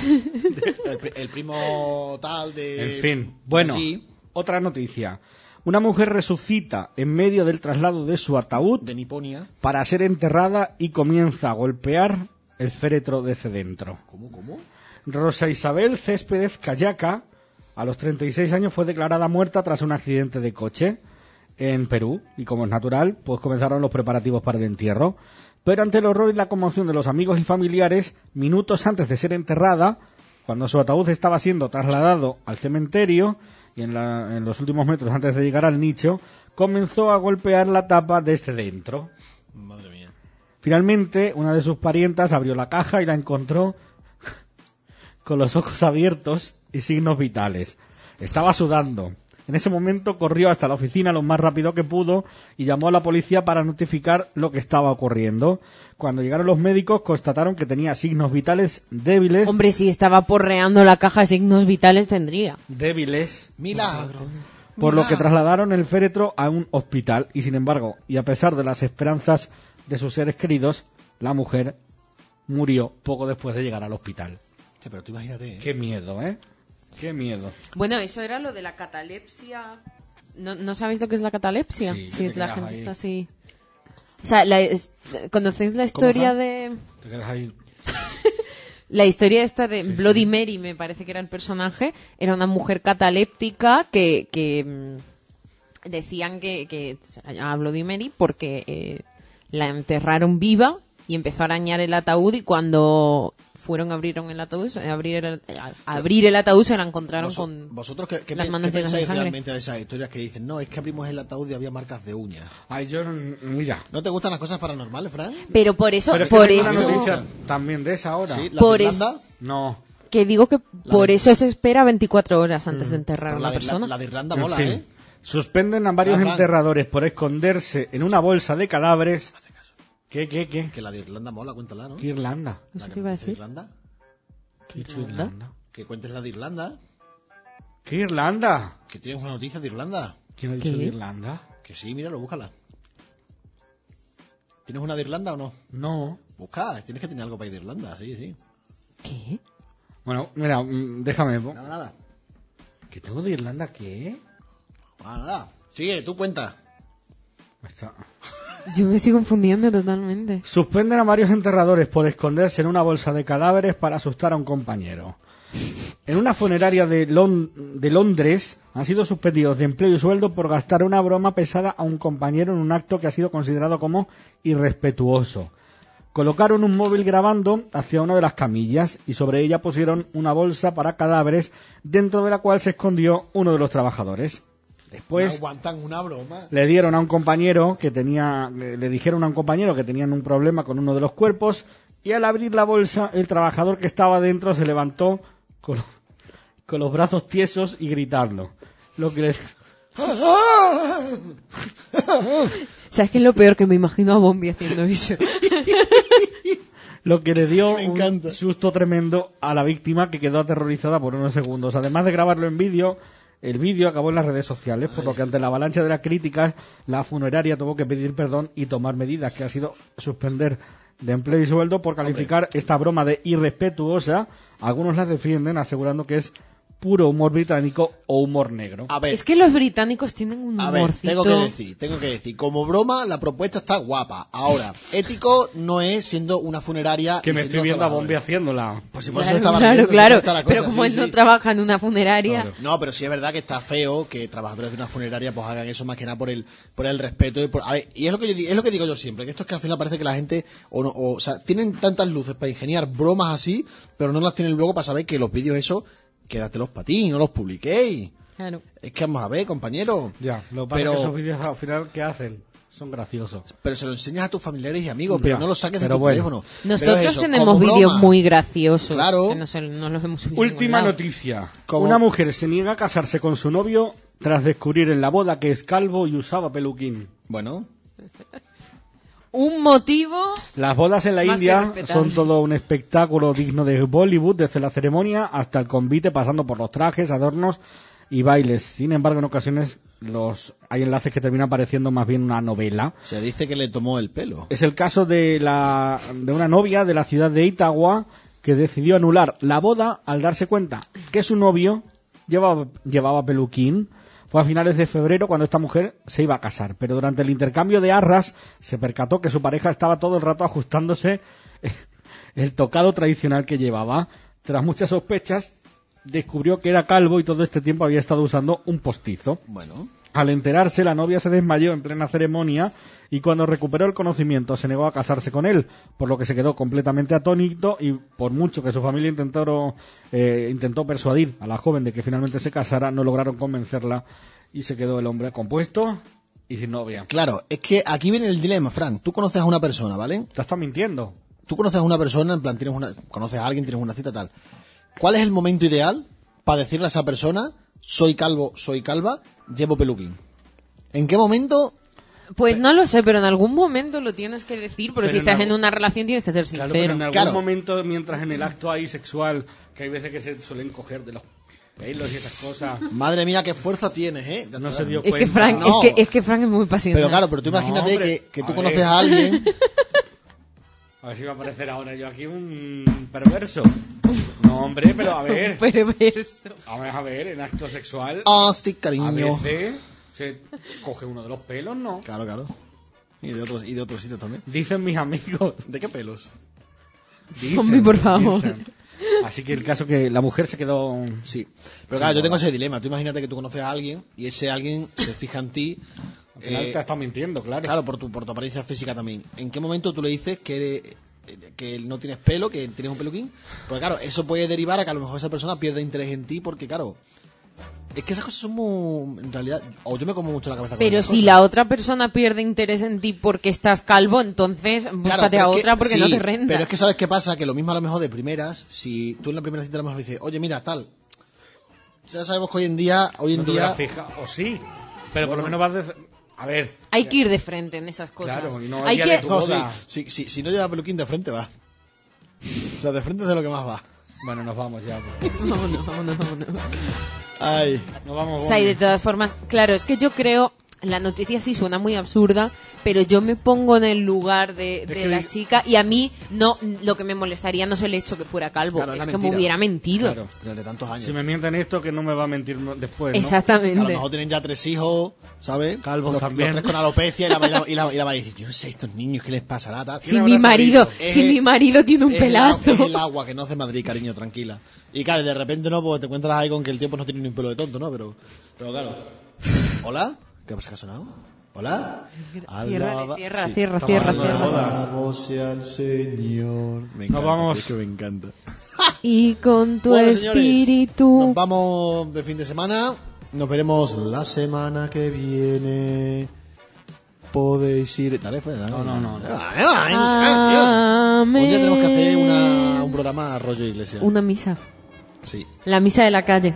Speaker 2: El, pri- el primo tal de...
Speaker 4: En fin, bueno,
Speaker 2: allí,
Speaker 4: otra noticia. Una mujer resucita en medio del traslado de su ataúd
Speaker 2: de Niponia.
Speaker 4: para ser enterrada y comienza a golpear el féretro desde dentro.
Speaker 2: ¿Cómo, cómo?
Speaker 4: Rosa Isabel Céspedes Cayaca, a los treinta y seis años, fue declarada muerta tras un accidente de coche en Perú. Y como es natural, pues comenzaron los preparativos para el entierro. Pero ante el horror y la conmoción de los amigos y familiares, minutos antes de ser enterrada, cuando su ataúd estaba siendo trasladado al cementerio y en, la- en los últimos metros antes de llegar al nicho, comenzó a golpear la tapa desde dentro.
Speaker 2: Madre mía.
Speaker 4: Finalmente, una de sus parientas abrió la caja y la encontró con los ojos abiertos y signos vitales. Estaba sudando, En ese momento corrió hasta la oficina lo más rápido que pudo y llamó a la policía para notificar lo que estaba ocurriendo. Cuando llegaron los médicos constataron que tenía signos vitales débiles.
Speaker 3: Hombre, si estaba porreando la caja de signos vitales tendría.
Speaker 4: Débiles.
Speaker 2: Milagro.
Speaker 4: Por lo que trasladaron el féretro a un hospital y sin embargo, y a pesar de las esperanzas de sus seres queridos, la mujer murió poco después de llegar al hospital.
Speaker 2: Sí, pero tú imagínate, ¿eh?
Speaker 4: Qué miedo, ¿eh? Qué miedo.
Speaker 3: Bueno, eso era lo de la catalepsia. ¿No, ¿no sabéis lo que es la catalepsia?
Speaker 4: Sí,
Speaker 3: si
Speaker 4: te
Speaker 3: es la
Speaker 4: quedas
Speaker 3: gente
Speaker 4: ahí.
Speaker 3: está así. O sea, la es- ¿conocéis la historia de
Speaker 4: Te quedas ahí.
Speaker 3: la historia esta de
Speaker 4: Sí,
Speaker 3: Bloody
Speaker 4: sí.
Speaker 3: Mary, me parece que era el personaje, era una mujer cataléptica que, que mm, decían que, que se la llamaba Bloody Mary porque eh, la enterraron viva y empezó a arañar el ataúd y cuando fueron abrieron el ataúd, eh, abrir el, a- abrir el ataúd se la encontraron
Speaker 2: Vos-
Speaker 3: con
Speaker 2: ¿Vosotros qué, qué,
Speaker 3: las
Speaker 2: pe-
Speaker 3: manos
Speaker 2: qué
Speaker 3: llenas de
Speaker 2: pensáis
Speaker 3: sangre.
Speaker 2: realmente de esas historias que dicen, no, es que abrimos el ataúd y había marcas de uñas?
Speaker 4: Ay, yo, no- mira.
Speaker 2: ¿No te gustan las cosas paranormales, Fran?
Speaker 3: Pero por eso,
Speaker 4: Pero es que
Speaker 3: por
Speaker 4: tengo una
Speaker 3: eso,
Speaker 4: noticia también de esa hora.
Speaker 2: Sí, la
Speaker 3: Por
Speaker 2: de
Speaker 3: eso-
Speaker 2: Irlanda.
Speaker 4: No.
Speaker 3: que digo que por
Speaker 2: de-
Speaker 3: eso se espera veinticuatro horas antes de enterrar a
Speaker 2: Pero
Speaker 3: una
Speaker 2: la, de,
Speaker 3: persona.
Speaker 2: la, la de Irlanda
Speaker 4: En
Speaker 2: mola,
Speaker 4: fin.
Speaker 2: ¿eh?
Speaker 4: Suspenden a varios
Speaker 2: Ah, Fran.
Speaker 4: enterradores por esconderse en una bolsa de cadáveres. ¿Qué, qué, qué?
Speaker 2: Que la de Irlanda mola, cuéntala, ¿no?
Speaker 4: ¿Qué Irlanda?
Speaker 3: No
Speaker 2: La
Speaker 3: sé
Speaker 2: que
Speaker 3: qué iba a
Speaker 2: dice
Speaker 3: decir.
Speaker 2: Irlanda.
Speaker 4: ¿Qué hecho
Speaker 3: Irlanda?
Speaker 4: Irlanda?
Speaker 2: Que cuentes la de Irlanda.
Speaker 4: ¿Qué Irlanda?
Speaker 2: Que tienes una noticia de Irlanda.
Speaker 4: ¿Quién ha dicho
Speaker 3: ¿Qué?
Speaker 4: de Irlanda?
Speaker 2: Que sí, míralo, búscala. ¿Tienes una de Irlanda o no?
Speaker 4: No.
Speaker 2: Busca, tienes que tener algo para ir de Irlanda, sí, sí.
Speaker 3: ¿Qué?
Speaker 4: Bueno, mira, mm, déjame.
Speaker 2: Nada, nada.
Speaker 4: ¿Qué tengo de Irlanda qué?
Speaker 2: Nada, nada. Sigue, tú cuenta.
Speaker 4: Está.
Speaker 3: Yo me estoy confundiendo totalmente.
Speaker 4: Suspenden a varios enterradores por esconderse en una bolsa de cadáveres para asustar a un compañero. En una funeraria de, Lon- de Londres han sido suspendidos de empleo y sueldo por gastar una broma pesada a un compañero en un acto que ha sido considerado como irrespetuoso. Colocaron un móvil grabando hacia una de las camillas y sobre ella pusieron una bolsa para cadáveres dentro de la cual se escondió uno de los trabajadores. Después
Speaker 2: No aguantan una broma.
Speaker 4: le dieron a un compañero que tenía, le, le dijeron a un compañero que tenían un problema con uno de los cuerpos y al abrir la bolsa el trabajador que estaba dentro se levantó con, con los brazos tiesos y gritando. Lo que le,
Speaker 3: ¿Sabes qué es lo peor? Que me imagino a Bombi haciendo eso.
Speaker 4: lo que le dio
Speaker 2: Me
Speaker 4: un
Speaker 2: encanta.
Speaker 4: susto tremendo a la víctima que quedó aterrorizada por unos segundos. Además de grabarlo en vídeo, el vídeo acabó en las redes sociales, por lo que ante la avalancha de las críticas, la funeraria tuvo que pedir perdón y tomar medidas, que ha sido suspender de empleo y sueldo por calificar esta broma de irrespetuosa. Algunos la defienden asegurando que es puro humor británico o humor negro.
Speaker 2: A ver,
Speaker 3: Es que los británicos tienen un
Speaker 2: a ver,
Speaker 3: humorcito.
Speaker 2: tengo que decir, tengo que decir, como broma la propuesta está guapa. Ahora, ético no es siendo una funeraria.
Speaker 4: Que
Speaker 2: y
Speaker 4: me
Speaker 2: siendo
Speaker 4: estoy viendo a
Speaker 2: trabajadores.
Speaker 4: Bombi haciéndolo.
Speaker 2: Pues si por eso
Speaker 3: Claro,
Speaker 2: estaba
Speaker 3: claro,
Speaker 2: riendo,
Speaker 3: claro.
Speaker 2: por eso está la cosa,
Speaker 3: Pero como
Speaker 2: sí,
Speaker 3: él no
Speaker 2: sí.
Speaker 3: trabaja en una funeraria,
Speaker 2: No, pero sí es verdad que está feo que trabajadores de una funeraria pues hagan eso más que nada por el por el respeto y por, a ver, y es lo que yo di- es lo que digo yo siempre, que esto es que al final parece que la gente o no, o, o sea, tienen tantas luces para ingeniar bromas así, pero no las tienen luego para saber que los vídeos esos quédatelos para ti, no los publiquéis.
Speaker 3: claro.
Speaker 2: Es que vamos a ver, compañero.
Speaker 4: Ya, lo que pasa
Speaker 2: Pero-
Speaker 4: es que esos vídeos al final, ¿qué hacen? Son graciosos.
Speaker 2: Pero se lo enseñas a tus familiares y amigos,
Speaker 4: Ya,
Speaker 2: pero no los saques de
Speaker 4: pero
Speaker 2: tu
Speaker 4: bueno.
Speaker 2: teléfono. Pero
Speaker 3: Nosotros
Speaker 2: eso,
Speaker 3: tenemos
Speaker 2: como
Speaker 3: vídeos
Speaker 2: broma,
Speaker 3: muy graciosos.
Speaker 2: Claro.
Speaker 3: Que no, se- no los hemos subido. a
Speaker 4: Última
Speaker 3: ningún lado.
Speaker 4: noticia.
Speaker 2: ¿Cómo?
Speaker 4: Una mujer se niega a casarse con su novio tras descubrir en la boda que es calvo y usaba peluquín.
Speaker 2: Bueno,
Speaker 3: Un motivo.
Speaker 4: Las bodas en la
Speaker 3: Más que
Speaker 4: India
Speaker 3: respetable.
Speaker 4: son todo un espectáculo digno de Bollywood, desde la ceremonia hasta el convite, pasando por los trajes, adornos y bailes. Sin embargo, en ocasiones los hay enlaces que terminan pareciendo más bien una novela.
Speaker 2: se dice que le tomó el pelo.
Speaker 4: Es el caso de, la, de una novia de la ciudad de Itagua que decidió anular la boda al darse cuenta que su novio llevaba, llevaba peluquín. Fue a finales de febrero cuando esta mujer se iba a casar, pero durante el intercambio de arras se percató que su pareja estaba todo el rato ajustándose el tocado tradicional que llevaba. Tras muchas sospechas, descubrió que era calvo y todo este tiempo había estado usando un postizo.
Speaker 2: Bueno,
Speaker 4: Al enterarse, la novia se desmayó en plena ceremonia y cuando recuperó el conocimiento se negó a casarse con él, por lo que se quedó completamente atónito y por mucho que su familia intentó, eh, intentó persuadir a la joven de que finalmente se casara, no lograron convencerla y se quedó el hombre compuesto y sin novia.
Speaker 2: claro, es que aquí viene el dilema, Fran. Tú conoces a una persona, ¿vale?
Speaker 4: Te estás mintiendo.
Speaker 2: Tú conoces a una persona, en plan, tienes una, conoces a alguien, tienes una cita tal. ¿Cuál es el momento ideal para decirle a esa persona, soy calvo, soy calva, llevo peluquín. ¿En qué momento?
Speaker 3: Pues no lo sé, pero en algún momento lo tienes que decir, porque
Speaker 4: Pero
Speaker 3: si
Speaker 4: en
Speaker 3: estás
Speaker 4: algún-
Speaker 3: en una relación tienes que ser
Speaker 4: Claro,
Speaker 3: sincero.
Speaker 4: pero en algún
Speaker 2: Claro.
Speaker 4: momento, mientras en el acto ahí sexual, que hay veces que se suelen coger de los pelos y esas cosas,
Speaker 2: Madre mía, qué fuerza tienes, ¿eh? Ya
Speaker 4: no
Speaker 2: está.
Speaker 4: se dio
Speaker 3: Es
Speaker 4: cuenta.
Speaker 3: que Frank,
Speaker 2: No.
Speaker 3: es que, es que Frank es muy pasional.
Speaker 2: Pero claro, pero tú
Speaker 4: No,
Speaker 2: imagínate
Speaker 4: hombre,
Speaker 2: que, que
Speaker 4: a
Speaker 2: tú
Speaker 4: ver.
Speaker 2: conoces a alguien.
Speaker 4: A ver si va a aparecer ahora yo aquí un perverso. No, hombre, pero a ver.
Speaker 3: Perverso.
Speaker 4: A ver, a ver, en acto sexual,
Speaker 2: Ah, sí,
Speaker 4: a
Speaker 2: cariño.
Speaker 4: veces se coge uno de los pelos, ¿no?
Speaker 2: Claro, claro. Y de otros, y de otros sitios también.
Speaker 4: Dicen mis amigos.
Speaker 2: ¿De qué pelos?
Speaker 4: Dicen,
Speaker 3: Hombre, por favor.
Speaker 4: dicen. Así que el caso que la mujer se quedó...
Speaker 2: Sí. Pero claro, yo tengo ese dilema. Tú imagínate que tú conoces a alguien y ese alguien se fija en ti.
Speaker 4: Al final
Speaker 2: eh,
Speaker 4: te ha estado mintiendo, claro.
Speaker 2: Claro, por tu, por tu apariencia física también. ¿En qué momento tú le dices que, que no tienes pelo, que tienes un peluquín? Porque claro, eso puede derivar a que a lo mejor esa persona pierda interés en ti porque, claro, es que esas cosas son muy... En realidad, o yo me como mucho la cabeza con
Speaker 3: Pero
Speaker 2: esas
Speaker 3: si
Speaker 2: cosas.
Speaker 3: la otra persona pierde interés en ti porque estás calvo, entonces
Speaker 2: Claro,
Speaker 3: búscate
Speaker 2: pero
Speaker 3: a
Speaker 2: es que-
Speaker 3: otra porque
Speaker 2: sí,
Speaker 3: no te renta.
Speaker 2: Pero es que ¿sabes qué pasa? Que lo mismo a lo mejor de primeras, si tú en la primera cita a lo mejor dices, oye, mira, tal, ya sabemos que hoy en día, hoy en
Speaker 4: No te
Speaker 2: día...
Speaker 4: hubieras fijado, o sí, pero por lo menos vas de... A ver,
Speaker 3: Hay que ir de frente en esas cosas.
Speaker 4: Claro, y no
Speaker 3: Hay
Speaker 4: el día
Speaker 3: que...
Speaker 4: de tu
Speaker 2: No, sí,
Speaker 4: boda.
Speaker 2: si, si, si no lleva peluquín de frente va. O sea, de frente es de lo que más va.
Speaker 4: Bueno, nos vamos ya. Pues.
Speaker 3: Vámonos, vámonos, vámonos.
Speaker 2: Ay.
Speaker 4: Nos vamos.
Speaker 3: O sea, y de
Speaker 4: Bombi.
Speaker 3: todas formas, claro, es que yo creo, la noticia sí suena muy absurda, pero yo me pongo en el lugar de, de
Speaker 4: que
Speaker 3: la
Speaker 4: digo-
Speaker 3: chica y a mí no, lo que me molestaría no es el hecho que fuera calvo,
Speaker 2: Claro, es
Speaker 3: es
Speaker 2: la
Speaker 3: que me
Speaker 2: mentira.
Speaker 3: hubiera mentido.
Speaker 4: Claro.
Speaker 2: Desde tantos años.
Speaker 4: Si me mienten esto, que no me va a mentir no- después, ¿no?
Speaker 2: Que a
Speaker 3: Exactamente.
Speaker 2: lo mejor tienen ya tres hijos, ¿sabes?
Speaker 4: Calvos
Speaker 2: los,
Speaker 4: también.
Speaker 2: Los tres con alopecia y la, y la, y la, y la va a decir, yo no sé, estos niños, ¿qué les pasará? Tal.
Speaker 3: Si
Speaker 4: ¿Quién
Speaker 3: mi
Speaker 4: habrá
Speaker 3: marido,
Speaker 2: sabido?
Speaker 3: si
Speaker 2: Eh,
Speaker 3: mi marido tiene un
Speaker 2: Es el agua-
Speaker 3: pelazo.
Speaker 2: Es el agua que no hace Madrid, cariño, tranquila. Y claro, de repente no, pues te encuentras ahí con que el tiempo no tiene ni un pelo de tonto, ¿no? Pero, pero claro. ¿Hola? ¿Qué pasa que ha sonado? ¿Hola?
Speaker 3: Cierra,
Speaker 2: Alaba-
Speaker 3: cierra,
Speaker 2: sí.
Speaker 3: cierra,
Speaker 4: Estamos
Speaker 3: cierra,
Speaker 4: hablando de
Speaker 3: cierra.
Speaker 4: bodas.
Speaker 2: Alabado sea el Señor. Me encanta,
Speaker 4: Nos vamos.
Speaker 2: es que me encanta.
Speaker 3: Y con tu
Speaker 2: Bueno, señores,
Speaker 3: espíritu.
Speaker 2: nos vamos de fin de semana. Nos veremos la semana que viene. Podéis ir. Dale, fue, dale.
Speaker 4: No, no, no, no.
Speaker 3: Amén.
Speaker 2: Un día tenemos que hacer una, un programa a rollo iglesia.
Speaker 3: Una misa.
Speaker 2: Sí,
Speaker 3: La misa de la calle.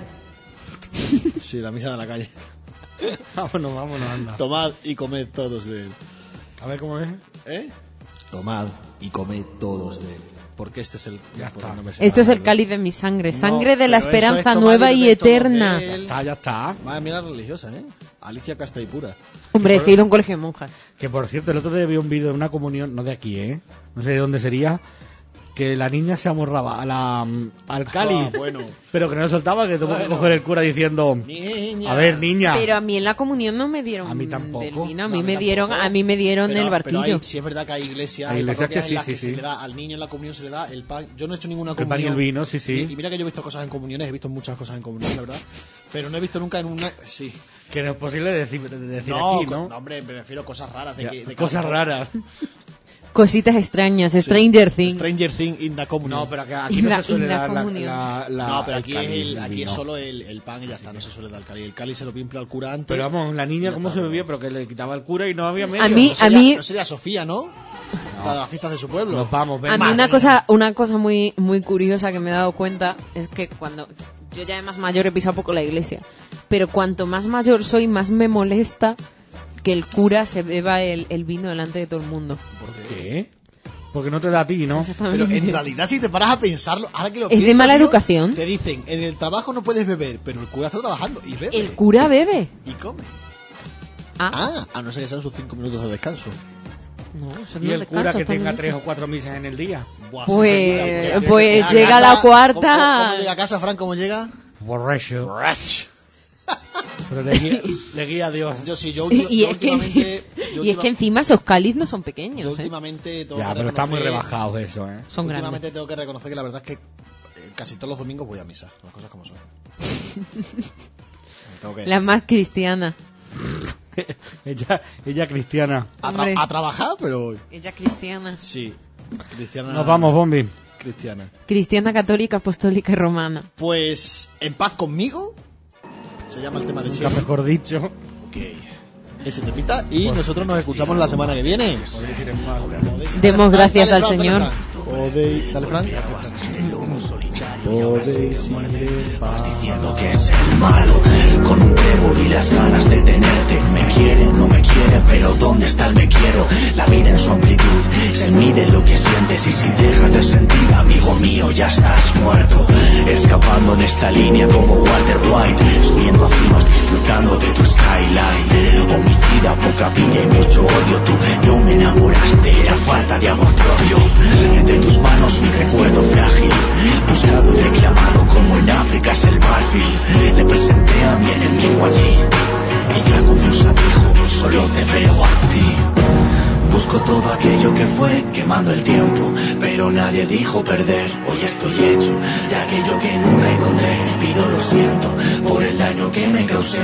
Speaker 2: sí, la misa de la calle.
Speaker 4: Vámonos, vámonos, anda.
Speaker 2: Tomad y comed todos de él.
Speaker 4: A ver cómo es.
Speaker 2: ¿Eh? Tomad y comed todos de él. Porque este es el.
Speaker 4: Ya
Speaker 2: porque
Speaker 4: está.
Speaker 2: no me sé
Speaker 3: Esto es
Speaker 2: nada,
Speaker 3: el cáliz de mi sangre.
Speaker 2: No,
Speaker 3: Sangre de la
Speaker 2: pero eso es
Speaker 3: esperanza
Speaker 2: tomad
Speaker 3: nueva
Speaker 2: y
Speaker 3: y
Speaker 2: beber todos de
Speaker 3: eterna.
Speaker 2: él.
Speaker 4: Ya está, ya está.
Speaker 2: Vaya, mira la religiosa, ¿eh? Alicia Casta y Pura.
Speaker 3: Hombre, es que he ido a un colegio de monjas.
Speaker 4: Que por cierto, el otro día vi un vídeo de una comunión, no de aquí, ¿eh? No sé de dónde sería. Que la niña se amorraba a la, al cáliz.
Speaker 2: Ah, bueno.
Speaker 4: Pero que no soltaba, que tuvo que
Speaker 2: Bueno.
Speaker 4: coger el cura diciendo:
Speaker 2: Niña.
Speaker 4: A ver, niña.
Speaker 3: Pero a mí en la comunión no me dieron
Speaker 4: A mí tampoco.
Speaker 3: del vino, a
Speaker 2: No,
Speaker 3: mí
Speaker 2: a mí
Speaker 3: me dieron,
Speaker 2: tampoco.
Speaker 3: a mí me dieron
Speaker 2: Pero-
Speaker 3: el
Speaker 2: pero
Speaker 3: barquillo.
Speaker 2: hay- sí es verdad que hay iglesias,
Speaker 4: Hay
Speaker 2: hay
Speaker 4: iglesias que
Speaker 2: parroquias
Speaker 4: sí,
Speaker 2: en las
Speaker 4: sí,
Speaker 2: que
Speaker 4: sí.
Speaker 2: se le da al niño en la comunión se le da el pan. Yo no he hecho ninguna
Speaker 4: El
Speaker 2: comunión.
Speaker 4: pan y el vino, sí, sí.
Speaker 2: Y, y mira que yo he visto cosas en comuniones, he visto muchas cosas en comuniones, la verdad. Pero no he visto nunca en una. Sí.
Speaker 4: Que no es posible decir, decir
Speaker 2: No,
Speaker 4: aquí,
Speaker 2: co-
Speaker 4: ¿no?
Speaker 2: no, hombre, me refiero a cosas raras. De
Speaker 4: Ya,
Speaker 2: que, de
Speaker 4: cosas
Speaker 2: cada-
Speaker 4: raras.
Speaker 3: Cositas extrañas,
Speaker 2: Sí.
Speaker 3: Stranger Things.
Speaker 2: Stranger Things in the communion.
Speaker 4: No, pero que aquí
Speaker 3: Y
Speaker 4: no
Speaker 3: la-
Speaker 4: se suele
Speaker 3: y la
Speaker 4: dar la,
Speaker 3: comunión.
Speaker 4: la, la-
Speaker 2: No, pero
Speaker 4: el
Speaker 2: aquí,
Speaker 4: cáliz,
Speaker 2: es, el,
Speaker 4: el
Speaker 2: aquí es
Speaker 4: vino.
Speaker 2: solo el, el pan y ya está, no se suele dar el cáliz. El cáliz se lo pimpla al cura antes.
Speaker 4: Pero vamos, la niña
Speaker 2: Ya
Speaker 4: cómo
Speaker 2: está,
Speaker 4: se bebía,
Speaker 2: pero-
Speaker 4: pero que le quitaba el cura y no había medio.
Speaker 3: A mí-
Speaker 2: No sería,
Speaker 3: mí-
Speaker 2: no sería Sofía, ¿no? La de las fiestas de su pueblo.
Speaker 4: Nos vamos, ven.
Speaker 3: A mí una cosa, una cosa muy, muy curiosa que me he dado cuenta es que cuando yo ya de más mayor he pisado poco la iglesia, pero cuanto más mayor soy, más me molesta que el cura se beba el, el vino delante de todo el mundo.
Speaker 2: ¿Por qué?
Speaker 4: ¿Qué? Porque no te da a ti, ¿no?
Speaker 2: Pero en realidad, si te paras a pensarlo, ahora que lo
Speaker 3: Es de
Speaker 2: pienso,
Speaker 3: mala
Speaker 2: tío,
Speaker 3: educación.
Speaker 2: Te dicen, en el trabajo no puedes beber, pero el cura está trabajando y bebe.
Speaker 3: El cura bebe.
Speaker 2: Y come.
Speaker 3: Ah,
Speaker 2: Ah, a no ser que sean sus cinco minutos de descanso.
Speaker 3: no, eso
Speaker 4: Y
Speaker 3: no
Speaker 4: el
Speaker 3: descanso,
Speaker 4: cura que
Speaker 3: está
Speaker 4: tenga
Speaker 3: bien
Speaker 4: tres
Speaker 3: hecho.
Speaker 4: o cuatro misas en el día.
Speaker 2: Buah,
Speaker 3: Pues-
Speaker 2: sí, señora, que-
Speaker 3: pues
Speaker 2: que- que
Speaker 3: llega
Speaker 2: a
Speaker 3: la
Speaker 2: casa-
Speaker 3: cuarta.
Speaker 2: ¿Cómo, cómo- cómo llega a casa, Fran? ¿Cómo llega?
Speaker 4: Borracho. Pero le guía, le guía a Dios.
Speaker 2: Yo sí, yo, ulti-
Speaker 3: Y,
Speaker 2: yo
Speaker 3: es que,
Speaker 2: últimamente... yo
Speaker 3: y es
Speaker 2: última-
Speaker 3: que encima esos cáliz no son
Speaker 2: yo
Speaker 3: pequeños, ¿eh?
Speaker 2: últimamente tengo
Speaker 4: Ya,
Speaker 2: que
Speaker 4: pero está muy
Speaker 2: reconocer-
Speaker 4: rebajado eso, ¿eh?
Speaker 3: Son
Speaker 2: últimamente
Speaker 3: grandes.
Speaker 2: tengo que reconocer que la verdad es que eh, casi todos los domingos voy a misa, las cosas como son. Tengo que-
Speaker 3: La más cristiana.
Speaker 4: ella, ella cristiana.
Speaker 2: a, tra-
Speaker 3: Hombre.
Speaker 2: a trabajar, pero
Speaker 3: Ella cristiana.
Speaker 2: sí. Cristiana.
Speaker 4: Nos vamos, Bombi.
Speaker 2: Cristiana.
Speaker 3: Cristiana, católica, apostólica y romana.
Speaker 2: Pues, En paz conmigo, se llama el tema de
Speaker 4: Nunca
Speaker 2: siempre.
Speaker 4: mejor dicho.
Speaker 2: Ok. Ese temita y nosotros nos escuchamos la semana que viene.
Speaker 4: Podéis ir en paz.
Speaker 3: Demos
Speaker 2: Dale,
Speaker 3: gracias
Speaker 2: dale,
Speaker 3: al
Speaker 2: Fran,
Speaker 3: Señor.
Speaker 2: dale, Fran. Podéis- Dale, Fran. podéis ir en paz.
Speaker 9: Diciendo que es el malo, con un trébol y las ganas de tenerte. Me quiere, no me quiere, pero ¿dónde está el me quiero? La vida en su amplitud se mide lo que sientes, y si dejas de sentir, amigo mío, ya estás muerto. Escapando en esta línea como Walter White, subiendo a cimas, disfrutando de tu skyline. Homicida, poca vida y mucho odio. Tú no me enamoraste, era falta de amor propio. Entre tus manos un recuerdo frágil, buscado y reclamado como en África es el marfil. Le presenté a mi enemigo allí, ella confusa dijo, solo te veo a ti. Busco todo aquello que fue quemando el tiempo, pero nadie dijo perder. Hoy estoy hecho de aquello que nunca encontré. Pido lo siento por el daño que me causé.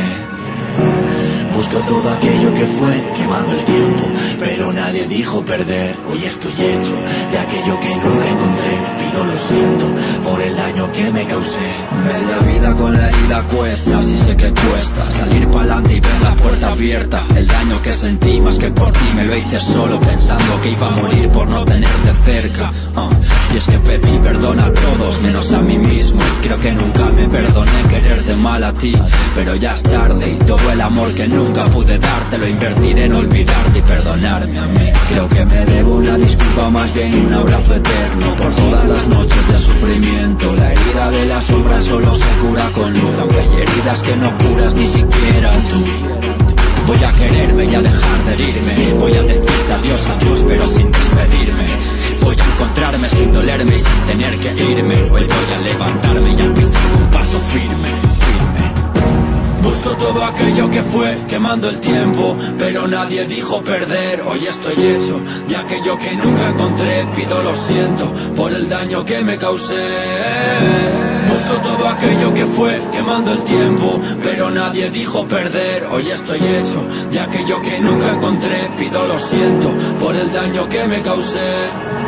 Speaker 9: Busco todo aquello que fue quemando el tiempo, pero nadie dijo perder. Hoy estoy hecho de aquello que nunca encontré. Pido lo siento por el daño que me causé.
Speaker 10: Ver la vida con la herida cuesta, si sé que cuesta salir pa'lante y ver la puerta abierta. El daño que sentí más que por ti me lo hice solo, pensando que iba a morir por no tenerte cerca. uh, Y es que pedí perdón a todos menos a mí mismo, y creo que nunca me perdoné quererte mal a ti. Pero ya es tarde y todo el amor que nunca pude darte lo invertiré en olvidarte y perdonarme a mí. Creo que me debo una disculpa, más bien un abrazo eterno, por todas las noches de sufrimiento. La herida de la sombra solo se cura con luz, aunque hay heridas que no curas ni siquiera tú. Voy a quererme y a dejar de herirme, voy a decirte adiós, adiós, pero sin despedirme. Voy a encontrarme sin dolerme y sin tener que irme. Hoy voy a levantarme y a pisar un paso firme, firme. Busco todo aquello que fue quemando el tiempo, pero nadie dijo perder. Hoy estoy hecho de aquello que nunca encontré. Pido lo siento por el daño que me causé. Busco todo aquello que fue quemando el tiempo, pero nadie dijo perder. Hoy estoy hecho de aquello que nunca encontré. Pido lo siento por el daño que me causé.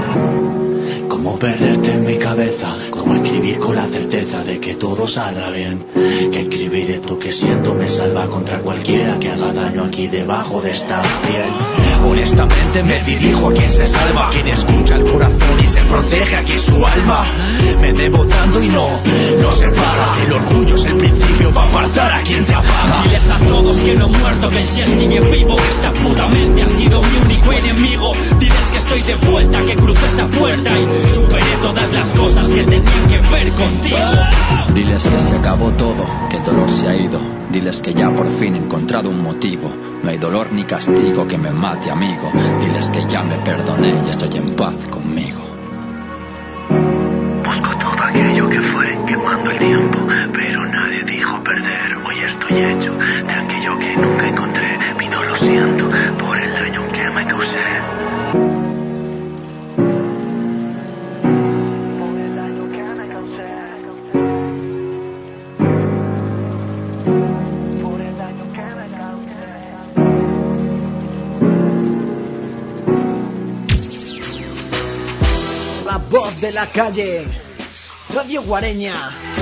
Speaker 9: Como perderte en mi cabeza, como escribir con la certeza de que todo saldrá bien. Que escribir esto que siento me salva contra cualquiera que haga daño aquí debajo de esta piel. Honestamente me dirijo a quien se salva, quien escucha el corazón y se protege aquí su alma. Me debo tanto y no, no se paga. El orgullo es el principio para apartar a quien te apaga.
Speaker 10: Diles a todos que no he muerto, que si sigue vivo, que esta puta mente ha sido mi único enemigo. Diles que estoy de vuelta, que crucé esa puerta y superé todas las cosas que tenían que ver contigo. Diles que se acabó todo, que el dolor se ha ido. Diles que ya por fin he encontrado un motivo. No hay dolor ni castigo que me mate, amigo. Diles que ya me perdoné y estoy en paz conmigo.
Speaker 9: Busco todo aquello que fue quemando el tiempo, pero nadie dijo perder. Hoy estoy hecho de aquello que nunca encontré. Pido lo siento por el daño que me causé.
Speaker 1: La voz de la calle, Radio Guareña.